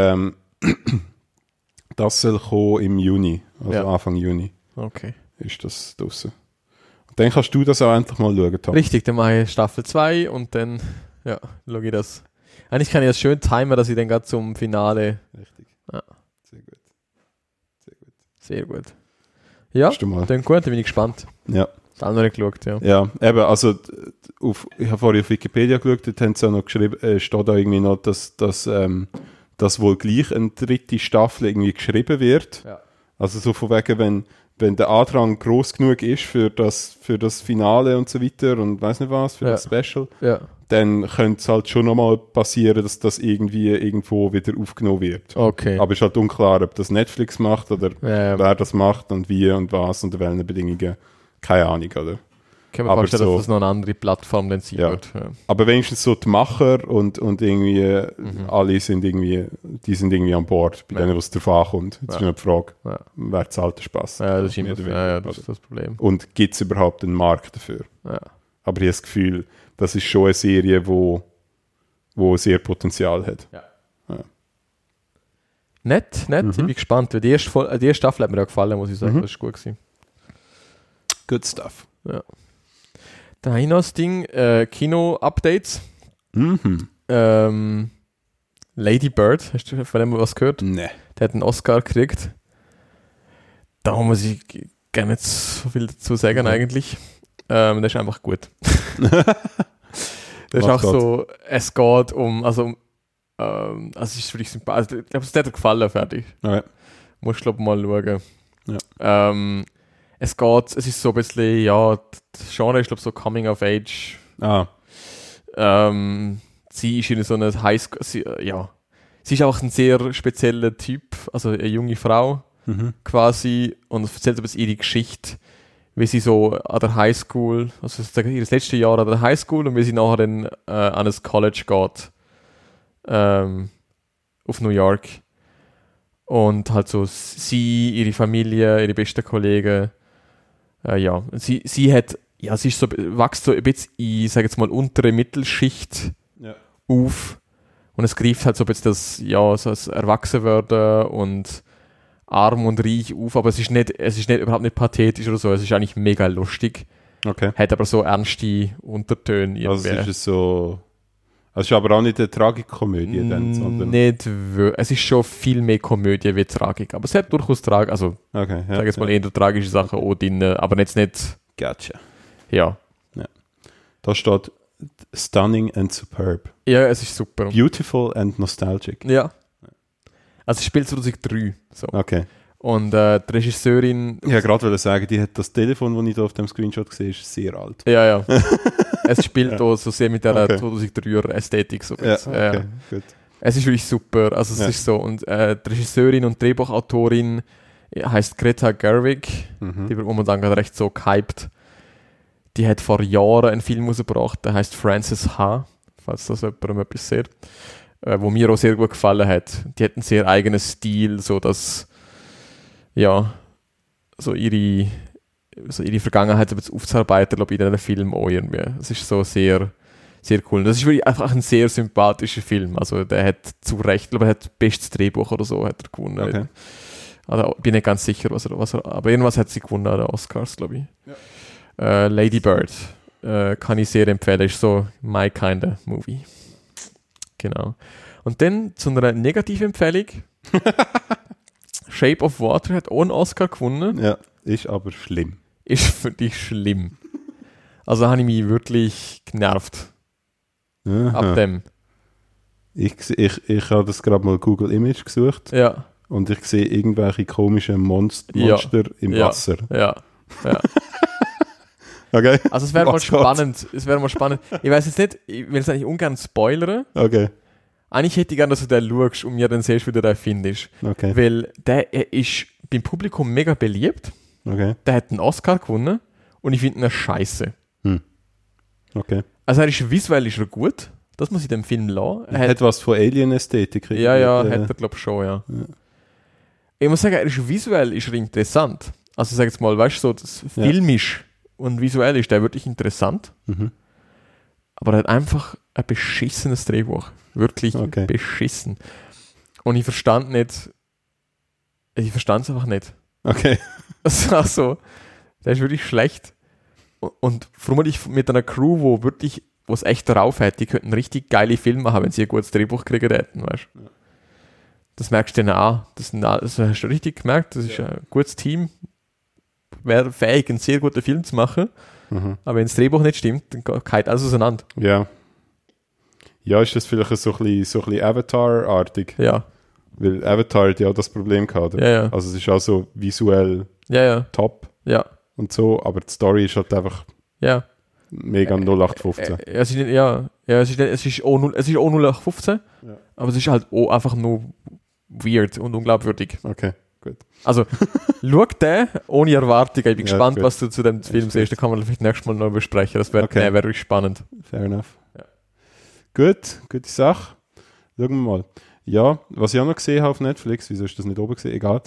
das soll kommen im Juni, also Anfang Juni. Okay. Ist das draussen. Und dann kannst du das auch endlich mal schauen, Tom. Richtig, dann mache ich Staffel 2 und dann schaue ich das. Eigentlich kann ich das schön timen, dass ich dann gerade zum Finale... Richtig. Ja. Sehr gut. Sehr gut. Ja, dann gut, dann bin ich gespannt. Ja. Das andere geschaut, ja. Ja, eben, also ich habe vorhin auf Wikipedia geschaut, dort haben sie auch noch geschrieben, steht da irgendwie noch, dass wohl gleich eine 3. Staffel irgendwie geschrieben wird. Ja. Also so von wegen, wenn der Andrang groß genug ist für das Finale und so weiter und weiß nicht was, für das Special, dann könnte es halt schon nochmal passieren, dass das irgendwo wieder aufgenommen wird. Okay. Aber es ist halt unklar, ob das Netflix macht oder wer das macht und wie und was unter welchen Bedingungen. Keine Ahnung, oder? Ich kann mir vorstellen, dass das noch eine andere Plattform dann sein wird. Ja. Aber wenigstens so die Macher und irgendwie alle sind irgendwie an Bord, bei denen, was drauf ankommt. Jetzt ist eine Frage, wer zahlt den Spaß? Ja, das ist immer das ist das Problem. Und gibt es überhaupt einen Markt dafür? Ja. Aber ich habe das Gefühl, das ist schon eine Serie, wo sehr Potenzial hat. Ja. Nett, ich bin gespannt. Die erste Staffel hat mir auch gefallen, muss ich sagen. Das war gut gewesen. Good stuff. Ja. Dann habe ich noch das Ding, Kino-Updates. Lady Bird, hast du von dem was gehört? Nee. Der hat einen Oscar gekriegt. Da muss ich gar nicht so viel dazu sagen eigentlich. Der ist einfach gut. Das ist auch so, es geht also es ist wirklich sympathisch. Ich glaube, es hat dir gefallen, fertig. Okay. Musst du, glaube ich, mal schauen. Ja. Es ist so ein bisschen, das Genre ist, glaube ich, so Coming of Age. Sie ist in so einer Highschool, sie ist auch ein sehr spezieller Typ, also eine junge Frau quasi, und erzählt ein bisschen ihre Geschichte, wie sie so an der Highschool, also ihr letztes Jahr an der Highschool und wie sie nachher dann an ein College geht, auf New York. Und halt so sie, ihre Familie, ihre besten Kollegen. Sie hat, sie ist so, wächst so ein bisschen in, sage jetzt mal, untere Mittelschicht auf. Und es greift halt so ein bisschen das Erwachsenwerden und arm und reich auf, aber es ist überhaupt nicht pathetisch oder so, es ist eigentlich mega lustig. Okay. Hat aber so ernste Untertöne irgendwie. Also es ist so... Also es ist aber auch nicht eine Tragikomödie dann, sondern... Es ist schon viel mehr Komödie wie Tragik, aber es hat durchaus Tragik, also okay, sag jetzt mal eher tragische Sachen auch drin, aber jetzt nicht... Gotcha. Ja. Da steht stunning and superb. Ja, es ist super. Beautiful and nostalgic. Ja. Also es spielt 2003. So. Okay. Und die Regisseurin... Ich wollte gerade sagen, die hat das Telefon, das ich da auf dem Screenshot sehe, ist sehr alt. Ja. Es spielt auch so sehr mit der 2003er Ästhetik. So okay. Gut. Es ist wirklich super. Also es ist so. Und die Regisseurin und Drehbuchautorin heißt Greta Gerwig. Die wird momentan gerade recht so gehypt. Die hat vor Jahren einen Film rausgebracht, der heißt Frances H., falls das jemandem etwas sieht, wo mir auch sehr gut gefallen hat. Die hat einen sehr eigenen Stil, so dass so ihre Vergangenheit aufzuarbeiten, glaube ich, in einem Film auch irgendwie. Das ist so sehr, sehr cool. Das ist wirklich einfach ein sehr sympathischer Film. Also der hat zu Recht, ich glaube, er hat bestes Drehbuch oder so hat er gewonnen. Okay. Also bin nicht ganz sicher, aber irgendwas hat sie gewonnen an den Oscars, glaube ich. Ja. Lady Bird kann ich sehr empfehlen. Ist so my kind of movie. Genau. Und dann zu einer Negativempfehlung. Shape of Water hat auch einen Oscar gewonnen. Ja, ist aber schlimm. Ist für dich schlimm. Also habe ich mich wirklich genervt. Aha. Ab dem. Ich habe das gerade mal Google Image gesucht. Ja. Und ich sehe irgendwelche komischen Monster im Wasser. Ja. Okay. Also es wäre mal spannend. Ich weiß jetzt nicht, ich will es eigentlich ungern spoilern. Okay. Eigentlich hätte ich gerne, dass du den schaust und mir dann siehst, wie du den findest. Okay. Weil der ist beim Publikum mega beliebt. Okay. Der hat einen Oscar gewonnen und ich finde ihn scheiße. Okay. Also visuell ist er gut. Das muss ich dem Film lassen. Er hat was von Alien-Ästhetik. Ja, hat er glaube ich schon, ja. Ich muss sagen, visuell ist er interessant. Also sag jetzt mal, weißt du, so das filmisch und visuell ist der wirklich interessant, aber er hat einfach ein beschissenes Drehbuch. Wirklich beschissen. Und ich verstand es einfach nicht. Okay. Also, der ist wirklich schlecht. Und vermutlich mit einer Crew, wo es echt drauf hat, die könnten richtig geile Filme haben, wenn sie ein gutes Drehbuch kriegen hätten, weißt du. Ja. Das merkst du denen auch. Das hast du richtig gemerkt, das ist ein gutes Team, wäre fähig, einen sehr guten Film zu machen, aber wenn das Drehbuch nicht stimmt, dann geht alles auseinander. Ja. Ja, ist das vielleicht so ein bisschen Avatar-artig? Ja. Weil Avatar hat ja auch das Problem gehabt. Ja. Also es ist auch so visuell top und so, aber die Story ist halt einfach mega 0815. Es ist auch 0815, aber es ist halt auch einfach nur weird und unglaubwürdig. Okay, gut. Also, schau den ohne Erwartung. Ich bin gespannt, was du zu dem Film siehst. Da kann man vielleicht nächstes Mal noch besprechen. Das wäre wirklich spannend. Fair enough. Ja. Gut, gute Sache. Schauen wir mal. Ja, was ich auch noch gesehen habe auf Netflix, wieso ist das nicht oben gesehen? Egal.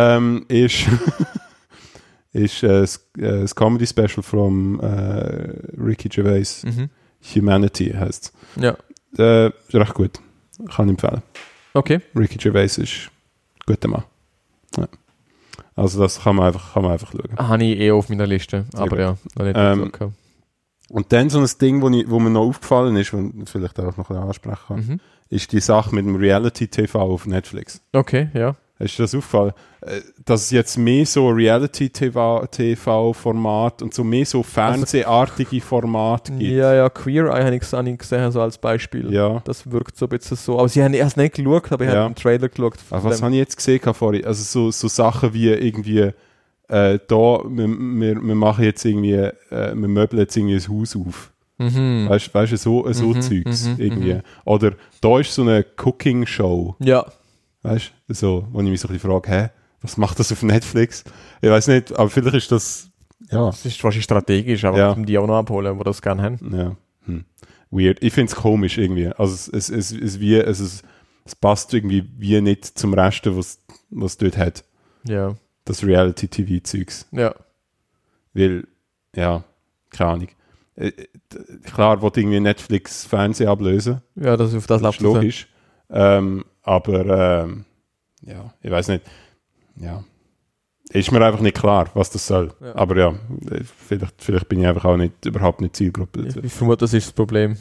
Ist das Comedy-Special von Ricky Gervais. Humanity heisst es. Ja. Recht gut. Kann ich empfehlen. Okay. Ricky Gervais ist ein guter Mann. Ja. Also das kann man einfach schauen. Habe ich auf meiner Liste, aber ja, noch nicht okay. Und dann so ein Ding, wo mir noch aufgefallen ist, und vielleicht auch noch ein bisschen ansprechen kann, ist die Sache mit dem Reality-TV auf Netflix. Okay, ja. Ist dir das aufgefallen? Dass es jetzt mehr so Reality-TV-Format und so mehr so fernsehartige Formate gibt. Ja, Queer Eye habe ich gesehen, so als Beispiel. Ja. Das wirkt so ein bisschen so. Aber sie haben erst nicht geschaut, aber ich habe den Trailer geschaut. Was habe ich jetzt gesehen vorhin? Also so Sachen wie irgendwie wir machen jetzt irgendwie, wir möbeln jetzt irgendwie ein Haus auf. Weißt du, so Zeugs irgendwie. Oder da ist so eine Cooking-Show. Ja. Weißt du, so, wo ich mich so ein bisschen frage, was macht das auf Netflix? Ich weiß nicht, aber vielleicht ist das, Das ist wahrscheinlich strategisch, aber die auch noch abholen, die das gerne haben. Ja. Weird. Ich finde es komisch irgendwie. Also es passt irgendwie wie nicht zum Rest, was dort hat. Ja. Das Reality-TV-Zeugs. Ja. Weil, keine Ahnung. Klar, wollte irgendwie Netflix Fernsehen ablösen. Ja, das ist logisch. Aber ich weiß nicht. Ja. Ist mir einfach nicht klar, was das soll. Ja. Aber vielleicht bin ich einfach auch überhaupt nicht Zielgruppe dazu. Ich vermute, das ist das Problem.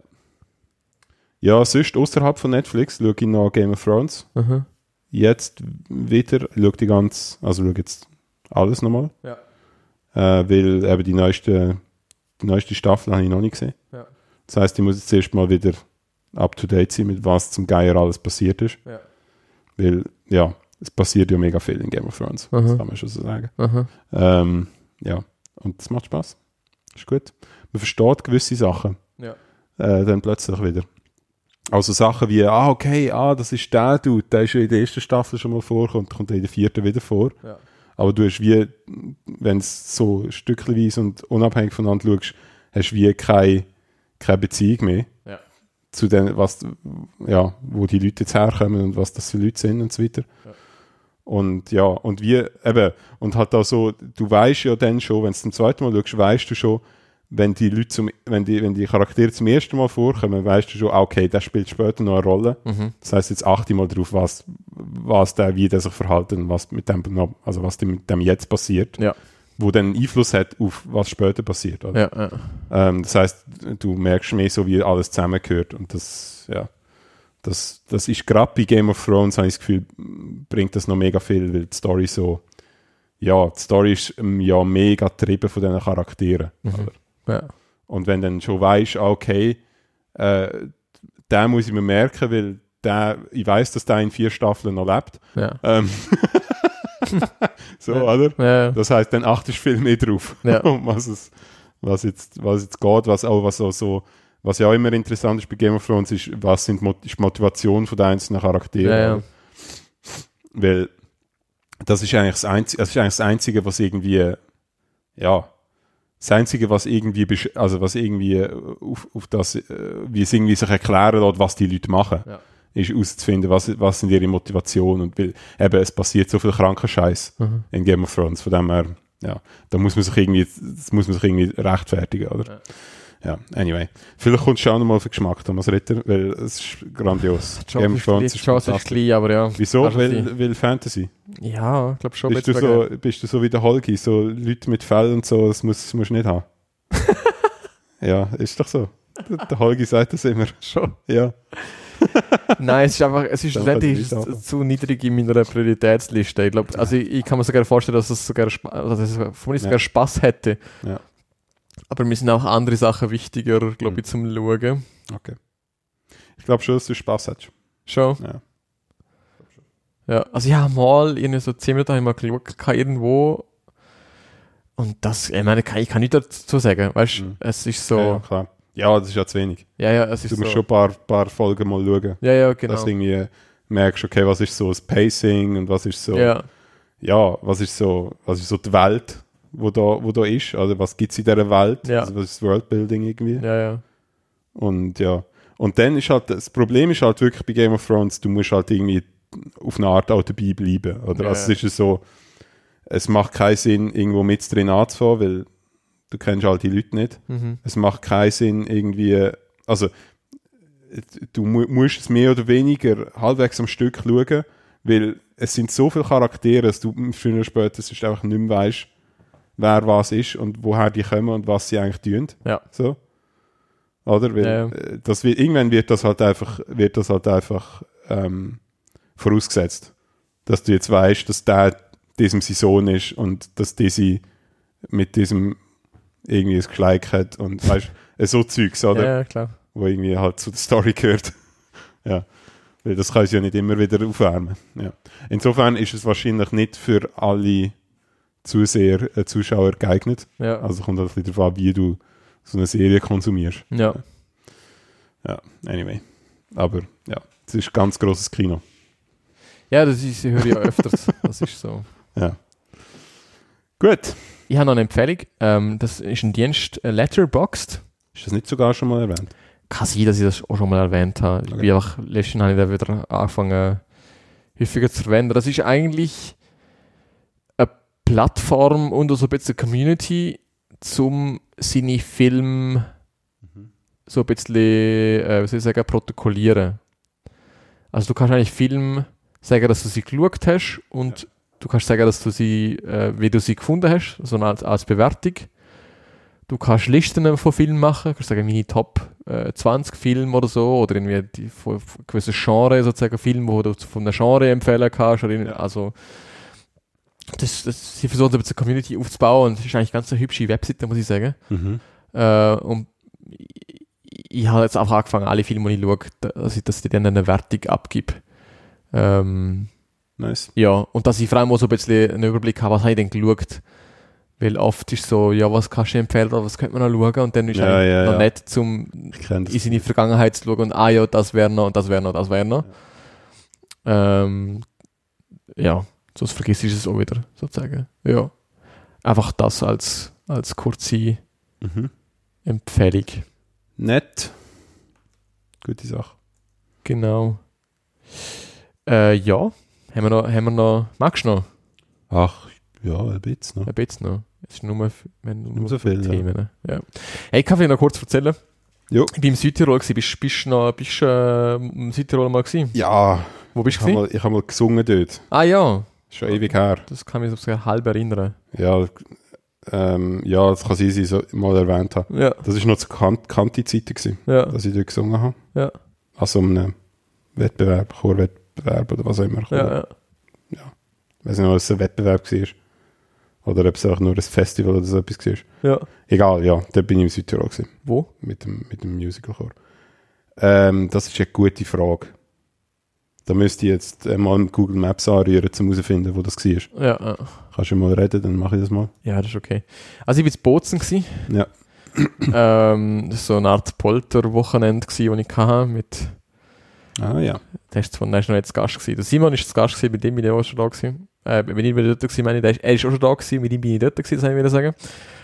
Ja, sonst außerhalb von Netflix schaue ich noch Game of Thrones. Jetzt wieder, schaue jetzt alles nochmal. Ja. Weil eben die neueste Staffel habe ich noch nicht gesehen. Ja. Das heisst, ich muss jetzt erst mal wieder up to date sein, mit was zum Geier alles passiert ist. Ja. Weil, es passiert ja mega viel in Game of Thrones. Das kann man schon so sagen. Und es macht Spaß. Ist gut. Man versteht gewisse Sachen. Ja. Dann plötzlich wieder. Also Sachen wie, das ist der Dude, der ist ja in der ersten Staffel schon mal vorgekommen und kommt in der vierten wieder vor. Ja. Aber du hast wie, wenn es so stückchenweise und unabhängig voneinander schaust, hast du wie keine Beziehung mehr zu dem, wo die Leute jetzt herkommen und was das für Leute sind und so weiter. Ja. Und und halt auch so, du weißt ja dann schon, wenn du zum zweiten Mal schaust, weißt du schon, wenn die Leute wenn die Charaktere zum ersten Mal vorkommen, weißt du schon, okay, der spielt später noch eine Rolle. Das heisst, jetzt achte mal drauf, wie der sich verhält und was mit dem jetzt passiert, wo dann Einfluss hat auf was später passiert. Oder? Ja. Das heisst, du merkst mehr so, wie alles zusammengehört und das ist gerade bei Game of Thrones, habe ich das Gefühl, bringt das noch mega viel, weil die Story so, die Story ist mega getrieben von diesen Charakteren. Ja. Und wenn dann schon weisst, den muss ich mir merken, weil ich weiss, dass der in 4 Staffeln noch lebt. Ja. Oder? Ja. Das heisst, dann achtest du viel mehr drauf, was jetzt geht, was ja auch immer interessant ist bei Game of Thrones, ist, was ist die Motivation von den einzelnen Charakteren. Ja. Weil das ist eigentlich das Einzige, was irgendwie, das Einzige, was irgendwie auf das, wie es irgendwie sich erklären lässt, was die Leute machen, ist herauszufinden, was sind ihre Motivationen, und weil eben es passiert so viel kranker Scheiß in Game of Thrones, von dem her, ja, da muss man sich irgendwie rechtfertigen, oder? Ja, anyway. Vielleicht kommst du auch noch mal auf den Geschmack, Thomas Ritter, weil es ist grandios. Game of Thrones ist klein, aber ja. Wieso? Weil Fantasy? Ja, ich glaube schon. Bist du so wie der Holgi, so Leute mit Fell und so, das musst du nicht haben. Ja, ist doch so. Der Holgi sagt das immer. Schon? Ja. Nein, es ist letztendlich zu niedrig in meiner Prioritätsliste. Ich glaube, also ich kann mir sogar vorstellen, dass es sogar Spaß hätte. Ja. Aber mir sind auch andere Sachen wichtiger, glaube ich, zum Schauen. Okay. Ich glaube schon, dass du Spaß hast. Schon? Ja. Ja, also ich habe mal in so 10 Minuten mal geschaut, irgendwo. Und das, ich meine, ich kann nicht dazu sagen, weißt du, es ist so. Ja, klar. Ja, das ist ja zu wenig. Ja, es ist so. Du musst schon ein paar Folgen mal schauen. Ja, genau. Dass du irgendwie merkst, okay, was ist so das Pacing und was ist so. Ja, was ist so die Welt, wo da ist, also was gibt es in dieser Welt, also was ist das Worldbuilding irgendwie. Ja. Und dann ist halt, das Problem ist halt wirklich bei Game of Thrones, du musst halt irgendwie auf eine Art auch dabei bleiben, oder? Also es ist so, es macht keinen Sinn, irgendwo mit drin anzufangen, weil du kennst halt die Leute nicht. Mhm. Es macht keinen Sinn, irgendwie, also du musst es mehr oder weniger halbwegs am Stück schauen, weil es sind so viele Charaktere, dass du früher oder später sonst einfach nicht mehr weißt, wer was ist und woher die kommen und was sie eigentlich tun. Ja. So. Oder? Weil, irgendwann wird das halt einfach vorausgesetzt. Dass du jetzt weißt, dass der diesem sein Sohn ist und dass diese mit diesem irgendwie ein Geschleik hat und weißt so Zeugs, oder? Ja, klar. Wo irgendwie halt zu der Story gehört. Ja. Weil das kann es ja nicht immer wieder aufwärmen. Ja. Insofern ist es wahrscheinlich nicht für alle Zuschauer geeignet. Ja. Also kommt halt wieder darauf an, wie du so eine Serie konsumierst. Ja. Ja, anyway. Aber ja, es ist ein ganz grosses Kino. Ja, das höre ich ja öfters. Das ist so. Ja. Gut. Ich habe noch eine Empfehlung. Das ist ein Dienst Letterboxd. Ist das nicht sogar schon mal erwähnt? Kann sein, dass ich das auch schon mal erwähnt habe. Okay. Letztens habe ich da wieder angefangen, häufiger zu verwenden. Das ist eigentlich eine Plattform und auch so ein bisschen Community, um seine Filme so ein bisschen, wie soll ich sagen, protokollieren. Also du kannst eigentlich Filme sagen, dass du sie geschaut hast und du kannst sagen, dass du sie, wie du sie gefunden hast, so als Bewertung. Du kannst Listen von Filmen machen, du kannst sagen, meine Top 20 Filme oder so, oder irgendwie die von gewissen Genres, sozusagen Filme, die du von einem Genre empfehlen kannst. Oder also, sie versuchen ein bisschen Community aufzubauen und das ist eigentlich ganz eine hübsche Webseite, muss ich sagen. Mhm. Und ich habe jetzt auch angefangen, alle Filme, die ich schaue, dass ich dann eine Wertung abgebe. Nice. Ja, und dass ich vor allem auch so ein bisschen einen Überblick habe, was habe ich denn geschaut. Weil oft ist so, ja, was kannst du empfehlen, was könnte man noch schauen? Und dann ist es noch nett, in seine Vergangenheit zu schauen und das wäre noch und das wäre noch, das wäre noch. Ja, sonst vergisst du es auch wieder, sozusagen. Ja. Einfach das als kurze Empfehlung. Nett. Gute Sache. Genau. Ja. Haben wir noch, magst du noch? Ach, ja, ein bisschen noch. Ein bisschen noch. Es ist nur so viel Themen. Ja. Hey, ich kann dir noch kurz erzählen. Jo. Ich war im Südtirol. Bist du im Südtirol mal gewesen? Ja. Wo bist du? Ich habe mal gesungen dort. Ah ja. Schon ewig her. Das kann mich so halb erinnern. Ja, das kann sein, dass ich es mal erwähnt habe. Ja. Das war noch zu Kanti-Zeiten, dass ich dort gesungen habe. Ja. Also einem Wettbewerb, Chorwettbewerb oder was auch immer. Ja. Ich weiß nicht, ob es ein Wettbewerb war. Oder ob es auch nur ein Festival oder so etwas war. Ja. Egal, ja, dort bin ich im Südtirol gewesen. Wo? Mit dem Musical-Chor. Das ist eine gute Frage. Da müsste ich jetzt mal Google Maps anrühren, um herauszufinden, wo das war. Ja. Kannst du mal reden, dann mache ich das mal. Ja, das ist okay. Also ich war in Bozen gewesen. Ja. Das war so eine Art Polter-Wochenende, das ich hatte mit... Ah ja. Der ist zwar noch nicht zu Gast gewesen. Der Simon ist zu Gast gewesen, mit dem bin ich auch schon da gewesen. Wenn ich dort gewesen, meine ich, er ist auch schon da gewesen, mit ihm bin ich dort gewesen, das habe ich wieder sagen.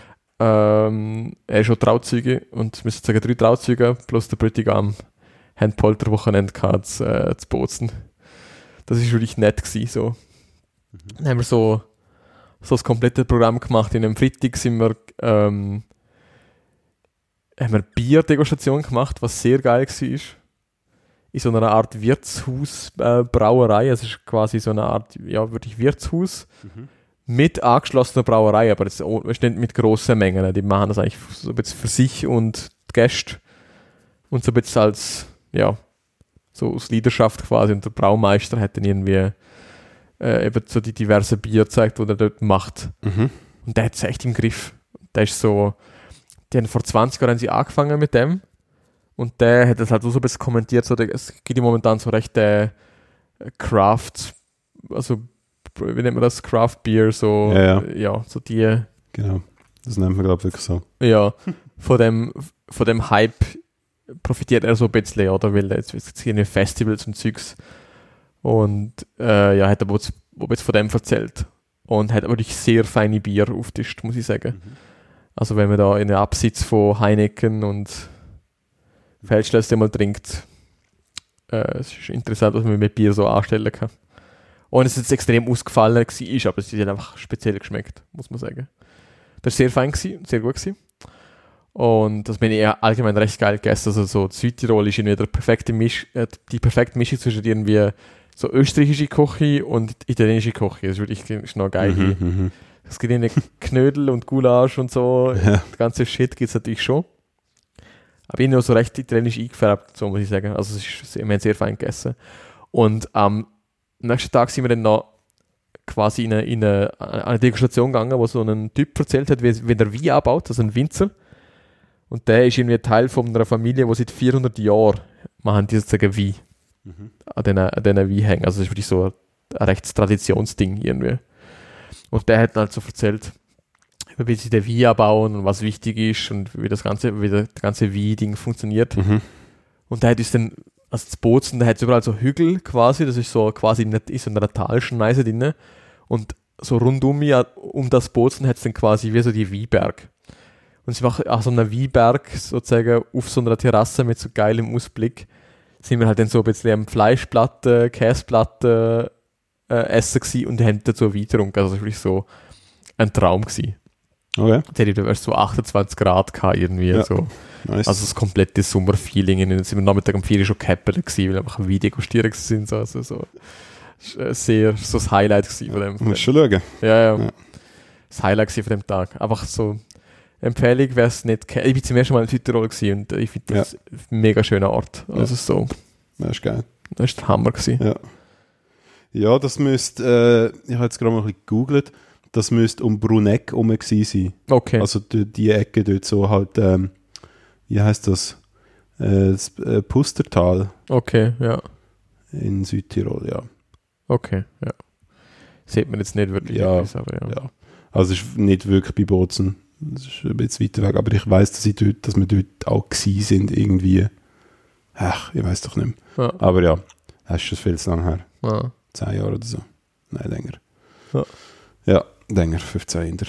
Er ist schon Trauzeuge und wir müssen sagen 3 Trauzeuge plus der Bräutigam haben Polterwochenende gehabt zu Bozen. Das war wirklich nett gewesen, so. Dann haben wir so so das komplette Programm gemacht. In einem Freitag sind wir, haben wir Bierdegustation gemacht, was sehr geil war. In so einer Art Wirtshaus-Brauerei. Es ist quasi so eine Art, ja, wirklich Wirtshaus mit angeschlossener Brauerei, aber es ist nicht mit grossen Mengen. Die machen das eigentlich so ein bisschen für sich und die Gäste und so ein bisschen als, ja, so aus Leidenschaft quasi. Und der Braumeister hat dann irgendwie eben so die diversen Bier gezeigt, die er dort macht. Und der hat es echt im Griff. Der ist so, die haben vor 20 Jahren angefangen mit dem und der hat das halt so ein bisschen kommentiert, so, es gibt ja momentan so recht Craft, also wie nennt man das, Craft Beer, so, ja so die. Genau, das nennt man glaube ich wirklich so. Ja, von dem Hype profitiert er so ein bisschen, oder? Weil jetzt sind Festivals und Zeugs. Und hat aber jetzt von dem erzählt. Und hat wirklich sehr feine Bier aufgetischt, muss ich sagen. Also wenn man da in den Absitz von Heineken und Feldschlösser mal trinkt, es ist interessant, was man mit Bier so anstellen kann. Und es ist jetzt extrem ausgefallen war, aber es hat einfach speziell geschmeckt, muss man sagen. Das war sehr fein, sehr gut gewesen. Und das bin ich allgemein recht geil gegessen. Also so Südtirol ist irgendwie die perfekte Mischung zwischen irgendwie so österreichische Küche und italienische Küche. Das ist noch geil. Es gibt irgendwie Knödel und Gulasch und so. Ja. Der ganze Shit gibt es natürlich schon. Aber ich bin noch so recht italienisch eingefärbt, so muss ich sagen. Also wir haben sehr fein gegessen. Und am nächsten Tag sind wir dann noch quasi in eine Degustation gegangen, wo so ein Typ erzählt hat, wie er Wein anbaut, also ein Winzer. Und der ist irgendwie Teil von einer Familie, die seit 400 Jahren machen die sozusagen Wein an diesen Wein hängen. Also das ist wirklich so ein rechts Traditionsding irgendwie. Und der hat halt so erzählt, wie sie den Wein anbauen und was wichtig ist und wie das ganze Wein-Ding funktioniert. Und der hat uns dann, also das Bozen, da hat es überall so Hügel quasi, das ist so quasi in so einer Talschneise drin. Und so rundum um das Bozen hat es dann quasi wie so die Weinberg. Und sie machen auch so einen Weinberg sozusagen auf so einer Terrasse mit so geilem Ausblick. Sind wir halt dann so ein bisschen am Fleischplatte, Käseplatte essen gewesen und haben dazu Wein getrunken. Also das war wirklich so ein Traum gewesen. Okay. Der hatte erst so 28 Grad gehabt irgendwie. Ja. So. Nice. Also das komplette Sommerfeeling. Und dann sind wir Nachmittag um 4 Uhr schon gehappelt gewesen, weil wir einfach Wein degustieren sind. So. Also so sehr so das Highlight gewesen von dem. Musst du schauen. Ja. Das Highlight gewesen von dem Tag. Einfach so Empfehlung, wer es nicht kennt. Ich bin zum ersten Mal in Südtirol gewesen und ich finde das ein mega schöner Ort. Also so. Das ist geil. Das war der Hammer gewesen. Ja, das müsste, ich habe jetzt gerade mal ein bisschen gegoogelt, das müsste um Bruneck herum gewesen sein. Okay. Also die Ecke dort so halt, wie heißt das? Das Pustertal. Okay, ja. In Südtirol, ja. Okay, ja. Sieht man jetzt nicht wirklich. Ja, etwas, aber ja. Also es ist nicht wirklich bei Bozen. Das ist ein bisschen weiter weg, aber ich weiss, dass wir dort auch gewesen sind, irgendwie. Ach, ich weiss doch nicht mehr. Ja. Aber ja, das ist schon viel zu lang her. Ja. 10 Jahre oder so. Nein, länger. Ja, länger, 15 Jahre.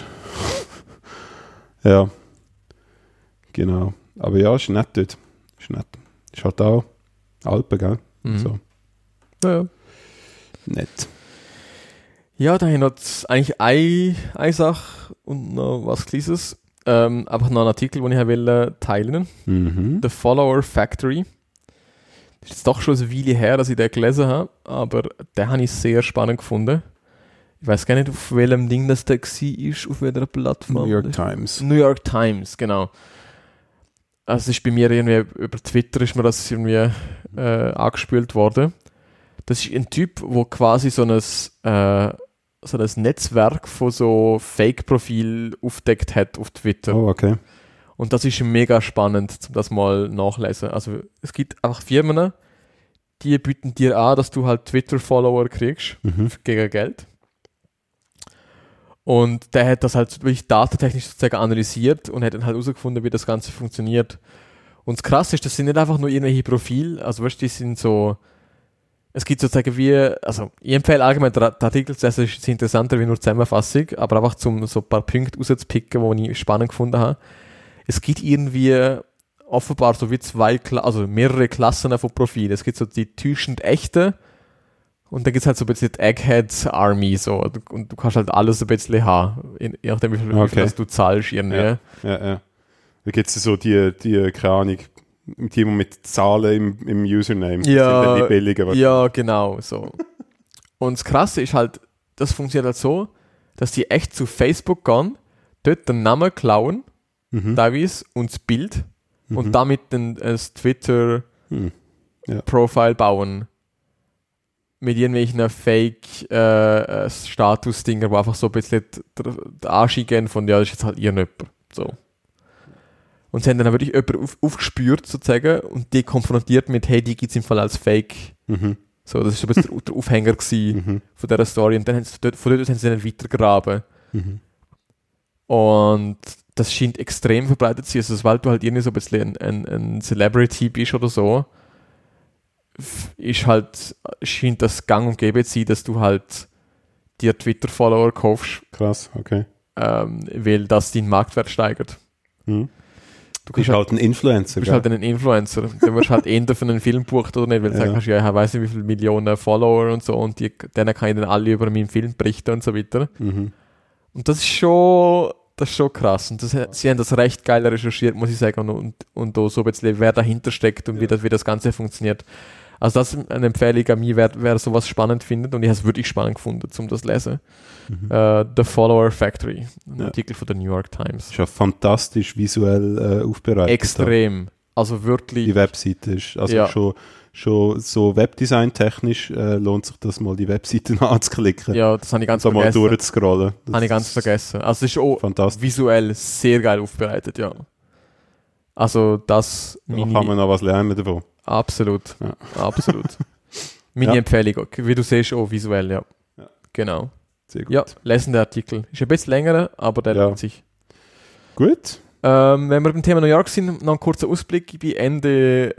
Ja. Genau. Aber ja, ist nett dort. Ist nett. Ist halt auch Alpen, gell? So. Ja. Nett. Ja, da habe ich noch eigentlich eine Sache und noch was Kleines. Einfach noch einen Artikel, den ich will teilen. The Follower Factory. Das ist jetzt doch schon eine Weile her, dass ich den gelesen habe, aber den habe ich sehr spannend gefunden. Ich weiß gar nicht, auf welchem Ding das da war, auf welcher Plattform. New York Times. New York Times, genau. Also es ist bei mir irgendwie, über Twitter ist mir das irgendwie angespült worden. Das ist ein Typ, der quasi so ein Netzwerk von so Fake-Profil aufdeckt hat auf Twitter. Oh, okay. Und das ist mega spannend, um das mal nachlesen. Also es gibt einfach Firmen, die bieten dir an, dass du halt Twitter-Follower kriegst gegen Geld. Und der hat das halt wirklich datentechnisch sozusagen analysiert und hat dann halt herausgefunden, wie das Ganze funktioniert. Und das Krasse ist, das sind nicht einfach nur irgendwelche Profile, also weißt du, die sind so, es gibt sozusagen also ich empfehle allgemein den Artikel zu lesen, ist interessanter wie nur Zusammenfassung, aber einfach zum so ein paar Punkte rauszupicken, die ich spannend gefunden habe. Es gibt irgendwie offenbar so wie mehrere Klassen von Profilen. Es gibt so die täuschend echten Und dann gibt es halt so ein bisschen die Egghead Army so. Und du kannst halt alles ein bisschen haben. Je nachdem, wie viel du zahlst irgendwie. Ja. Da gibt es so die keine Ahnung, die mit Zahlen im Username. Ja, sind dann die billiger. Ja, genau. So. Und das Krasse ist halt, das funktioniert halt so, dass die echt zu Facebook gehen, dort den Namen klauen, teilweise, und das Bild und damit dann das Twitter-Profile bauen. Mit irgendwelchen Fake-Status-Dinger, wo einfach so ein bisschen die Anschi gehen von, ja, das ist jetzt halt irgendjemand. So. Und sie haben dann wirklich jemanden aufgespürt, sozusagen, und die konfrontiert mit, hey, die gibt es im Fall als Fake. So, das war so ein bisschen der Aufhänger von dieser Story. Und dann von dort haben sie dann weitergraben. Und das scheint extrem verbreitet zu sein. Also, weil du halt irgendwie so ein bisschen ein Celebrity bist oder so, scheint das gang und gäbe zu sein, dass du halt dir Twitter-Follower kaufst. Krass, okay. Weil das deinen Marktwert steigert. Du bist halt ein Influencer. Du bist halt ein Influencer. Du wirst halt eher für einen Film gebucht oder nicht, weil du sagst, ja, ich weiß nicht, wie viele Millionen Follower und so, und denen kann ich dann alle über meinen Film berichten und so weiter. Und das ist schon krass. Und sie haben das recht geil recherchiert, muss ich sagen, und da so ein bisschen, wer dahinter steckt und wie das Ganze funktioniert. Also das ist eine Empfehlung an mich, wer sowas spannend findet, und ich habe es wirklich spannend gefunden, um das zu lesen. The Follower Factory, ein Artikel von der New York Times. Ist ja fantastisch visuell aufbereitet. Extrem. Also wirklich. Die Webseite ist, also schon so Webdesign-technisch lohnt sich das mal, die Webseiten anzuklicken. Ja, das habe ich ganz vergessen. Mal durchzuscrollen. Habe ich ganz vergessen. Also es ist auch visuell sehr geil aufbereitet, ja. Also das... Da kann man noch was lernen davon. Absolut, absolut. Meine Empfehlung, wie du siehst, auch visuell, ja. Genau. Sehr gut. Ja, lesen der Artikel. Ist ein bisschen länger, aber der lohnt sich. Gut. Wenn wir beim Thema New York sind, noch ein kurzer Ausblick. Ich bin Ende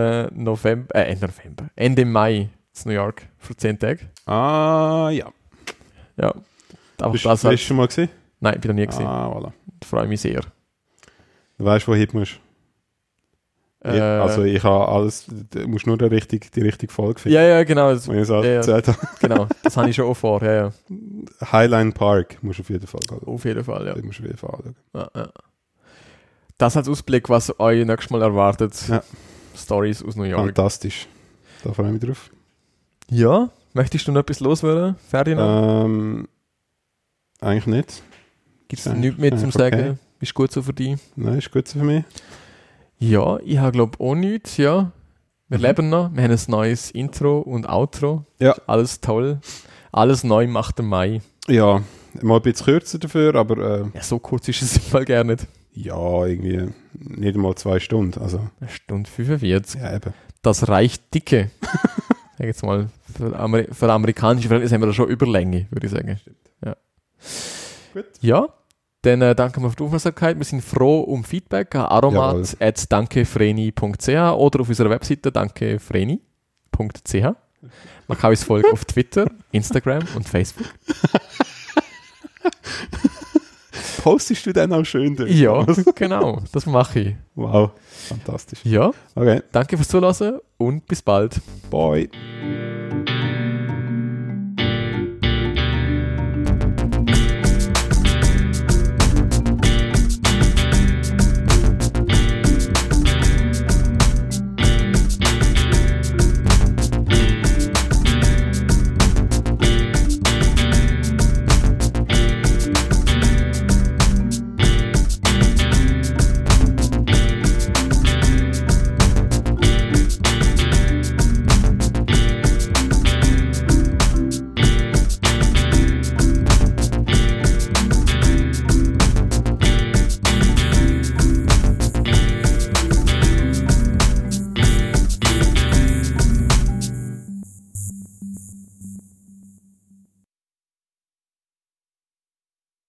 Mai in New York für 10 Tage. Ah, ja. Ja. Bist du schon mal gesehen? Nein, ich bin noch nie gesehen. Ah, voilà. Ich freue mich sehr. Du weißt, wo hin musst? Also ich habe alles, du musst nur die richtige Folge finden. Ja, genau. Wenn ich es erzählt habe. Genau, das habe ich schon auch vor, ja. Highline Park musst du auf jeden Fall gehen. Auf jeden Fall, ja. Das musst du auf jeden Fall anschauen. Ja. Das als Ausblick, was euch nächstes Mal erwartet. Ja. Stories aus New York. Fantastisch. Da freue ich mich drauf. Ja, möchtest du noch etwas loswerden, Ferdinand? Eigentlich nicht. Gibt es nichts mehr zum Sagen? Ist gut so für dich? Nein, ist gut so für mich. Ja, ich habe glaube auch nichts, ja. Wir leben noch, wir haben ein neues Intro und Outro. Ja. Alles toll. Alles neu macht der Mai. Ja, mal ein bisschen kürzer dafür, aber... ja, so kurz ist es im Fall gar nicht. Ja, irgendwie nicht einmal 2 Stunden. Also. 1 Stunde 45. Ja, eben. Das reicht dicke. Jetzt mal, für amerikanische Verhältnisse haben wir da schon Überlänge, würde ich sagen. Ja. Gut. Ja. Dann danke für die Aufmerksamkeit. Wir sind froh um Feedback an aromat@dankefreni.ch oder auf unserer Webseite dankefreni.ch. Man kann uns folgen auf Twitter, Instagram und Facebook. Postest du dann auch schön durch? Ja, genau. Das mache ich. Wow, fantastisch. Ja, okay. Danke fürs Zuhören und bis bald. Bye.